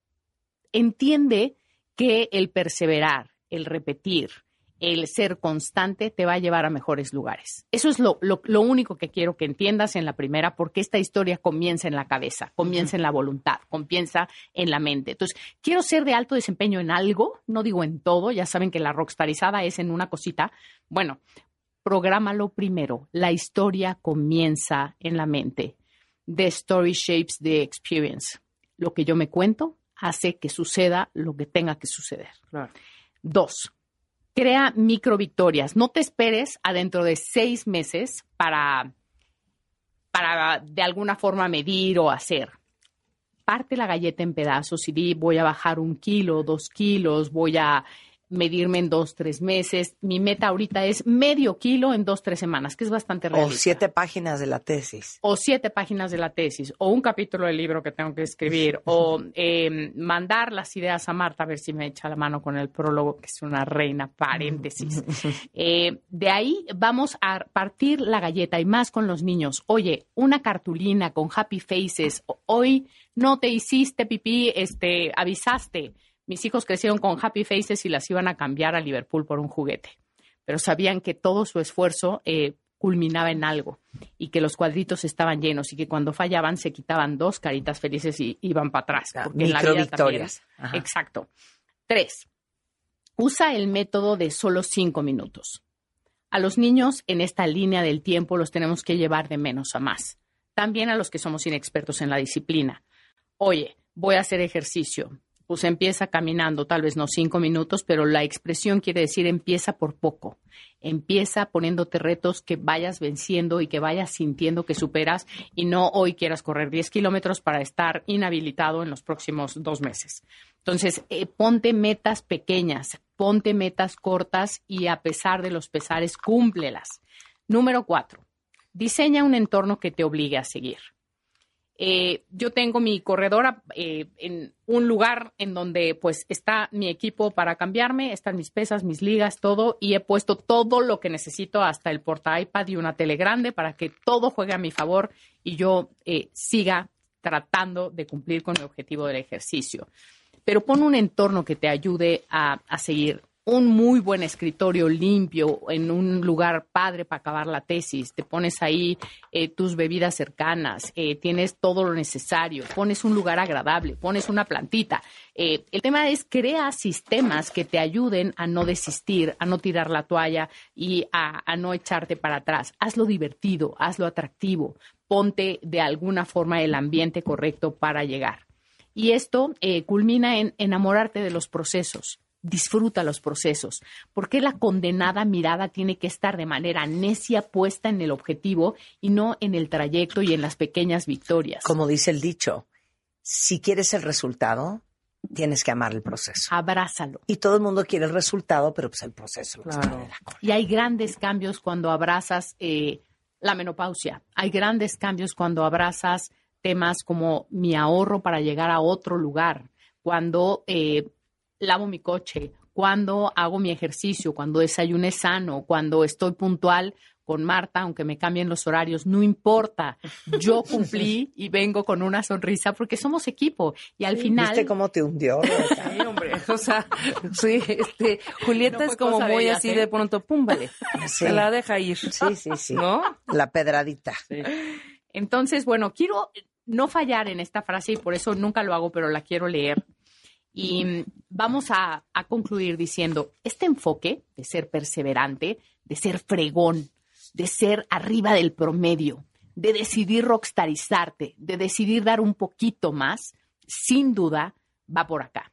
Speaker 6: Entiende que el perseverar, el repetir, el ser constante te va a llevar a mejores lugares. Eso es lo único que quiero que entiendas en la primera, porque esta historia comienza en la cabeza, comienza en la voluntad, comienza en la mente. Entonces, quiero ser de alto desempeño en algo, no digo en todo, ya saben que la rockstarizada es en una cosita. Bueno, prográmalo primero. La historia comienza en la mente. The story shapes the experience. Lo que yo me cuento hace que suceda lo que tenga que suceder.
Speaker 4: Claro.
Speaker 6: 2, crea micro victorias. No te esperes a dentro de 6 meses para de alguna forma medir o hacer. Parte la galleta en pedazos y di, voy a bajar 1 kilo, 2 kilos, voy a medirme en 2, 3 meses. Mi meta ahorita es medio kilo en 2, 3 semanas, que es bastante
Speaker 2: O
Speaker 6: realista.
Speaker 2: 7 páginas de la tesis.
Speaker 6: O 7 páginas de la tesis, o un capítulo del libro que tengo que escribir, o mandar las ideas a Marta a ver si me echa la mano con el prólogo, que es una reina, paréntesis. De ahí vamos a partir la galleta, y más con los niños. Oye, una cartulina con happy faces. Hoy no te hiciste pipí, avisaste. Mis hijos crecieron con happy faces y las iban a cambiar a Liverpool por un juguete. Pero sabían que todo su esfuerzo culminaba en algo y que los cuadritos estaban llenos y que cuando fallaban se quitaban 2 caritas felices y iban para atrás. Porque en la vida también.
Speaker 2: Microvictorias. Ajá.
Speaker 6: Exacto. 3, usa el método de solo 5 minutos. A los niños en esta línea del tiempo los tenemos que llevar de menos a más. También a los que somos inexpertos en la disciplina. Oye, voy a hacer ejercicio. Pues empieza caminando, tal vez no 5 minutos, pero la expresión quiere decir empieza por poco. Empieza poniéndote retos que vayas venciendo y que vayas sintiendo que superas, y no hoy quieras correr 10 kilómetros para estar inhabilitado en los próximos 2 meses. Entonces, ponte metas pequeñas, ponte metas cortas y a pesar de los pesares, cúmplelas. Número 4, diseña un entorno que te obligue a seguir. Yo tengo mi corredora en un lugar en donde pues está mi equipo para cambiarme, están mis pesas, mis ligas, todo, y he puesto todo lo que necesito, hasta el porta iPad y una tele grande, para que todo juegue a mi favor y yo siga tratando de cumplir con mi objetivo del ejercicio. Pero pon un entorno que te ayude a seguir. Un muy buen escritorio limpio en un lugar padre para acabar la tesis. Te pones ahí tus bebidas cercanas, tienes todo lo necesario, pones un lugar agradable, pones una plantita. El tema es crea sistemas que te ayuden a no desistir, a no tirar la toalla y a no echarte para atrás. Hazlo divertido, hazlo atractivo, ponte de alguna forma el ambiente correcto para llegar. Y esto culmina en enamorarte de los procesos. Disfruta los procesos. ¿Por qué la condenada mirada tiene que estar de manera necia puesta en el objetivo y no en el trayecto y en las pequeñas victorias?
Speaker 2: Como dice el dicho, si quieres el resultado, tienes que amar el proceso.
Speaker 6: Abrázalo.
Speaker 2: Y todo el mundo quiere el resultado, pero pues el proceso lo está de la cola.
Speaker 6: Y hay grandes cambios cuando abrazas la menopausia. Hay grandes cambios cuando abrazas temas como mi ahorro para llegar a otro lugar. Cuando lavo mi coche, cuando hago mi ejercicio, cuando desayuné sano, cuando estoy puntual con Marta, aunque me cambien los horarios, no importa. Yo cumplí y vengo con una sonrisa porque somos equipo. Y al final...
Speaker 2: ¿Viste cómo te hundió?
Speaker 4: Sí, hombre. O sea, sí, Julieta
Speaker 6: No
Speaker 4: es
Speaker 6: fue
Speaker 4: como
Speaker 6: cosa de
Speaker 4: muy
Speaker 6: ellas,
Speaker 4: así
Speaker 6: ¿eh?
Speaker 4: de pronto, pum, vale.
Speaker 2: Sí.
Speaker 4: Se la deja ir.
Speaker 2: Sí.
Speaker 4: ¿No?
Speaker 2: La pedradita.
Speaker 4: Sí.
Speaker 6: Entonces, bueno, quiero no fallar en esta frase y por eso nunca lo hago, pero la quiero leer. Y vamos a concluir diciendo, este enfoque de ser perseverante, de ser fregón, de ser arriba del promedio, de decidir rockstarizarte, de decidir dar un poquito más, sin duda va por acá.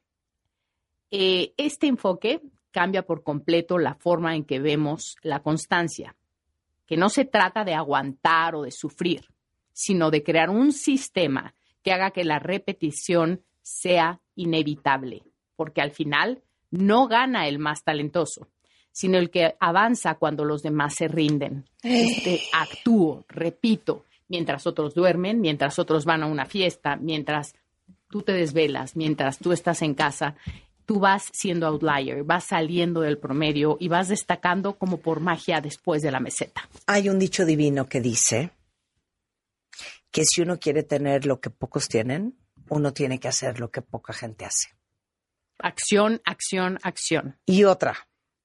Speaker 6: Este enfoque cambia por completo la forma en que vemos la constancia, que no se trata de aguantar o de sufrir, sino de crear un sistema que haga que la repetición sea inevitable, porque al final no gana el más talentoso, sino el que avanza cuando los demás se rinden. Actúo, repito, mientras otros duermen, mientras otros van a una fiesta, mientras tú te desvelas, mientras tú estás en casa, tú vas siendo outlier, vas saliendo del promedio y vas destacando como por magia después de la meseta.
Speaker 2: Hay un dicho divino que dice que si uno quiere tener lo que pocos tienen, uno tiene que hacer lo que poca gente hace.
Speaker 6: Acción, acción, acción.
Speaker 2: Y otra,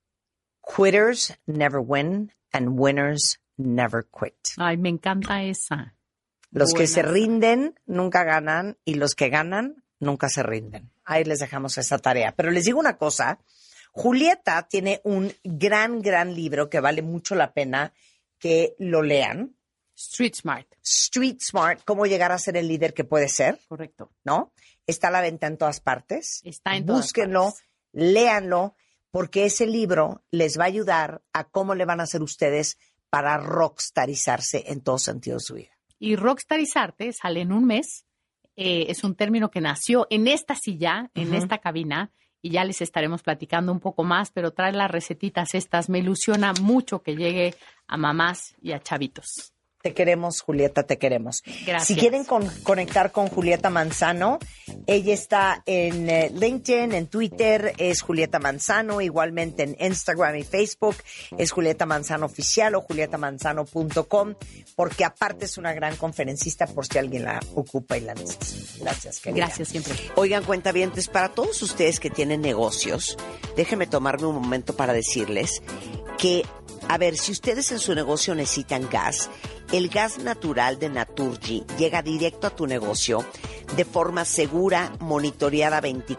Speaker 2: quitters never win and winners never quit.
Speaker 6: Ay, me encanta esa.
Speaker 2: Los que
Speaker 6: Buena.
Speaker 2: se rinden nunca ganan y los que ganan nunca se rinden. Ahí les dejamos esa tarea. Pero les digo una cosa, Julieta tiene un gran libro que vale mucho la pena que lo lean.
Speaker 6: Street Smart.
Speaker 2: Street Smart, cómo llegar a ser el líder que puede ser,
Speaker 6: Correcto.
Speaker 2: ¿no? Está a la venta en todas partes.
Speaker 6: Está en todas
Speaker 2: Búsquenlo,
Speaker 6: partes.
Speaker 2: léanlo, porque ese libro les va a ayudar a cómo le van a hacer ustedes para rockstarizarse en todo sentido de su vida.
Speaker 6: Y rockstarizarte sale en un mes. Es un término que nació en esta silla, en esta cabina, y ya les estaremos platicando un poco más, pero trae las recetitas estas. Me ilusiona mucho que llegue a mamás y a chavitos.
Speaker 2: Te queremos, Julieta, te queremos.
Speaker 6: Gracias.
Speaker 2: Si quieren conectar con Julieta Manzano, ella está en LinkedIn, en Twitter, es Julieta Manzano, igualmente en Instagram y Facebook, es Julieta Manzano Oficial o julietamanzano.com, porque aparte es una gran conferencista por si alguien la ocupa y la necesita. Gracias, querida.
Speaker 6: Gracias siempre.
Speaker 2: Oigan, cuentavientes, para todos ustedes que tienen negocios, déjenme tomarme un momento para decirles que, a ver, si ustedes en su negocio necesitan gas, el gas natural de Naturgy llega directo a tu negocio de forma segura, monitoreada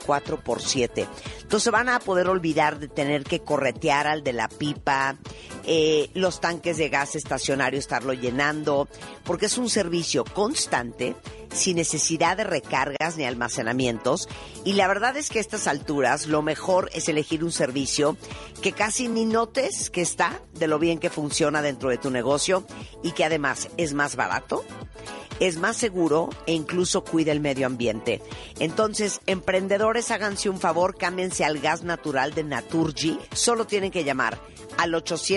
Speaker 2: 24/7. Entonces van a poder olvidar de tener que corretear al de la pipa, los tanques de gas estacionario, estarlo llenando, porque es un servicio constante, sin necesidad de recargas ni almacenamientos. Y la verdad es que a estas alturas lo mejor es elegir un servicio que casi ni notes que está, de lo bien que funciona dentro de tu negocio, y que además es más barato, es más seguro e incluso cuida el medio ambiente. Entonces, emprendedores, háganse un favor, cámbiense al gas natural de Naturgy. Solo tienen que llamar al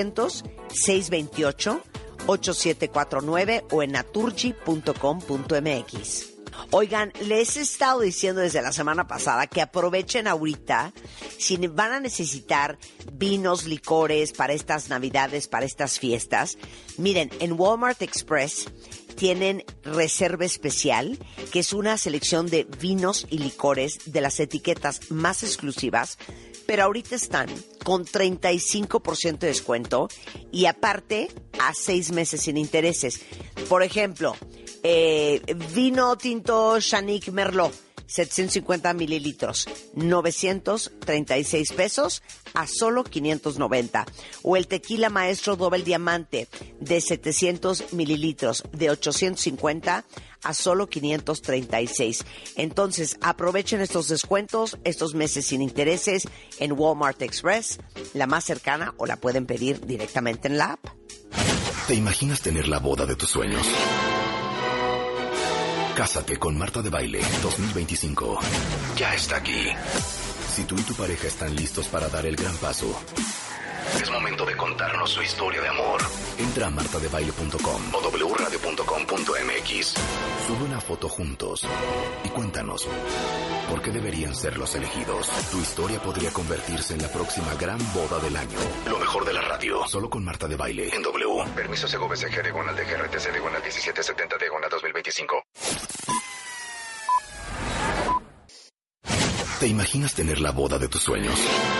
Speaker 2: 800-628-8749 o en naturgy.com.mx. Oigan, les he estado diciendo desde la semana pasada que aprovechen ahorita, si van a necesitar vinos, licores para estas navidades, para estas fiestas. Miren, en Walmart Express tienen reserva especial, que es una selección de vinos y licores de las etiquetas más exclusivas, pero ahorita están con 35% de descuento y aparte a 6 meses sin intereses. Por ejemplo, vino tinto Chanic Merlot, 750 mililitros, 936 pesos a solo 590. O el tequila Maestro Doble Diamante de 700 mililitros, de 850 a solo 536. Entonces, aprovechen estos descuentos, estos meses sin intereses en Walmart Express, la más cercana, o la pueden pedir directamente en la app.
Speaker 1: ¿Te imaginas tener la boda de tus sueños? Cásate con Marta de Baile 2025. Ya está aquí. Si tú y tu pareja están listos para dar el gran paso, es momento de contarnos su historia de amor. Entra a martadebaile.com o wradio.com.mx. Sube una foto juntos y cuéntanos por qué deberían ser los elegidos. Tu historia podría convertirse en la próxima gran boda del año. Lo mejor de la radio, solo con Marta de Baile en W. Permiso CGVCG diagonal de GRTC diagonal 1770 diagonal 2025. ¿Te imaginas tener la boda de tus sueños?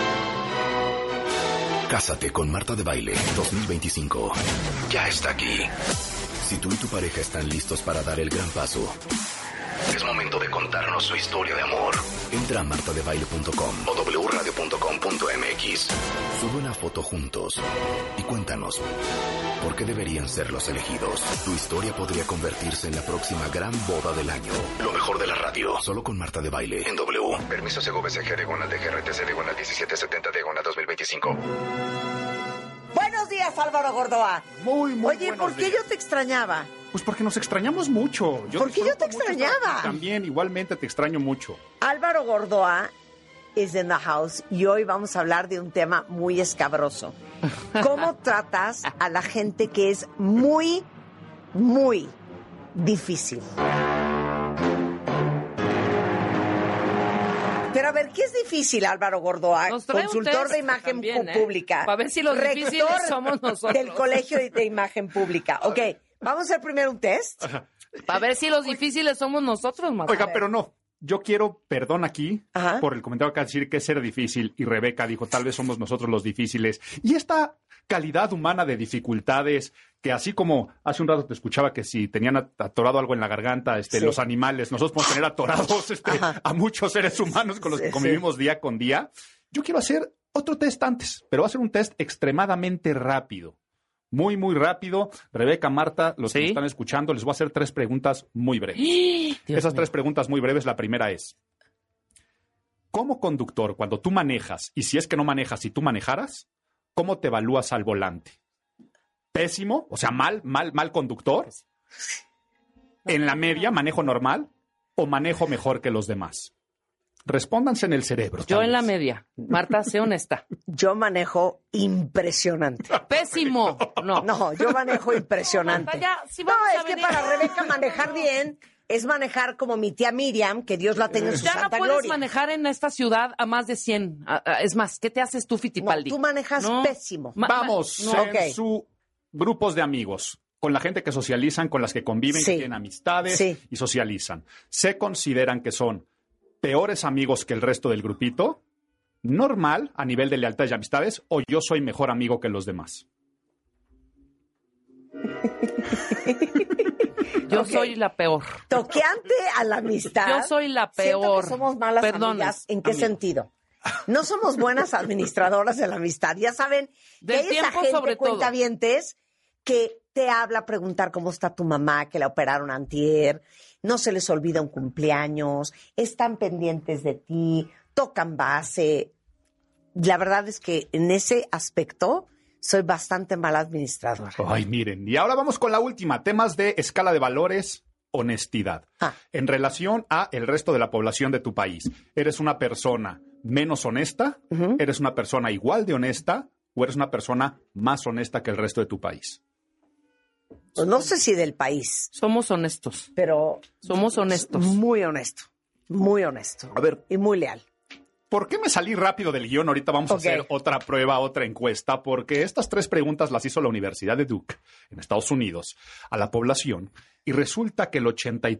Speaker 1: Cásate con Marta de Baile 2025. Ya está aquí. Si tú y tu pareja están listos para dar el gran paso, es momento de contarnos su historia de amor. Entra a martadebaile.com o wradio.com.mx. Sube una foto juntos y cuéntanos por qué deberían ser los elegidos. Tu historia podría convertirse en la próxima gran boda del año. Lo mejor de la radio, solo con Marta de Baile en W. Permiso CGVCG diagonal de GRTC diagonal 1770 diagonal 2025.
Speaker 2: Buenos días, Álvaro Gordoa.
Speaker 7: Muy
Speaker 2: Oye,
Speaker 7: buenos
Speaker 2: ¿por qué
Speaker 7: días.
Speaker 2: yo te extrañaba?
Speaker 7: Pues porque nos extrañamos mucho.
Speaker 2: ¿Por qué yo te
Speaker 7: disfruto mucho
Speaker 2: extrañaba?
Speaker 7: estar- También, igualmente te extraño mucho.
Speaker 2: Álvaro Gordoa is in the house y hoy vamos a hablar de un tema muy escabroso. ¿Cómo tratas a la gente que es muy, muy difícil? Pero a ver, ¿qué es difícil, Álvaro Gordoa,
Speaker 4: Nos trae un
Speaker 2: consultor
Speaker 4: test
Speaker 2: de imagen
Speaker 4: también,
Speaker 2: pública?
Speaker 4: Para ver si los difíciles somos nosotros.
Speaker 2: Del Colegio de Imagen Pública. Ok, vamos a hacer primero un test.
Speaker 4: Para ver si los difíciles somos nosotros, Marta.
Speaker 7: Oiga, pero no. Yo quiero perdón aquí
Speaker 2: Ajá.
Speaker 7: por el comentario que acaba de decir que es ser difícil. Y Rebeca dijo, tal vez somos nosotros los difíciles. Y esta calidad humana de dificultades, que así como hace un rato te escuchaba que si tenían atorado algo en la garganta,
Speaker 2: Sí.
Speaker 7: los animales, nosotros podemos tener atorados
Speaker 2: Ajá.
Speaker 7: a muchos seres humanos con los
Speaker 2: Sí,
Speaker 7: que convivimos día con día. Yo quiero hacer otro test antes, pero va a ser un test extremadamente rápido. Muy, muy rápido. Rebeca, Marta, los que
Speaker 4: ¿Sí?
Speaker 7: me están escuchando, les voy a hacer 3 preguntas muy breves.
Speaker 4: Dios
Speaker 7: Esas
Speaker 4: mío.
Speaker 7: 3 preguntas muy breves, la primera es, como conductor, cuando tú manejas, y si es que no manejas, si tú manejaras, ¿cómo te evalúas al volante? ¿Pésimo? O sea, mal conductor. ¿En la media, manejo normal? ¿O manejo mejor que los demás? Respóndanse en el cerebro.
Speaker 4: Yo
Speaker 7: tal
Speaker 4: en la
Speaker 7: vez.
Speaker 4: media. Marta, sé honesta.
Speaker 2: Yo manejo impresionante.
Speaker 4: Pésimo. No.
Speaker 2: No, yo manejo impresionante.
Speaker 4: Marta, ya, si
Speaker 2: No,
Speaker 4: vamos a
Speaker 2: es que
Speaker 4: venir-
Speaker 2: para Rebeca manejar bien es manejar como mi tía Miriam, que Dios la tenga en su
Speaker 4: Ya no
Speaker 2: santa
Speaker 4: puedes
Speaker 2: gloria.
Speaker 4: manejar en esta ciudad a más de 100. Es más, ¿qué te haces tú,
Speaker 2: No,
Speaker 4: Fittipaldi?
Speaker 2: tú manejas
Speaker 4: No.
Speaker 2: pésimo.
Speaker 7: Vamos,
Speaker 4: no.
Speaker 7: en
Speaker 2: Ok.
Speaker 7: su grupos de amigos, con la gente que socializan, con las que conviven,
Speaker 2: Sí.
Speaker 7: que tienen amistades
Speaker 2: Sí.
Speaker 7: y socializan. ¿Se consideran que son peores amigos que el resto del grupito? ¿Normal a nivel de lealtad y amistades? ¿O yo soy mejor amigo que los demás?
Speaker 4: Yo
Speaker 2: Ok.
Speaker 4: soy la peor.
Speaker 2: Toqueante a la amistad.
Speaker 4: Yo soy la
Speaker 2: Siento
Speaker 4: peor.
Speaker 2: que somos malas
Speaker 4: Perdones,
Speaker 2: amigas. ¿En qué
Speaker 7: amigo.
Speaker 2: sentido? No somos buenas administradoras de la amistad. Ya saben que
Speaker 4: Del
Speaker 2: hay esa
Speaker 4: tiempo,
Speaker 2: gente
Speaker 4: sobre todo.
Speaker 2: cuentavientes que te habla a preguntar cómo está tu mamá, que la operaron antier, no se les olvida un cumpleaños, están pendientes de ti, tocan base. La verdad es que en ese aspecto soy bastante mala administradora.
Speaker 7: Ay, miren. Y ahora vamos con la última. Temas de escala de valores, honestidad.
Speaker 2: Ah.
Speaker 7: En relación a el resto de la población de tu país. ¿Eres una persona menos honesta?
Speaker 2: Ujú.
Speaker 7: ¿Eres una persona igual de honesta? ¿O eres una persona más honesta que el resto de tu país?
Speaker 2: Pues no sé si del país,
Speaker 4: Somos honestos.
Speaker 2: pero
Speaker 4: Somos honestos.
Speaker 2: muy honesto. Muy honesto.
Speaker 7: A ver.
Speaker 2: Y muy leal.
Speaker 7: ¿Por qué me salí rápido del guión? Ahorita vamos
Speaker 2: Ok.
Speaker 7: a hacer otra prueba, otra encuesta, porque estas 3 preguntas las hizo la Universidad de Duke, en Estados Unidos, a la población, y resulta que el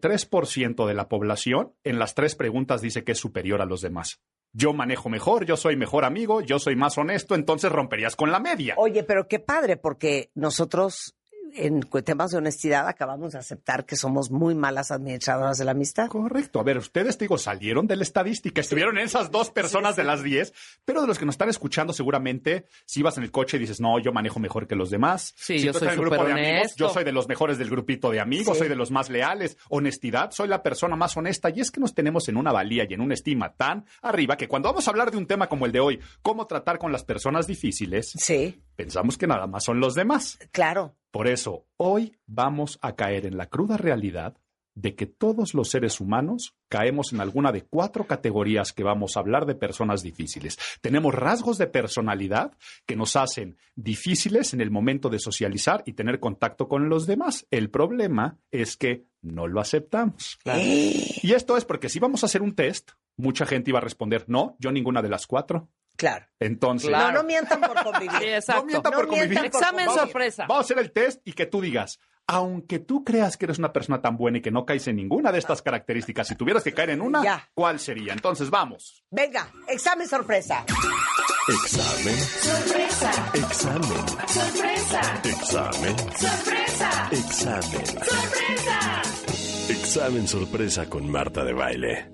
Speaker 7: 83% de la población en las 3 preguntas dice que es superior a los demás. Yo manejo mejor, yo soy mejor amigo, yo soy más honesto, entonces romperías con la media.
Speaker 2: Oye, pero qué padre, porque nosotros en temas de honestidad acabamos de aceptar que somos muy malas administradoras de la amistad.
Speaker 7: Correcto. A ver, ustedes, digo, salieron de la estadística, estuvieron en esas 2 personas de las 10, pero de los que nos están escuchando seguramente, si vas en el coche y dices, no, yo manejo mejor que los demás.
Speaker 4: Sí,
Speaker 7: Si
Speaker 4: yo
Speaker 7: tú
Speaker 4: soy
Speaker 7: estás en el grupo de amigos,
Speaker 4: superhonesto.
Speaker 7: yo soy de los mejores del grupito de amigos,
Speaker 2: Sí.
Speaker 7: soy de los más leales. Honestidad, soy la persona más honesta. Y es que nos tenemos en una valía y en una estima tan arriba que cuando vamos a hablar de un tema como el de hoy, cómo tratar con las personas difíciles,
Speaker 2: Sí,
Speaker 7: pensamos que nada más son los demás.
Speaker 2: claro.
Speaker 7: Por eso, hoy vamos a caer en la cruda realidad de que todos los seres humanos caemos en alguna de 4 categorías que vamos a hablar de personas difíciles. Tenemos rasgos de personalidad que nos hacen difíciles en el momento de socializar y tener contacto con los demás. El problema es que no lo aceptamos. Y esto es porque si vamos a hacer un test, mucha gente iba a responder, no, yo ninguna de las 4.
Speaker 2: Claro.
Speaker 7: Entonces,
Speaker 4: Claro.
Speaker 2: No mientan por convivir.
Speaker 4: Sí, exacto.
Speaker 7: no mientan por
Speaker 2: No mientan
Speaker 7: convivir.
Speaker 2: por
Speaker 4: Examen
Speaker 2: convivir.
Speaker 4: sorpresa.
Speaker 7: Vamos a hacer el test y que tú digas, aunque tú creas que eres una persona tan buena y que no caes en ninguna de estas características, si tuvieras que caer en una,
Speaker 2: Ya.
Speaker 7: ¿cuál sería? Entonces, vamos.
Speaker 2: Venga, examen sorpresa.
Speaker 1: Examen.
Speaker 3: Sorpresa,
Speaker 1: Examen.
Speaker 3: sorpresa,
Speaker 1: Examen.
Speaker 3: sorpresa,
Speaker 1: Examen.
Speaker 3: sorpresa.
Speaker 1: Examen sorpresa con Marta de Baile.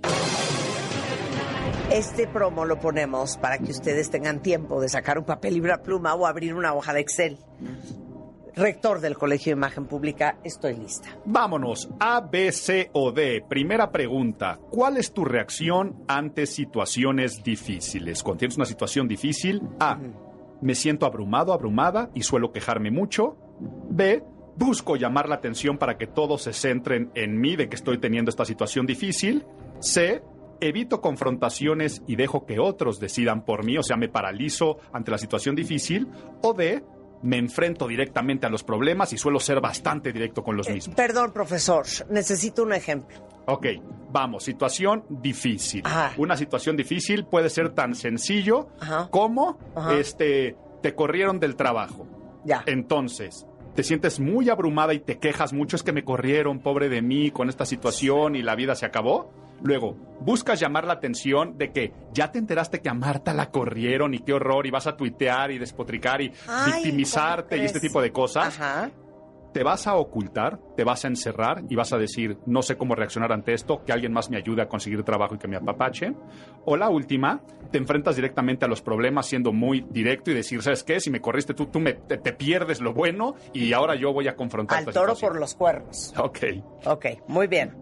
Speaker 2: Este promo lo ponemos para que ustedes tengan tiempo de sacar un papel y una pluma o abrir una hoja de Excel. Rector del Colegio de Imagen Pública, estoy lista.
Speaker 7: Vámonos. A, B, C o D. Primera pregunta. ¿Cuál es tu reacción ante situaciones difíciles? Cuando tienes una situación difícil, A, me siento abrumado, abrumada y suelo quejarme mucho. B, busco llamar la atención para que todos se centren en mí de que estoy teniendo esta situación difícil. C, evito confrontaciones y dejo que otros decidan por mí, o sea, me paralizo ante la situación difícil. O D, me enfrento directamente a los problemas y suelo ser bastante directo con los mismos.
Speaker 2: Perdón, profesor, necesito un ejemplo.
Speaker 7: Ok, vamos, situación difícil.
Speaker 2: Ajá.
Speaker 7: Una situación difícil puede ser tan sencillo
Speaker 2: Ajá.
Speaker 7: como
Speaker 2: Ajá.
Speaker 7: te corrieron del trabajo.
Speaker 2: Ya.
Speaker 7: Entonces, te sientes muy abrumada y te quejas mucho, es que me corrieron, pobre de mí, con esta situación y la vida se acabó. Luego, buscas llamar la atención de que ya te enteraste que a Marta la corrieron y qué horror, y vas a tuitear y despotricar y
Speaker 2: Ay,
Speaker 7: victimizarte
Speaker 2: ¿cómo
Speaker 7: y este
Speaker 2: crees?
Speaker 7: tipo de cosas.
Speaker 2: Ajá.
Speaker 7: Te vas a ocultar, te vas a encerrar y vas a decir, no sé cómo reaccionar ante esto, que alguien más me ayude a conseguir trabajo y que me apapachen. O la última, te enfrentas directamente a los problemas siendo muy directo y decir, ¿sabes qué? Si me corriste tú te pierdes lo bueno y ahora yo voy a confrontar
Speaker 2: Al
Speaker 7: esta
Speaker 2: toro
Speaker 7: situación.
Speaker 2: por los cuernos.
Speaker 7: Ok.
Speaker 2: Ok, muy bien.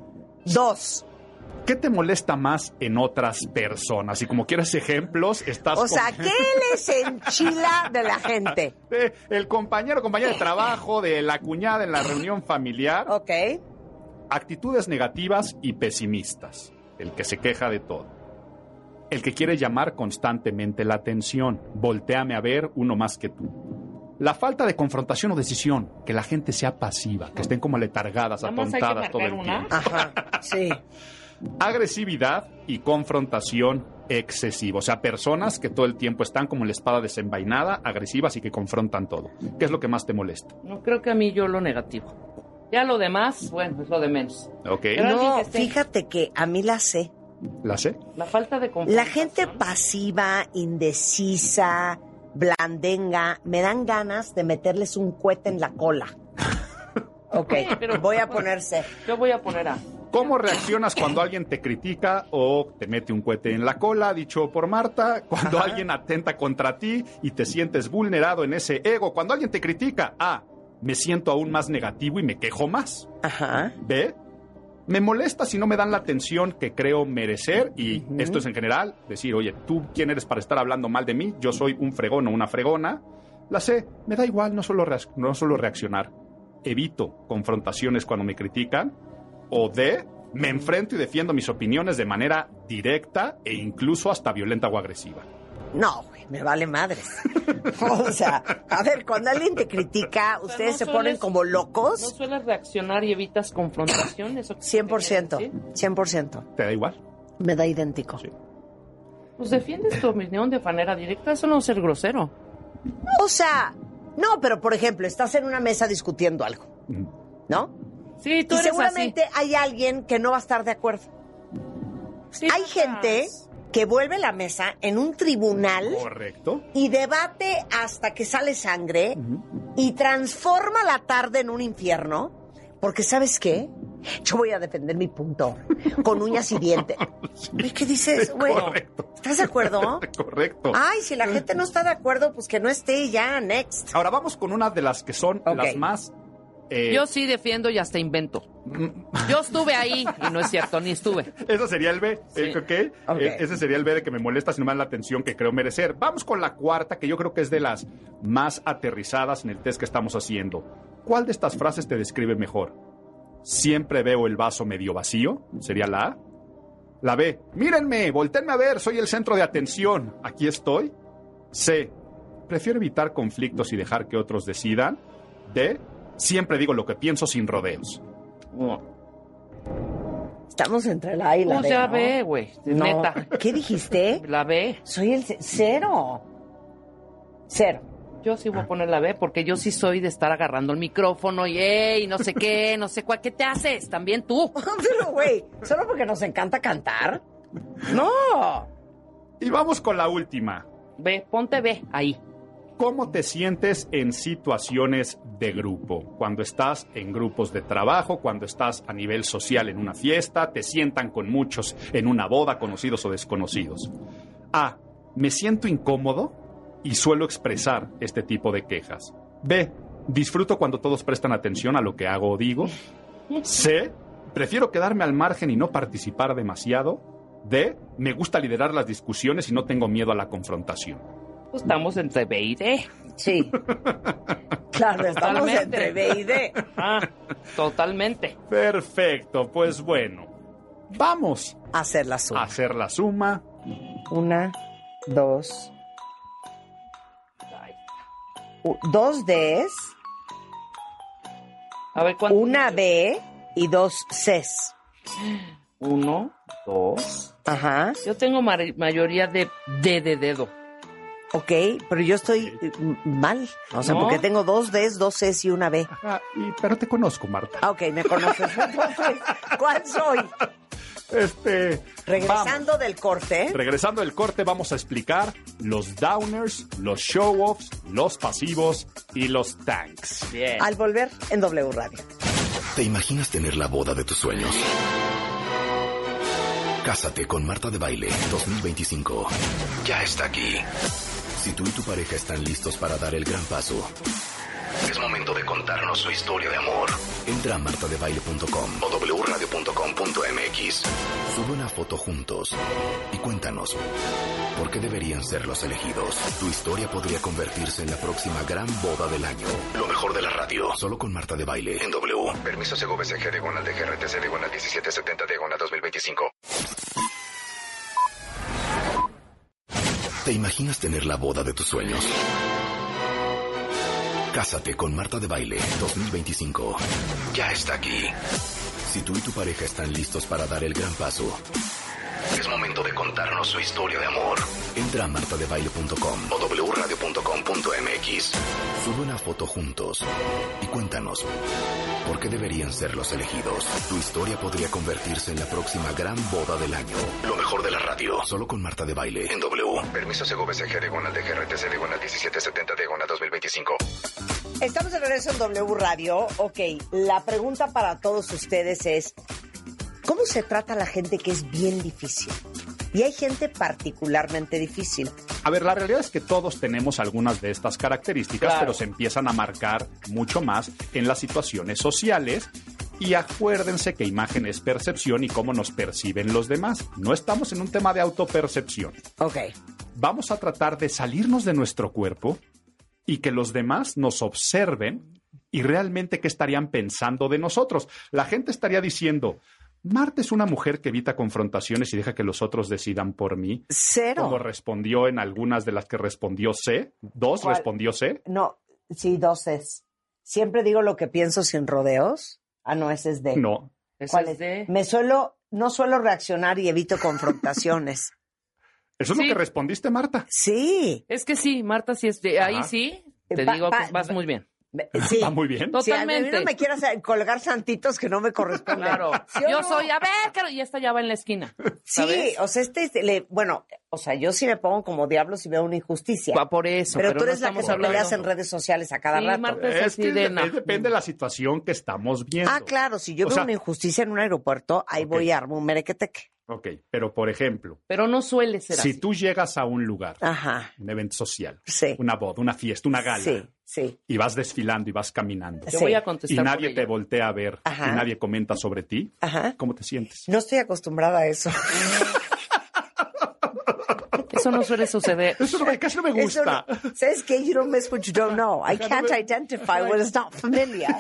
Speaker 2: 2.
Speaker 7: ¿Qué te molesta más en otras personas? Y como quieres ejemplos, estás
Speaker 2: O sea, ¿qué les enchila de la gente?
Speaker 7: el compañera de trabajo, de la cuñada en la reunión familiar.
Speaker 2: Ok.
Speaker 7: Actitudes negativas y pesimistas. El que se queja de todo. El que quiere llamar constantemente la atención. Voltéame a ver, uno más que tú. La falta de confrontación o decisión. Que la gente sea pasiva, que estén como letargadas,
Speaker 4: Nada más hay que
Speaker 7: atontadas todo el
Speaker 4: marcar una.
Speaker 7: tiempo.
Speaker 2: Ajá, sí.
Speaker 7: Agresividad y confrontación excesiva. O sea, personas que todo el tiempo están como la espada desenvainada, agresivas y que confrontan todo. ¿Qué es lo que más te molesta?
Speaker 4: No creo que a mí yo lo negativo. Ya lo demás, bueno, es lo de menos.
Speaker 7: ¿Ok?
Speaker 4: Pero alguien
Speaker 2: No,
Speaker 4: que esté-
Speaker 2: fíjate que a mí la sé.
Speaker 7: ¿La sé?
Speaker 4: La falta de confianza.
Speaker 2: La gente pasiva, indecisa, blandenga, me dan ganas de meterles un cohete en la cola. Ok,
Speaker 4: pero-
Speaker 2: voy a ponerse.
Speaker 4: Yo voy a poner a...
Speaker 7: ¿Cómo reaccionas cuando alguien te critica o te mete un cohete en la cola, dicho por Marta? Cuando alguien atenta contra ti y te sientes vulnerado en ese ego. Cuando alguien te critica, A, me siento aún más negativo y me quejo más.
Speaker 2: Ajá.
Speaker 7: B, me molesta si no me dan la atención que creo merecer. Y esto es en general, decir, oye, ¿tú quién eres para estar hablando mal de mí? Yo soy un fregón o una fregona. La C, me da igual, no solo reaccionar. Evito confrontaciones cuando me critican. O D, me enfrento y defiendo mis opiniones de manera directa e incluso hasta violenta o agresiva.
Speaker 2: No, güey, me vale madres. O sea, a ver, cuando alguien te critica, ustedes
Speaker 4: no
Speaker 2: se ponen
Speaker 4: sueles-
Speaker 2: como
Speaker 4: No
Speaker 2: locos.
Speaker 4: sueles reaccionar y evitas confrontación. ¿Eso qué
Speaker 2: 100%,
Speaker 4: quiere decir?
Speaker 2: 100%.
Speaker 7: ¿Te da igual?
Speaker 2: Me da idéntico.
Speaker 7: Sí.
Speaker 4: Pues defiendes tu opinión de manera directa, eso no es ser grosero.
Speaker 2: O sea, no, pero por ejemplo, estás en una mesa discutiendo algo, ¿no?
Speaker 4: Sí, tú
Speaker 2: Y
Speaker 4: eres
Speaker 2: seguramente hay alguien que no va a estar de acuerdo.
Speaker 4: así. Sí,
Speaker 2: Hay gente que vuelve la mesa en un tribunal
Speaker 7: Correcto.
Speaker 2: y debate hasta que sale sangre y transforma la tarde en un infierno, porque ¿sabes qué? Yo voy a defender mi punto con uñas y dientes. Güey, ¿qué dices, güey?
Speaker 7: Correcto.
Speaker 2: ¿Estás de acuerdo?
Speaker 7: Correcto.
Speaker 2: Ay, si la gente no está de acuerdo, pues que no esté ya, next.
Speaker 7: Ahora vamos con una de las que son
Speaker 2: Ok.
Speaker 7: las más...
Speaker 4: Yo sí defiendo y hasta invento. Yo estuve ahí y no es cierto, ni estuve.
Speaker 7: Ese sería el B,
Speaker 4: Sí.
Speaker 7: ¿ok?
Speaker 2: Ok.
Speaker 7: Ese sería el B de que me molesta si no me dan la atención que creo merecer. Vamos con la cuarta, que yo creo que es de las más aterrizadas en el test que estamos haciendo. ¿Cuál de estas frases te describe mejor? Siempre veo el vaso medio vacío, sería la A. La B, mírenme, voltéenme a ver, soy el centro de atención, aquí estoy. C, prefiero evitar conflictos y dejar que otros decidan. D, siempre digo lo que pienso sin rodeos.
Speaker 2: Estamos entre la A y la
Speaker 4: Pues
Speaker 2: B,
Speaker 4: ya
Speaker 2: ¿no?
Speaker 4: ve, güey,
Speaker 2: No.
Speaker 4: neta.
Speaker 2: ¿Qué dijiste?
Speaker 4: La B.
Speaker 2: Soy el cero. Cero.
Speaker 4: Yo sí voy a poner la B porque yo sí soy de estar agarrando el micrófono y ey, no sé qué, no sé cuál. ¿Qué te haces? También tú.
Speaker 2: Pero, güey, solo porque nos encanta cantar. No.
Speaker 7: Y vamos con la última.
Speaker 4: B, ponte B ahí.
Speaker 7: ¿Cómo te sientes en situaciones de grupo? Cuando estás en grupos de trabajo, cuando estás a nivel social en una fiesta, te sientan con muchos en una boda, conocidos o desconocidos. A, me siento incómodo y suelo expresar este tipo de quejas. B, disfruto cuando todos prestan atención a lo que hago o digo. C, prefiero quedarme al margen y no participar demasiado. D, me gusta liderar las discusiones y no tengo miedo a la confrontación.
Speaker 4: Pues estamos entre B y D.
Speaker 2: Sí. Claro, estamos
Speaker 4: Totalmente.
Speaker 2: entre B y D.
Speaker 4: Ah, totalmente.
Speaker 7: Perfecto, pues bueno, vamos
Speaker 2: Hacer la
Speaker 7: a
Speaker 2: suma.
Speaker 7: hacer la suma.
Speaker 2: 1, 2, 2 Ds,
Speaker 4: A ver, ¿cuánto?
Speaker 2: una B y 2 Cs.
Speaker 4: 1, 2.
Speaker 2: Ajá.
Speaker 4: Yo tengo mayoría de D de dedo.
Speaker 2: Ok, pero yo estoy mal. O sea,
Speaker 4: ¿No?
Speaker 2: porque tengo 2 Ds, 2 Cs y una B.
Speaker 7: Ajá, pero te conozco, Marta.
Speaker 2: Ah, ok, me conoces. Entonces, ¿cuál soy? Regresando del corte.
Speaker 7: Regresando del corte, vamos a explicar los downers, los show-offs, los pasivos y los tanks.
Speaker 4: Bien.
Speaker 2: Al volver en W Radio.
Speaker 1: ¿Te imaginas tener la boda de tus sueños? Cásate con Marta de Baile 2025. Ya está aquí. Si tú y tu pareja están listos para dar el gran paso, es momento de contarnos su historia de amor. Entra a martadebaile.com o wradio.com.mx. Sube una foto juntos y cuéntanos por qué deberían ser los elegidos. Tu historia podría convertirse en la próxima gran boda del año. Lo mejor de la radio, solo con Marta de Baile en W. Permiso CGVCG diagonal de GRTC diagonal 1770 diagonal 2025. ¿Te imaginas tener la boda de tus sueños? Cásate con Marta de Baile 2025. Ya está aquí. Si tú y tu pareja están listos para dar el gran paso, es momento de contarnos su historia de amor. Entra a martadebaile.com o wradio.com.mx. Sube una foto juntos y cuéntanos por qué deberían ser los elegidos. Tu historia podría convertirse en la próxima gran boda del año. Lo mejor de la radio, solo con Marta de Baile en W. Permiso CGVCG diagonal de GRTC diagonal 1770 diagonal 2025.
Speaker 2: Estamos de regreso en W Radio. Ok, la pregunta para todos ustedes es, ¿cómo se trata a la gente que es bien difícil? Y hay gente particularmente difícil.
Speaker 7: A ver, la realidad es que todos tenemos algunas de estas características,
Speaker 4: Claro.
Speaker 7: pero se empiezan a marcar mucho más en las situaciones sociales. Y acuérdense que imagen es percepción y cómo nos perciben los demás. No estamos en un tema de autopercepción.
Speaker 2: Ok.
Speaker 7: Vamos a tratar de salirnos de nuestro cuerpo y que los demás nos observen y realmente qué estarían pensando de nosotros. La gente estaría diciendo, Marta es una mujer que evita confrontaciones y deja que los otros decidan por mí.
Speaker 2: Cero.
Speaker 7: Como respondió en algunas de las que respondió C. ¿Dos
Speaker 2: ¿Cuál?
Speaker 7: respondió C?
Speaker 2: No, sí, 2 es. Siempre digo lo que pienso sin rodeos. Ah, no, ese es D.
Speaker 7: No.
Speaker 4: Ese
Speaker 2: ¿Cuál
Speaker 4: es
Speaker 2: es?
Speaker 4: D.
Speaker 2: No suelo reaccionar y evito confrontaciones.
Speaker 7: Eso es
Speaker 4: Sí.
Speaker 7: lo que respondiste, Marta.
Speaker 2: Sí.
Speaker 4: Es que sí, Marta, sí es de ahí
Speaker 7: Ajá.
Speaker 4: sí. Te
Speaker 2: Va-
Speaker 4: digo
Speaker 2: va-
Speaker 4: que vas muy bien.
Speaker 2: Sí.
Speaker 7: Está muy bien.
Speaker 2: Sí, a mí
Speaker 4: Totalmente.
Speaker 2: no me quieras colgar santitos que no me corresponden.
Speaker 4: Claro.
Speaker 2: ¿Sí o
Speaker 4: Yo
Speaker 2: no?
Speaker 4: soy, a ver, Caro, y esta ya va en la esquina.
Speaker 2: Sí,
Speaker 4: ¿sabes?
Speaker 2: o sea, bueno, o sea, yo sí me pongo como diablo si veo una injusticia.
Speaker 4: Va por eso.
Speaker 2: pero tú
Speaker 4: no
Speaker 2: eres la que
Speaker 4: estamos
Speaker 2: te peleas en
Speaker 4: hablando.
Speaker 2: redes sociales a cada
Speaker 4: Sí,
Speaker 2: rato.
Speaker 4: Marta, es
Speaker 7: Es
Speaker 4: así
Speaker 7: que
Speaker 4: de no.
Speaker 7: depende de la situación que estamos viendo.
Speaker 2: Ah, claro, si yo
Speaker 7: O
Speaker 2: veo
Speaker 7: sea,
Speaker 2: una injusticia en un aeropuerto, ahí
Speaker 7: Ok.
Speaker 2: voy a armar un merequeteque.
Speaker 7: Ok, pero por ejemplo,
Speaker 4: Pero no suele ser
Speaker 7: si
Speaker 4: así.
Speaker 7: tú llegas a un lugar,
Speaker 2: Ajá,
Speaker 7: un evento social,
Speaker 2: sí.
Speaker 7: una boda, una fiesta, una gala,
Speaker 2: Sí, sí.
Speaker 7: y vas desfilando y vas caminando,
Speaker 4: Yo
Speaker 2: Sí.
Speaker 4: voy a
Speaker 7: y
Speaker 4: contestar por
Speaker 7: nadie
Speaker 4: ella.
Speaker 7: te voltea a ver,
Speaker 2: Ajá.
Speaker 7: y nadie comenta sobre ti,
Speaker 2: Ajá.
Speaker 7: ¿cómo te sientes?
Speaker 2: No estoy acostumbrada a eso.
Speaker 4: Eso no suele suceder.
Speaker 7: Eso casi no me
Speaker 2: Eso
Speaker 7: gusta.
Speaker 2: no- ¿Sabes qué? You don't miss what you don't know. I can't identify what is not familiar.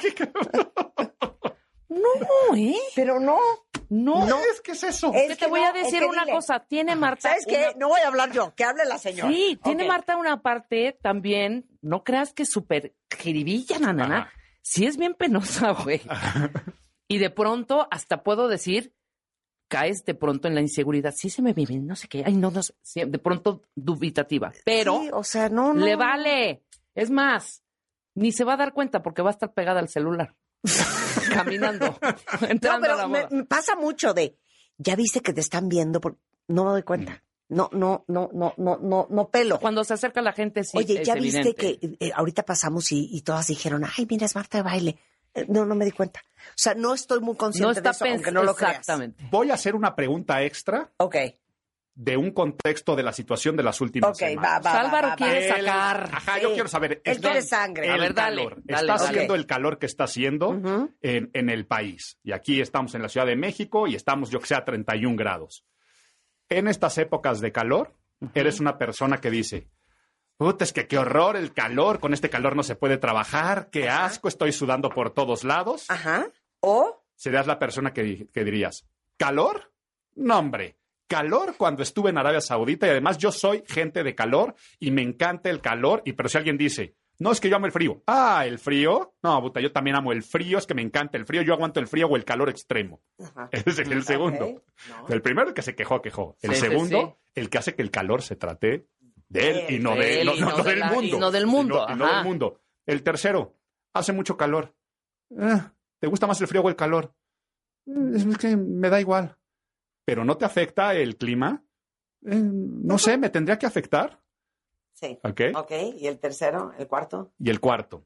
Speaker 4: No, ¿eh?
Speaker 2: Pero no.
Speaker 4: No.
Speaker 2: No.
Speaker 7: ¿Qué es eso?
Speaker 2: Es
Speaker 4: Que te voy
Speaker 2: no,
Speaker 4: a
Speaker 2: es
Speaker 4: decir
Speaker 2: que
Speaker 4: una
Speaker 2: dile.
Speaker 4: cosa. Tiene Marta.
Speaker 2: ¿Sabes qué?
Speaker 4: una-
Speaker 2: No voy a hablar yo, que hable la señora.
Speaker 4: Sí, tiene
Speaker 2: Ok.
Speaker 4: Marta una parte también, no creas que es súper jiribilla, nanana.
Speaker 7: Ajá.
Speaker 4: Sí es bien penosa, güey. Y de pronto, hasta puedo decir, caes de pronto en la inseguridad. Sí se me vive, no sé qué. Ay, no sé. Sí, de pronto dubitativa. Pero
Speaker 2: Sí, o sea, no, no.
Speaker 4: le vale. Es más, ni se va a dar cuenta porque va a estar pegada al celular. Caminando.
Speaker 2: No,
Speaker 4: Entrando a la
Speaker 2: pero
Speaker 4: boda.
Speaker 2: me pasa mucho de, ya viste que te están viendo, no me doy cuenta. No pelo.
Speaker 4: Cuando se acerca la gente, sí.
Speaker 2: Oye,
Speaker 4: es
Speaker 2: ya viste
Speaker 4: evidente.
Speaker 2: que ahorita pasamos y todas dijeron, ay, mira, es Marta de Baile. No me di cuenta. O sea, no estoy muy consciente
Speaker 4: No
Speaker 2: de
Speaker 4: está
Speaker 2: eso, aunque no lo creas.
Speaker 4: exactamente.
Speaker 7: Voy a hacer una pregunta extra
Speaker 2: Ok,
Speaker 7: de un contexto de la situación de las últimas
Speaker 2: ok,
Speaker 7: semanas.
Speaker 2: va.
Speaker 4: Álvaro quiere sacar.
Speaker 7: Ajá,
Speaker 2: Sí.
Speaker 7: yo quiero saber.
Speaker 2: Él quiere sangre.
Speaker 7: El
Speaker 4: A ver, dale,
Speaker 7: calor.
Speaker 4: dale,
Speaker 7: Está
Speaker 4: dale.
Speaker 7: haciendo
Speaker 2: Ok.
Speaker 7: el calor que está haciendo
Speaker 2: Ujú.
Speaker 7: en el país. Y aquí estamos en la Ciudad de México y estamos, yo que sé, a 31 grados. En estas épocas de calor, eres una persona que dice, puta, es que qué horror el calor, con este calor no se puede trabajar, qué asco, estoy sudando por todos lados.
Speaker 2: Ajá. O,
Speaker 7: Serías la persona que dirías, ¿calor? No, hombre. Calor cuando estuve en Arabia Saudita y además yo soy gente de calor y me encanta el calor. Pero si alguien dice, No, es que yo amo el frío. Ah, ¿el frío? No, puta, yo también amo el frío, es que me encanta el frío, yo aguanto el frío o el calor extremo.
Speaker 2: Ajá.
Speaker 7: Ese es el segundo.
Speaker 2: Ok. No.
Speaker 7: El primero, el que se quejó. El
Speaker 4: Sí, sí,
Speaker 7: segundo,
Speaker 4: sí.
Speaker 7: el que hace que el calor se trate de él y no
Speaker 4: De
Speaker 7: de
Speaker 4: él
Speaker 7: no,
Speaker 4: y
Speaker 7: no,
Speaker 4: no
Speaker 7: no
Speaker 4: de
Speaker 7: del
Speaker 4: la-
Speaker 7: mundo.
Speaker 4: y no del mundo,
Speaker 7: Y no
Speaker 4: ajá.
Speaker 7: del mundo. El tercero, hace mucho calor. ¿Te gusta más el frío o el calor? Es que me da igual. ¿Pero no te afecta el clima? No sé, ¿me tendría que afectar?
Speaker 2: Sí.
Speaker 7: ¿Ok?
Speaker 2: Ok, ¿y el tercero? ¿El cuarto?
Speaker 7: Y el cuarto.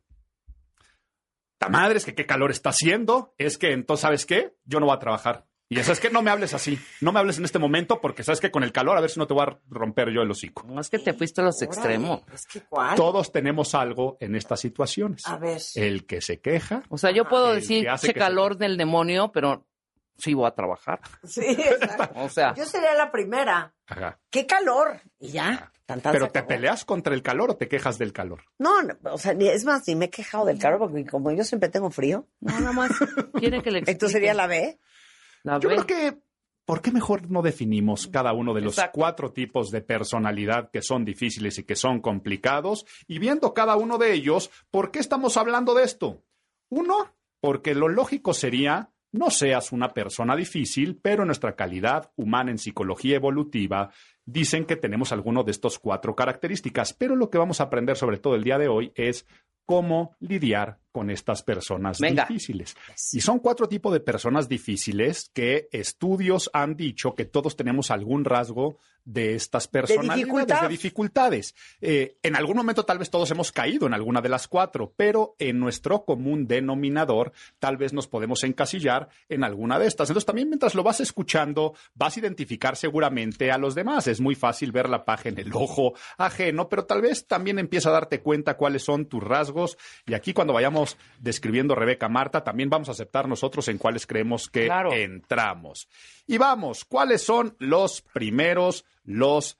Speaker 7: ¡Ta madre! Es que qué calor está haciendo. Es que entonces, ¿sabes qué? Yo no voy a trabajar. Y eso es que no me hables así. No me hables en este momento porque sabes que con el calor a ver si no te voy a romper yo el hocico.
Speaker 4: No, es que te fuiste a los
Speaker 2: Órale,
Speaker 4: extremos.
Speaker 2: Es que ¿cuál?
Speaker 7: Todos tenemos algo en estas situaciones.
Speaker 2: A ver.
Speaker 7: El que se queja.
Speaker 4: O sea, yo puedo
Speaker 7: El
Speaker 4: decir
Speaker 7: que hace
Speaker 4: ese
Speaker 7: que se-
Speaker 4: calor del demonio, pero sí voy a trabajar.
Speaker 2: Sí, exacto.
Speaker 4: O sea,
Speaker 2: Yo sería la primera.
Speaker 7: Ajá.
Speaker 2: ¡Qué calor! Y ya. Tan, tan
Speaker 7: ¿Pero
Speaker 2: se
Speaker 7: te
Speaker 2: acabó.
Speaker 7: peleas contra el calor o te quejas del calor?
Speaker 2: No, no, o sea, es más, ni me he quejado del calor porque como yo siempre tengo frío.
Speaker 4: no, nada más quiere que le explique.
Speaker 2: Entonces sería la B.
Speaker 4: La
Speaker 7: Yo
Speaker 4: B.
Speaker 7: creo que, ¿por qué mejor no definimos cada uno de los
Speaker 4: Exacto.
Speaker 7: 4 tipos de personalidad que son difíciles y que son complicados? Y viendo cada uno de ellos, ¿por qué estamos hablando de esto? Uno, porque lo lógico sería, no seas una persona difícil, pero nuestra calidad humana en psicología evolutiva dicen que tenemos alguno de estos 4 características. Pero lo que vamos a aprender sobre todo el día de hoy es cómo lidiar con estas personas
Speaker 4: Venga.
Speaker 7: difíciles. Y son 4 tipos de personas difíciles que estudios han dicho que todos tenemos algún rasgo de estas personalidades, de dificultades. En algún momento tal vez todos hemos caído en alguna de las 4, pero en nuestro común denominador tal vez nos podemos encasillar en alguna de estas. Entonces también mientras lo vas escuchando vas a identificar seguramente a los demás. Es muy fácil ver la paja en el ojo ajeno, pero tal vez también empieza a darte cuenta cuáles son tus rasgos. Y aquí cuando vayamos describiendo Rebeca, Marta, también vamos a aceptar nosotros en cuáles creemos que
Speaker 4: Claro.
Speaker 7: entramos. Y vamos, ¿cuáles son los primeros? Los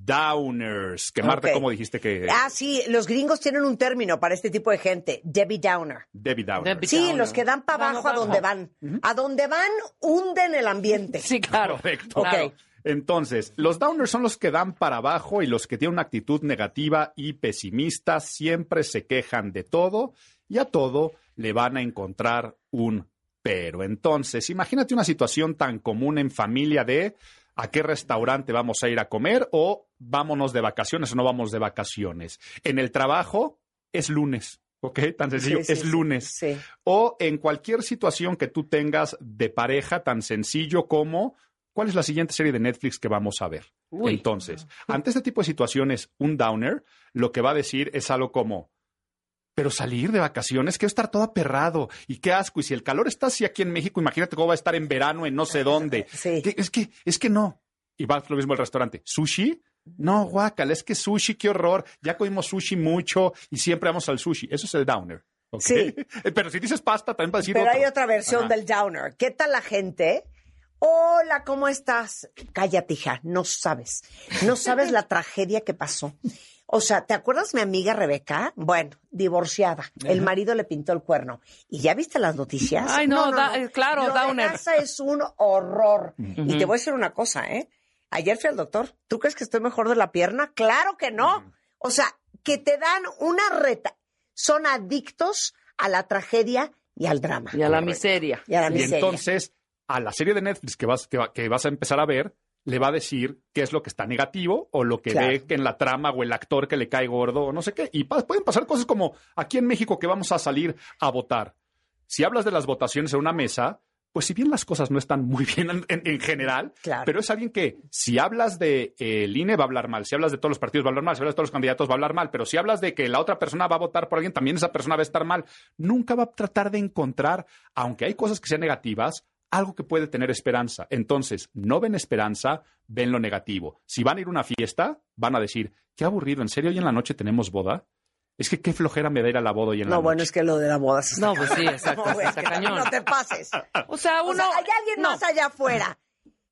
Speaker 7: downers. Que Marta,
Speaker 2: Ok.
Speaker 7: ¿cómo dijiste que?
Speaker 2: Ah, sí, los gringos tienen un término para este tipo de gente, Debbie Downer.
Speaker 7: Debbie Downer.
Speaker 4: Debbie
Speaker 2: Sí,
Speaker 4: Downer.
Speaker 2: los que dan para
Speaker 4: Van
Speaker 2: abajo a
Speaker 4: abajo.
Speaker 2: donde van. A donde van, hunden el ambiente.
Speaker 4: Sí, claro.
Speaker 7: Correcto.
Speaker 2: Ok.
Speaker 4: Claro.
Speaker 7: Entonces, los downers son los que dan para abajo y los que tienen una actitud negativa y pesimista, siempre se quejan de todo y a todo le van a encontrar un pero. Entonces, imagínate una situación tan común en familia de ¿a qué restaurante vamos a ir a comer? O vámonos de vacaciones o no vamos de vacaciones. En el trabajo es lunes, ¿ok? Tan sencillo,
Speaker 2: Sí, sí,
Speaker 7: es
Speaker 2: sí.
Speaker 7: lunes.
Speaker 2: Sí.
Speaker 7: O en cualquier situación que tú tengas de pareja, tan sencillo como ¿cuál es la siguiente serie de Netflix que vamos a ver?
Speaker 4: Uy.
Speaker 7: Entonces, ante este tipo de situaciones, un downer lo que va a decir es algo como, pero salir de vacaciones, quiero estar todo aperrado y qué asco. Y si el calor está así aquí en México, imagínate cómo va a estar en verano en no sé dónde.
Speaker 2: Sí.
Speaker 7: Es que no. Y va lo mismo el restaurante. ¿Sushi? No, guácala, es que sushi, qué horror. Ya comimos sushi mucho y siempre vamos al sushi. Eso es el downer. ¿ok?
Speaker 2: Sí.
Speaker 7: Pero si dices pasta, también va a decir
Speaker 2: Pero
Speaker 7: otro.
Speaker 2: hay otra versión
Speaker 7: Ajá.
Speaker 2: del downer. ¿Qué tal la gente? Hola, ¿cómo estás? Cállate, hija, no sabes. No sabes la tragedia que pasó. O sea, ¿te acuerdas mi amiga Rebeca? Bueno, divorciada. El marido le pintó el cuerno. ¿Y ya viste las noticias?
Speaker 4: Ay, no, claro,
Speaker 2: Lo de
Speaker 4: downer.
Speaker 2: casa es un horror. Y te voy a decir una cosa, ¿eh? Ayer fui al doctor. ¿Tú crees que estoy mejor de la pierna? ¡Claro que no! O sea, que te dan una reta. Son adictos a la tragedia y al drama.
Speaker 4: Y a la
Speaker 7: Correcto.
Speaker 4: miseria.
Speaker 2: Y a la
Speaker 7: Y
Speaker 2: miseria.
Speaker 7: entonces, a la serie de Netflix que vas a empezar a ver, le va a decir qué es lo que está negativo o lo que
Speaker 2: Claro.
Speaker 7: ve que en la trama o el actor que le cae gordo o no sé qué. Y pueden pasar cosas como aquí en México que vamos a salir a votar. Si hablas de las votaciones en una mesa, pues si bien las cosas no están muy bien en general,
Speaker 2: Claro.
Speaker 7: pero es alguien que si hablas de el INE va a hablar mal, si hablas de todos los partidos va a hablar mal, si hablas de todos los candidatos va a hablar mal, pero si hablas de que la otra persona va a votar por alguien, también esa persona va a estar mal. Nunca va a tratar de encontrar, aunque hay cosas que sean negativas, algo que puede tener esperanza. Entonces, no ven esperanza, ven lo negativo. Si van a ir a una fiesta, van a decir, qué aburrido, ¿en serio hoy en la noche tenemos boda? Es que qué flojera me da ir a la boda hoy en la
Speaker 2: No,
Speaker 7: noche.
Speaker 2: bueno, es que lo de la boda se
Speaker 4: No, pues sí, exacto,
Speaker 2: No, güey,
Speaker 4: está
Speaker 2: es que
Speaker 4: cañón.
Speaker 2: no te pases.
Speaker 4: O sea,
Speaker 2: O
Speaker 4: uno...
Speaker 2: sea, hay alguien
Speaker 4: no.
Speaker 2: más allá afuera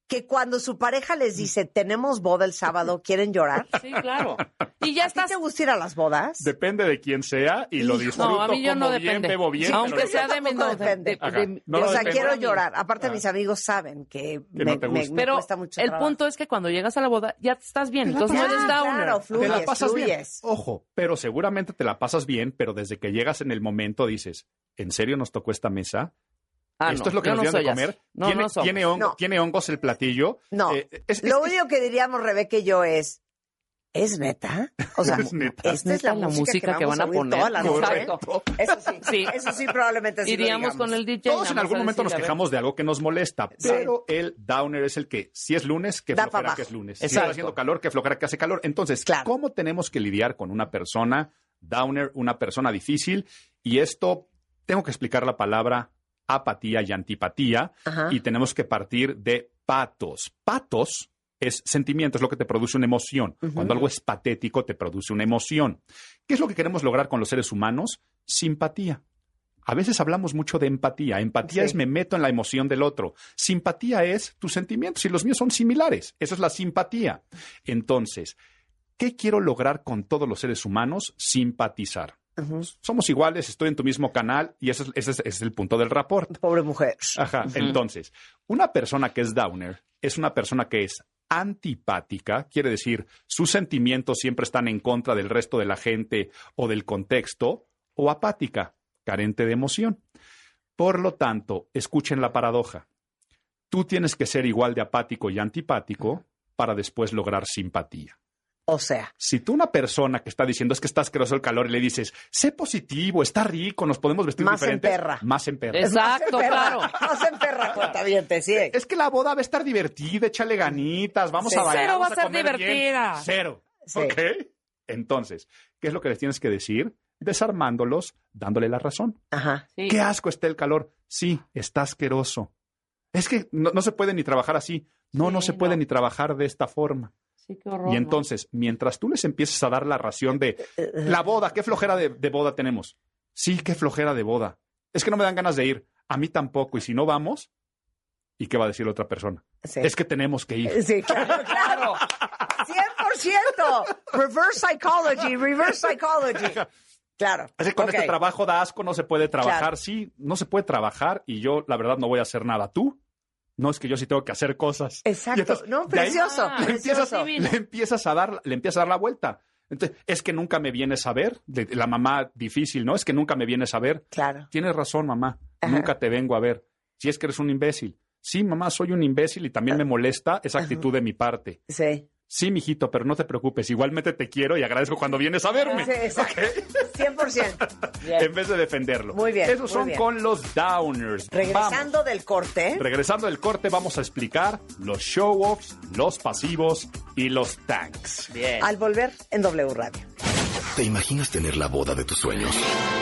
Speaker 2: que cuando su pareja les dice, tenemos boda el sábado, ¿quieren llorar?
Speaker 4: Sí, claro. Y ya
Speaker 2: ¿A ti
Speaker 4: estás.
Speaker 2: te gusta ir a las bodas?
Speaker 7: Depende de quién sea y lo disfruto
Speaker 4: No, a mí yo
Speaker 7: como
Speaker 4: no
Speaker 7: bien,
Speaker 4: depende.
Speaker 7: bebo bien.
Speaker 4: Aunque
Speaker 7: pero-
Speaker 4: sea de
Speaker 2: Tampoco
Speaker 4: no,
Speaker 2: depende.
Speaker 7: Ajá. No,
Speaker 2: o sea,
Speaker 7: depende.
Speaker 2: quiero llorar. Aparte,
Speaker 7: Ah.
Speaker 2: mis amigos saben que
Speaker 7: no te gusta.
Speaker 2: me
Speaker 4: Pero
Speaker 2: cuesta mucho
Speaker 4: el
Speaker 2: trabajo.
Speaker 4: punto es que cuando llegas a la boda ya estás bien, entonces no eres downer.
Speaker 2: Claro,
Speaker 7: Te la pasas bien.
Speaker 2: fluyes.
Speaker 7: Ojo, pero seguramente te la pasas bien, pero desde que llegas en el momento dices, ¿en serio nos tocó esta mesa? Esto
Speaker 4: No,
Speaker 7: es lo que
Speaker 4: yo
Speaker 7: nos
Speaker 4: no
Speaker 7: dieron de
Speaker 4: soy
Speaker 7: comer.
Speaker 4: así. No,
Speaker 7: ¿Tiene,
Speaker 4: no somos.
Speaker 2: No.
Speaker 7: ¿Tiene hongos el platillo?
Speaker 2: No. Lo único que diríamos Rebeca y yo es neta? O sea,
Speaker 7: ¿Es neta?
Speaker 2: esta es la música que van a
Speaker 4: poner.
Speaker 2: poner toda la noche.
Speaker 7: Correcto.
Speaker 2: Eso sí,
Speaker 4: Sí.
Speaker 2: eso sí probablemente sí lo
Speaker 4: Iríamos
Speaker 2: digamos.
Speaker 4: con el DJ.
Speaker 7: Todos
Speaker 4: nada
Speaker 7: en
Speaker 4: más
Speaker 7: algún
Speaker 4: a
Speaker 7: momento nos
Speaker 4: decirle, a ver.
Speaker 7: quejamos de algo que nos molesta,
Speaker 2: Sí.
Speaker 7: pero el downer es el que, si es lunes, que
Speaker 2: Da pa'
Speaker 7: flojera
Speaker 2: abajo.
Speaker 7: que es lunes. Si
Speaker 4: Exacto.
Speaker 7: está haciendo calor, que flojera que hace calor. Entonces,
Speaker 2: Claro.
Speaker 7: ¿cómo tenemos que lidiar con una persona downer, una persona difícil? Y esto, tengo que explicar la palabra apatía y antipatía,
Speaker 2: Ajá.
Speaker 7: y tenemos que partir de patos. Patos es sentimiento, es lo que te produce una emoción.
Speaker 2: Ujú.
Speaker 7: Cuando algo es patético, te produce una emoción. ¿Qué es lo que queremos lograr con los seres humanos? Simpatía. A veces hablamos mucho de empatía. Empatía
Speaker 2: Sí.
Speaker 7: es me meto en la emoción del otro. Simpatía es tus sentimientos y los míos son similares. Eso es la simpatía. Entonces, ¿qué quiero lograr con todos los seres humanos? Simpatizar.
Speaker 2: Ujú.
Speaker 7: Somos iguales, estoy en tu mismo canal y ese es el punto del rapport.
Speaker 2: Pobre mujer.
Speaker 7: Ajá. Entonces, una persona que es downer es una persona que es antipática, quiere decir, sus sentimientos siempre están en contra del resto de la gente o del contexto, o apática, carente de emoción. Por lo tanto, escuchen la paradoja. Tú tienes que ser igual de apático y antipático para después lograr simpatía.
Speaker 2: O sea,
Speaker 7: Si tú una persona que está diciendo es que está asqueroso el calor y le dices, sé positivo, está rico, nos podemos vestir
Speaker 2: Más
Speaker 7: diferentes,
Speaker 2: emperra.
Speaker 7: más emperra.
Speaker 4: Exacto, claro.
Speaker 2: No se emperra, cuentaviente, sí.
Speaker 7: Es que la boda va a estar divertida, échale ganitas, vamos
Speaker 2: Sí.
Speaker 7: a bailar,
Speaker 4: Cero va
Speaker 7: vamos
Speaker 4: a ser
Speaker 7: comer bien.
Speaker 4: divertida.
Speaker 7: Cero.
Speaker 2: Sí.
Speaker 7: ¿Ok? Entonces, ¿qué es lo que les tienes que decir? Desarmándolos, dándole la razón.
Speaker 2: Ajá.
Speaker 4: Sí.
Speaker 7: Qué asco está el calor. Sí, está asqueroso. Es que no se puede ni trabajar así. No,
Speaker 4: Sí,
Speaker 7: no se puede
Speaker 4: no.
Speaker 7: ni trabajar de esta forma.
Speaker 4: Sí, qué horror.
Speaker 7: Y
Speaker 4: ¿no?
Speaker 7: entonces, mientras tú les empieces a dar la ración de la boda, ¿qué flojera de boda tenemos? Sí, qué flojera de boda. Es que no me dan ganas de ir. A mí tampoco. Y si no vamos, ¿y qué va a decir la otra persona?
Speaker 2: Sí.
Speaker 7: Es que tenemos que ir.
Speaker 2: Sí, claro, claro. 100%. Reverse psychology. Claro.
Speaker 7: Es que con
Speaker 2: Ok.
Speaker 7: este trabajo da asco, no se puede trabajar.
Speaker 2: Claro.
Speaker 7: Sí, no se puede trabajar y yo, la verdad, no voy a hacer nada. ¿Tú? No, es que yo sí tengo que hacer cosas.
Speaker 2: Exacto.
Speaker 7: Y entonces,
Speaker 2: No,
Speaker 7: de ahí
Speaker 2: precioso.
Speaker 4: Ah,
Speaker 7: le empiezas,
Speaker 2: precioso.
Speaker 4: divino.
Speaker 7: le empiezas a dar la vuelta. Entonces, es que nunca me vienes a ver. De la mamá difícil, ¿no? Es que nunca me vienes a ver.
Speaker 2: Claro.
Speaker 7: Tienes razón, mamá.
Speaker 2: Ajá.
Speaker 7: Nunca te vengo a ver. Si es que eres un imbécil. Sí, mamá, soy un imbécil y también me molesta esa actitud de mi parte.
Speaker 2: Sí.
Speaker 7: Sí, mijito, pero no te preocupes. Igualmente te quiero y agradezco cuando vienes a verme.
Speaker 2: Sí, exacto. 100%. Bien.
Speaker 7: En vez de defenderlo.
Speaker 2: Muy bien,
Speaker 7: Esos
Speaker 2: muy
Speaker 7: son
Speaker 2: bien.
Speaker 7: con los downers.
Speaker 2: Regresando del corte.
Speaker 7: Vamos. Regresando del corte, vamos a explicar los show-offs, los pasivos y los tanks.
Speaker 4: Bien.
Speaker 2: Al volver en W Radio.
Speaker 1: ¿Te imaginas tener la boda de tus sueños?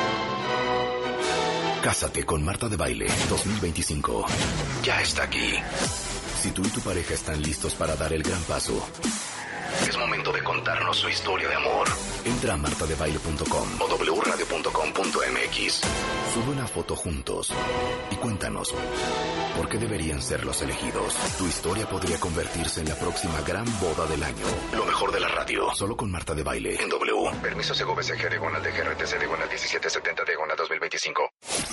Speaker 1: Cásate con Marta de Baile 2025. Ya está aquí. Si tú y tu pareja están listos para dar el gran paso, es momento de contarnos su historia de amor. Entra a martadebaile.com o wradio.com.mx. Sube una foto juntos y cuéntanos por qué deberían ser los elegidos. Tu historia podría convertirse en la próxima gran boda del año. Lo mejor de la radio, solo con Marta de Baile en W. Permiso CGVCG diagonal de GRTC diagonal 1770 diagonal 2025.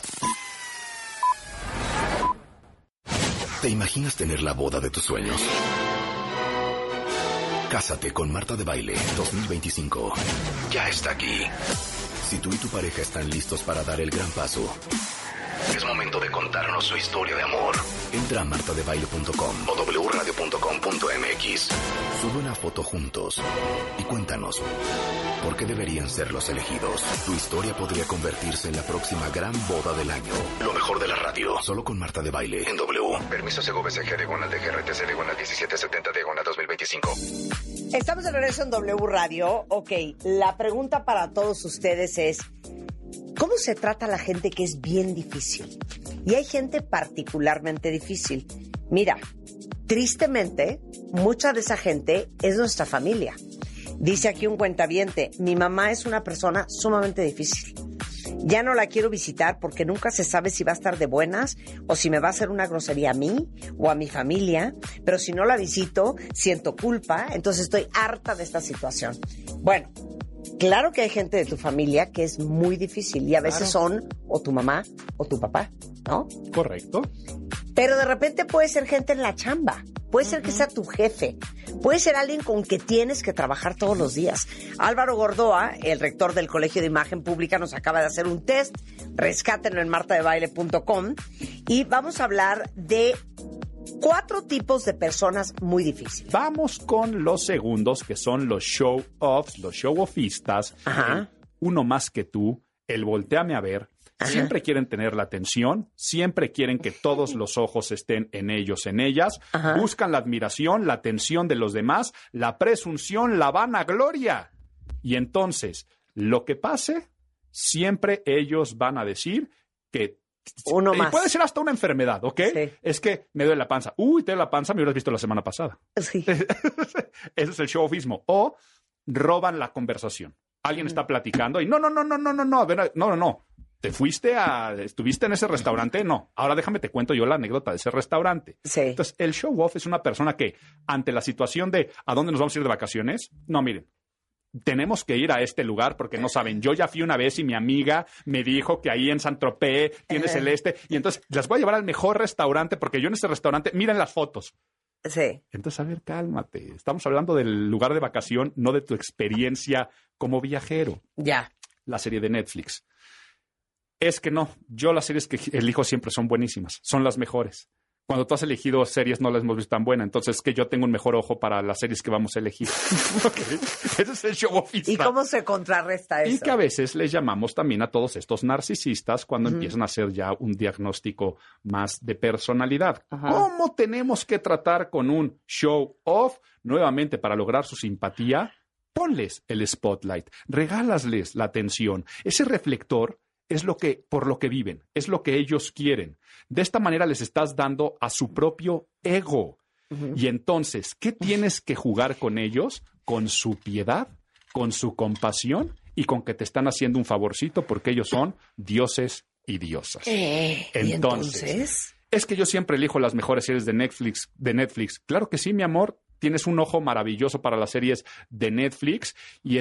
Speaker 1: ¿Te imaginas tener la boda de tus sueños? Cásate con Marta de Baile 2025. Ya está aquí. Si tú y tu pareja están listos para dar el gran paso, es momento de contarnos su historia de amor. Entra a martadebaile.com o wradio.com.mx. Sube una foto juntos y cuéntanos por qué deberían ser los elegidos. Tu historia podría convertirse en la próxima gran boda del año. Lo mejor de la radio, solo con Marta de Baile en W. Permiso CGVCG diagonal de GRTC diagonal 1770 diagonal 2025.
Speaker 2: Estamos de regreso en W Radio. Ok, la pregunta para todos ustedes es, ¿cómo se trata a la gente que es bien difícil? Y hay gente particularmente difícil. Mira, tristemente, mucha de esa gente es nuestra familia. Dice aquí un cuentaviente, mi mamá es una persona sumamente difícil. Ya no la quiero visitar porque nunca se sabe si va a estar de buenas o si me va a hacer una grosería a mí o a mi familia. Pero si no la visito, siento culpa. Entonces estoy harta de esta situación. Bueno, claro que hay gente de tu familia que es muy difícil y a veces son o tu mamá o tu papá, ¿no?
Speaker 7: Correcto.
Speaker 2: Pero de repente puede ser gente en la chamba. Puede ser que sea tu jefe. Puede ser alguien con que tienes que trabajar todos los días. Álvaro Gordoa, el rector del Colegio de Imagen Pública, nos acaba de hacer un test. Rescátenlo en martadebaile.com. Y vamos a hablar de 4 tipos de personas muy difíciles.
Speaker 7: Vamos con los segundos, que son los show-offs, los show-offistas.
Speaker 2: Ajá.
Speaker 7: Uno más que tú, el volteame a ver.
Speaker 2: Ajá.
Speaker 7: Siempre quieren tener la atención, siempre quieren que todos los ojos estén en ellos, en ellas.
Speaker 2: Ajá.
Speaker 7: Buscan la admiración, la atención de los demás, la presunción, la vanagloria. Y entonces, lo que pase, siempre ellos van a decir que...
Speaker 2: Uno
Speaker 7: y
Speaker 2: más.
Speaker 7: puede ser hasta una enfermedad, ¿ok?
Speaker 2: Sí.
Speaker 7: Es que me duele la panza. Uy, te duele la panza, me hubieras visto la semana pasada.
Speaker 2: Sí.
Speaker 7: Ese es el show-offismo. O roban la conversación. Alguien está platicando y no. A ver, no. ¿Estuviste en ese restaurante? No. Ahora déjame te cuento yo la anécdota de ese restaurante.
Speaker 2: Sí.
Speaker 7: Entonces, el show-off es una persona que, ante la situación de ¿a dónde nos vamos a ir de vacaciones? No, miren. Tenemos que ir a este lugar porque no saben. Yo ya fui una vez y mi amiga me dijo que ahí en Saint-Tropez tienes el y entonces las voy a llevar al mejor restaurante porque yo en ese restaurante, miren las fotos.
Speaker 2: Sí.
Speaker 7: Entonces, a ver, cálmate. Estamos hablando del lugar de vacación, no de tu experiencia como viajero.
Speaker 2: Ya.
Speaker 7: La serie de Netflix. Es que no, yo las series que elijo siempre son buenísimas, son las mejores. Cuando tú has elegido series no las hemos visto tan buenas, entonces es que yo tengo un mejor ojo para las series que vamos a elegir. Okay. Ese es el show-offista.
Speaker 2: ¿Y cómo se contrarresta eso?
Speaker 7: Y que a veces les llamamos también a todos estos narcisistas cuando empiezan a hacer ya un diagnóstico más de personalidad.
Speaker 4: Ajá.
Speaker 7: ¿Cómo tenemos que tratar con un show-off? Nuevamente, para lograr su simpatía, ponles el spotlight, regálasles la atención. Ese reflector es por lo que viven, es lo que ellos quieren. De esta manera les estás dando a su propio ego. Y entonces, ¿qué tienes que jugar con ellos? Con su piedad, con su compasión y con que te están haciendo un favorcito porque ellos son dioses y diosas.
Speaker 2: ¿Y entonces?
Speaker 7: Es que yo siempre elijo las mejores series de Netflix. Claro que sí, mi amor. Tienes un ojo maravilloso para las series de Netflix,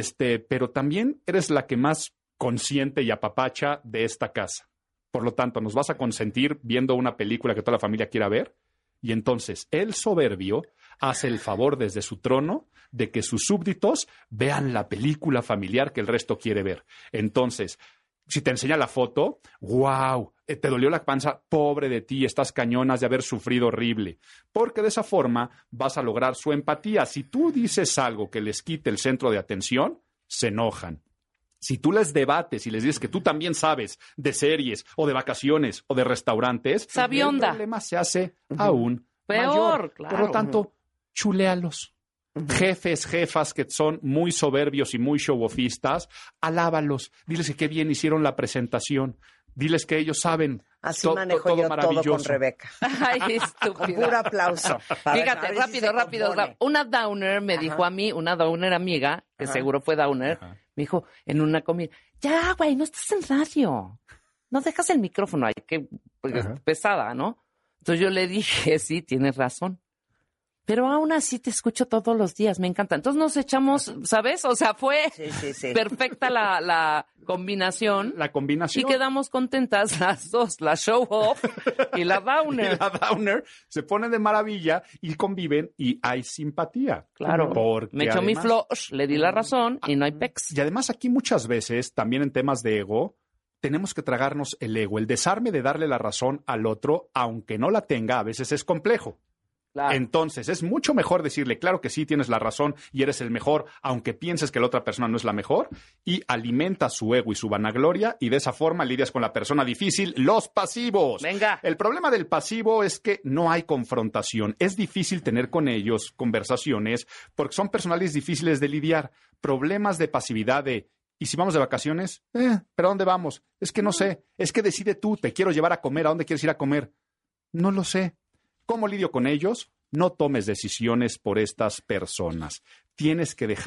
Speaker 7: pero también eres la que más consciente y apapacha de esta casa. Por lo tanto, nos vas a consentir viendo una película que toda la familia quiera ver, y entonces el soberbio hace el favor desde su trono de que sus súbditos vean la película familiar que el resto quiere ver. Entonces, si te enseña la foto, ¡wow! Te dolió la panza, pobre de ti, estás cañonas de haber sufrido horrible. Porque de esa forma vas a lograr su empatía. Si tú dices algo que les quite el centro de atención, se enojan. Si tú les debates y les dices que tú también sabes de series o de vacaciones o de restaurantes,
Speaker 4: Sabionda.
Speaker 7: el problema se hace aún
Speaker 4: Peor,
Speaker 7: mayor.
Speaker 4: claro.
Speaker 7: Por lo tanto, chuléalos. Jefes, jefas que son muy soberbios y muy show-offistas, alábalos. Diles que qué bien hicieron la presentación. Diles que ellos saben
Speaker 2: Así manejo yo todo con Rebeca.
Speaker 4: Ay,
Speaker 2: Con
Speaker 4: estúpida.
Speaker 2: puro aplauso. Para
Speaker 4: Fíjate,
Speaker 2: saber si
Speaker 4: rápido.
Speaker 2: se compone.
Speaker 4: Una downer me dijo a mí, una downer amiga, que
Speaker 2: Ajá.
Speaker 4: seguro fue downer, me dijo en una comida, ya, güey, no estás en radio. No dejas el micrófono ahí, que pesada, ¿no? Entonces yo le dije, sí, tienes razón. Pero aún así te escucho todos los días, me encanta. Entonces nos echamos, ¿sabes? O sea, fue
Speaker 2: Sí.
Speaker 4: perfecta la combinación.
Speaker 7: La combinación.
Speaker 4: Y quedamos contentas las dos, la show off y la downer.
Speaker 7: Y la downer se pone de maravilla y conviven y hay simpatía.
Speaker 4: Claro,
Speaker 7: Porque
Speaker 4: me echó mi
Speaker 7: además-
Speaker 4: flush, le di la razón y no hay pex.
Speaker 7: Y además aquí muchas veces, también en temas de ego, tenemos que tragarnos el ego. El desarme de darle la razón al otro, aunque no la tenga, a veces es complejo.
Speaker 4: Claro.
Speaker 7: Entonces, es mucho mejor decirle, claro que sí, tienes la razón y eres el mejor, aunque pienses que la otra persona no es la mejor, y alimenta su ego y su vanagloria, y de esa forma lidias con la persona difícil, los pasivos.
Speaker 4: Venga.
Speaker 7: El problema del pasivo es que no hay confrontación. Es difícil tener con ellos conversaciones porque son personales difíciles de lidiar. Problemas de pasividad de... ¿Y si vamos de vacaciones? ¿Pero a dónde vamos? Es que no sé. Es que decide tú. Te quiero llevar a comer. ¿A dónde quieres ir a comer? No lo sé. ¿Cómo lidio con ellos? No tomes decisiones por estas personas. Tienes que dejar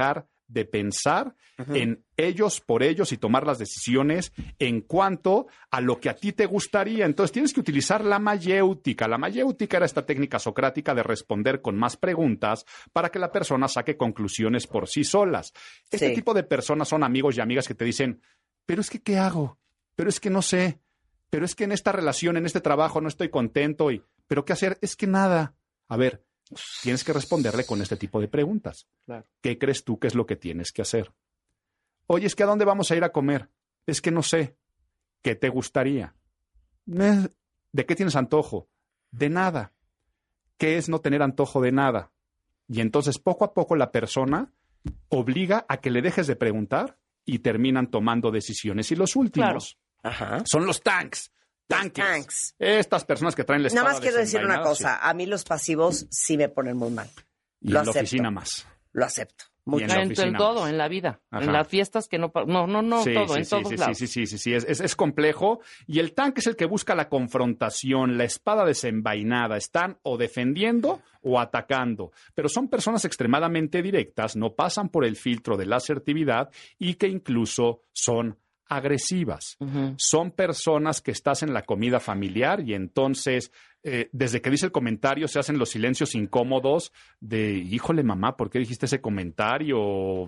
Speaker 7: de pensar en ellos por ellos y tomar las decisiones en cuanto a lo que a ti te gustaría. Entonces tienes que utilizar la mayéutica. La mayéutica era esta técnica socrática de responder con más preguntas para que la persona saque conclusiones por sí solas. Este tipo de personas son amigos y amigas que te dicen, pero es que ¿qué hago? Pero es que no sé. Pero es que en esta relación, en este trabajo no estoy contento. ¿Pero qué hacer? Es que nada. A ver, tienes que responderle con este tipo de preguntas.
Speaker 4: Claro.
Speaker 7: ¿Qué crees tú que es lo que tienes que hacer? Oye, es que ¿a dónde vamos a ir a comer? Es que no sé. ¿Qué te gustaría? ¿De qué tienes antojo? De nada. ¿Qué es no tener antojo de nada? Y entonces poco a poco la persona obliga a que le dejes de preguntar y terminan tomando decisiones. Y los últimos son los tanks. Tanques. Estas personas que traen la espada
Speaker 2: Nada más quiero decir una
Speaker 7: desenvainada,
Speaker 2: cosa. A mí los pasivos sí me ponen muy mal.
Speaker 7: Y
Speaker 2: Lo
Speaker 7: en la
Speaker 2: acepto.
Speaker 7: oficina más.
Speaker 2: Lo acepto.
Speaker 7: Y en la
Speaker 4: En
Speaker 7: oficina
Speaker 4: todo,
Speaker 7: más.
Speaker 4: en la vida.
Speaker 7: Ajá.
Speaker 4: En las fiestas que no, todo, en todos lados.
Speaker 7: Sí. Es complejo. Y el tanque es el que busca la confrontación, la espada desenvainada. Están o defendiendo o atacando. Pero son personas extremadamente directas, no pasan por el filtro de la asertividad y que incluso son agresivas. Son personas que estás en la comida familiar y entonces, desde que dice el comentario, se hacen los silencios incómodos de, híjole, mamá, ¿por qué dijiste ese comentario?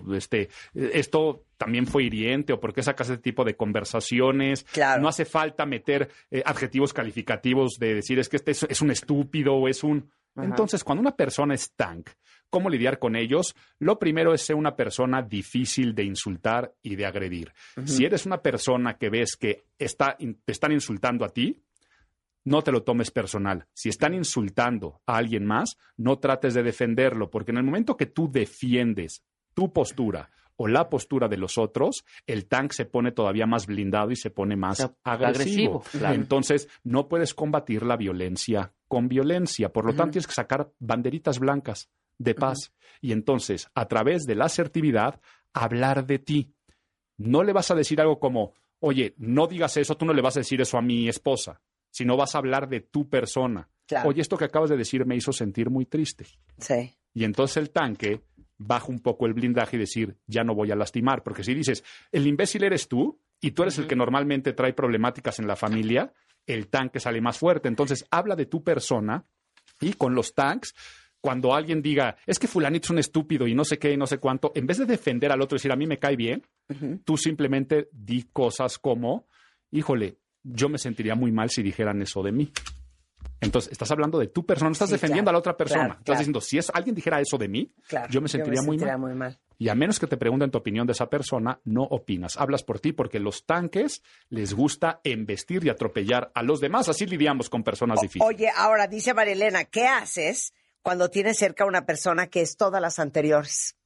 Speaker 7: Esto también fue hiriente, o ¿por qué sacas ese tipo de conversaciones?
Speaker 2: Claro.
Speaker 7: No hace falta meter adjetivos calificativos de decir, es que este es un estúpido o es un... Entonces, cuando una persona es tank, ¿cómo lidiar con ellos? Lo primero es ser una persona difícil de insultar y de agredir. Si eres una persona que ves que te están insultando a ti, no te lo tomes personal. Si están insultando a alguien más, no trates de defenderlo, porque en el momento que tú defiendes tu postura o la postura de los otros, el tank se pone todavía más blindado y se pone más agresivo.
Speaker 4: Claro.
Speaker 7: Entonces, no puedes combatir la violencia con violencia. Por lo tanto, tienes que sacar banderitas blancas de paz. Y entonces, a través de la asertividad, hablar de ti. No le vas a decir algo como, oye, no digas eso, tú no le vas a decir eso a mi esposa, sino vas a hablar de tu persona.
Speaker 2: Claro.
Speaker 7: Oye, esto que acabas de decir me hizo sentir muy triste.
Speaker 2: Sí.
Speaker 7: Y entonces el tanque baja un poco el blindaje y decir, ya no voy a lastimar. Porque si dices, el imbécil eres tú y tú eres el que normalmente trae problemáticas en la familia, el tanque sale más fuerte. Entonces habla de tu persona y con los tanks, cuando alguien diga, es que fulanito es un estúpido y no sé qué y no sé cuánto, en vez de defender al otro y decir, a mí me cae bien, tú simplemente di cosas como, híjole, yo me sentiría muy mal si dijeran eso de mí. Entonces, estás hablando de tu persona, no estás defendiendo a la otra persona.
Speaker 2: Claro,
Speaker 7: Estás diciendo, si alguien dijera eso de mí, yo me sentiría muy mal. Y a menos que te pregunten tu opinión de esa persona, no opinas. Hablas por ti porque los tanques les gusta embestir y atropellar a los demás. Así lidiamos con personas difíciles.
Speaker 2: Oye, ahora dice María Elena, ¿qué haces cuando tienes cerca a una persona que es todas las anteriores?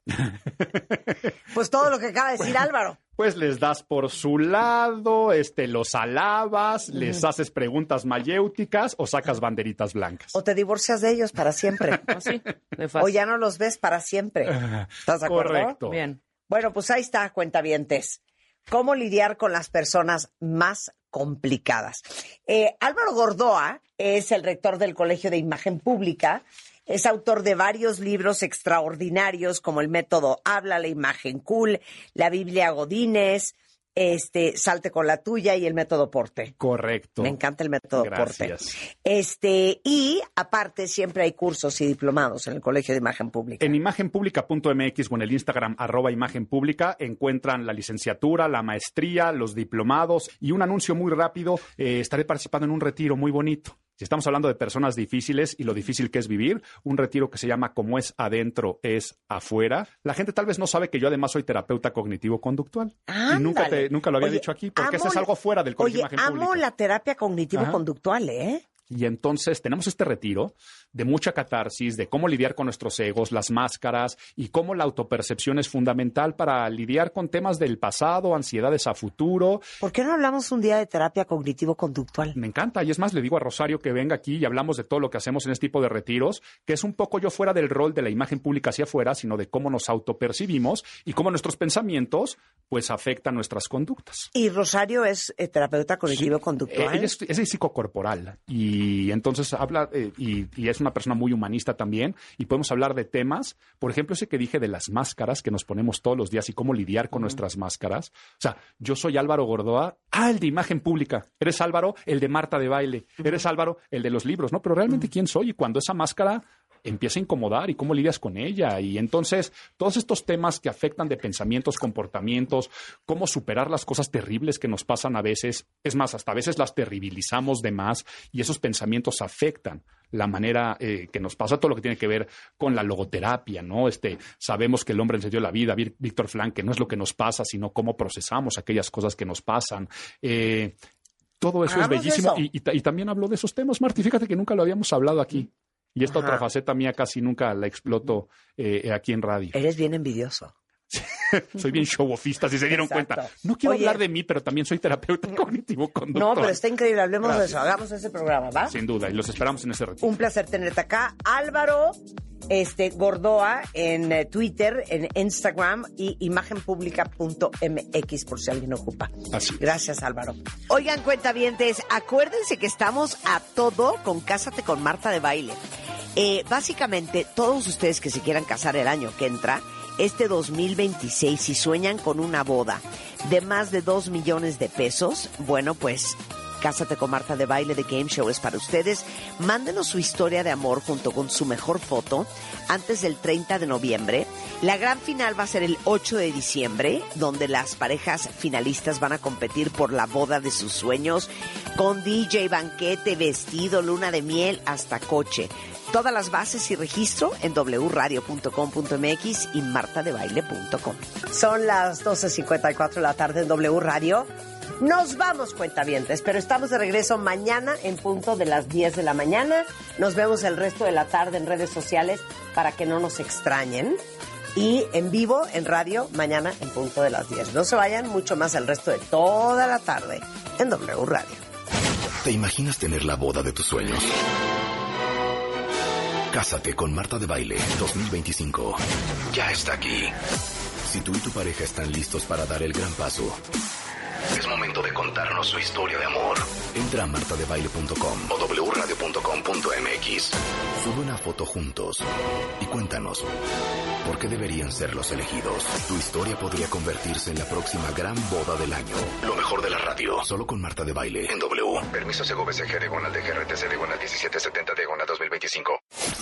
Speaker 2: Pues todo lo que acaba de decir Álvaro.
Speaker 7: Pues les das por su lado, los alabas, les haces preguntas mayéuticas o sacas banderitas blancas.
Speaker 2: O te divorcias de ellos para siempre.
Speaker 4: Así, de fácil.
Speaker 2: O ya no los ves para siempre. ¿Estás de acuerdo?
Speaker 7: Correcto.
Speaker 4: Bien.
Speaker 2: Bueno, pues ahí está, cuentavientes. ¿Cómo lidiar con las personas más complicadas? Álvaro Gordoa es el rector del Colegio de Imagen Pública. Es autor de varios libros extraordinarios como el método Habla, la imagen cool, la Biblia Godínez, Salte con la tuya y el método Porte.
Speaker 7: Correcto.
Speaker 2: Me encanta el método
Speaker 7: Gracias.
Speaker 2: Porte. Y aparte siempre hay cursos y diplomados en el Colegio de Imagen Pública.
Speaker 7: En imagenpublica.mx o en el Instagram @imagenpublica encuentran la licenciatura, la maestría, los diplomados y un anuncio muy rápido. Estaré participando en un retiro muy bonito. Si estamos hablando de personas difíciles y lo difícil que es vivir, un retiro que se llama Como es adentro, es afuera. La gente tal vez no sabe que yo además soy terapeuta cognitivo-conductual. Y nunca lo había dicho aquí, porque eso es algo fuera del Colegio de Imagen Pública.
Speaker 2: Amo la terapia cognitivo-conductual, ¿eh?
Speaker 7: Y entonces tenemos este retiro de mucha catarsis, de cómo lidiar con nuestros egos, las máscaras y cómo la autopercepción es fundamental para lidiar con temas del pasado, ansiedades a futuro.
Speaker 2: ¿Por qué no hablamos un día de terapia cognitivo-conductual?
Speaker 7: Me encanta. Y es más, le digo a Rosario que venga aquí y hablamos de todo lo que hacemos en este tipo de retiros, que es un poco yo fuera del rol de la imagen pública hacia afuera, sino de cómo nos autopercibimos y cómo nuestros pensamientos pues afectan nuestras conductas.
Speaker 2: Y Rosario es terapeuta cognitivo-conductual.
Speaker 7: Ella es psicocorporal y Y entonces habla, y es una persona muy humanista también, y podemos hablar de temas, por ejemplo, ese que dije de las máscaras que nos ponemos todos los días y cómo lidiar con nuestras máscaras. O sea, yo soy Álvaro Gordoa, el de imagen pública. Eres Álvaro, el de Marta de Baile. Eres Álvaro, el de los libros, ¿no? Pero realmente, ¿quién soy? Y cuando esa máscara empieza a incomodar y cómo lidias con ella. Y entonces, todos estos temas que afectan de pensamientos, comportamientos, cómo superar las cosas terribles que nos pasan a veces, es más, hasta a veces las terribilizamos de más y esos pensamientos afectan la manera que nos pasa, todo lo que tiene que ver con la logoterapia, ¿no? Sabemos que el hombre enseñó la vida, Víctor Frank, que no es lo que nos pasa, sino cómo procesamos aquellas cosas que nos pasan. Todo eso es bellísimo. Y también hablo de esos temas, Marti. Fíjate que nunca lo habíamos hablado aquí. Y esta otra faceta mía casi nunca la exploto aquí en radio.
Speaker 2: Eres bien envidioso.
Speaker 7: Soy bien show-offista, si se dieron cuenta. No quiero hablar de mí, pero también soy terapeuta cognitivo-conductor.
Speaker 2: No, pero está increíble. Hablemos de eso. Hagamos ese programa, ¿va?
Speaker 7: Sin duda, y los esperamos en ese retiro.
Speaker 2: Un placer tenerte acá. Álvaro Gordoa en Twitter, en Instagram y imagenpublica.mx por si alguien ocupa.
Speaker 7: Así es.
Speaker 2: Gracias, Álvaro. Oigan, cuentavientes, acuérdense que estamos a todo con Cásate con Marta de Baile. Básicamente, todos ustedes que se quieran casar el año que entra, este 2026, si sueñan con una boda de más de 2 millones de pesos, bueno, pues Cásate con Marta de Baile de Game Show es para ustedes. Mándenos su historia de amor junto con su mejor foto antes del 30 de noviembre. La gran final va a ser el 8 de diciembre, donde las parejas finalistas van a competir por la boda de sus sueños con DJ, banquete, vestido, luna de miel, hasta coche. Todas las bases y registro en wradio.com.mx y martadebaile.com. Son las 12:54 de la tarde en W Radio. Nos vamos, cuentavientes, pero estamos de regreso mañana en punto de las 10 de la mañana. Nos vemos el resto de la tarde en redes sociales para que no nos extrañen. Y en vivo, en radio, mañana en punto de las 10. No se vayan, mucho más el resto de toda la tarde en W Radio.
Speaker 1: ¿Te imaginas tener la boda de tus sueños? Cásate con Marta de Baile 2025. Ya está aquí. Si tú y tu pareja están listos para dar el gran paso, es momento de contarnos su historia de amor. Entra a martadebaile.com o wradio.com.mx. Sube una foto juntos y cuéntanos por qué deberían ser los elegidos. Tu historia podría convertirse en la próxima gran boda del año. Lo mejor de la radio, solo con Marta de Baile en W. Permiso Segovia CG /DGRTC /1770 /2025.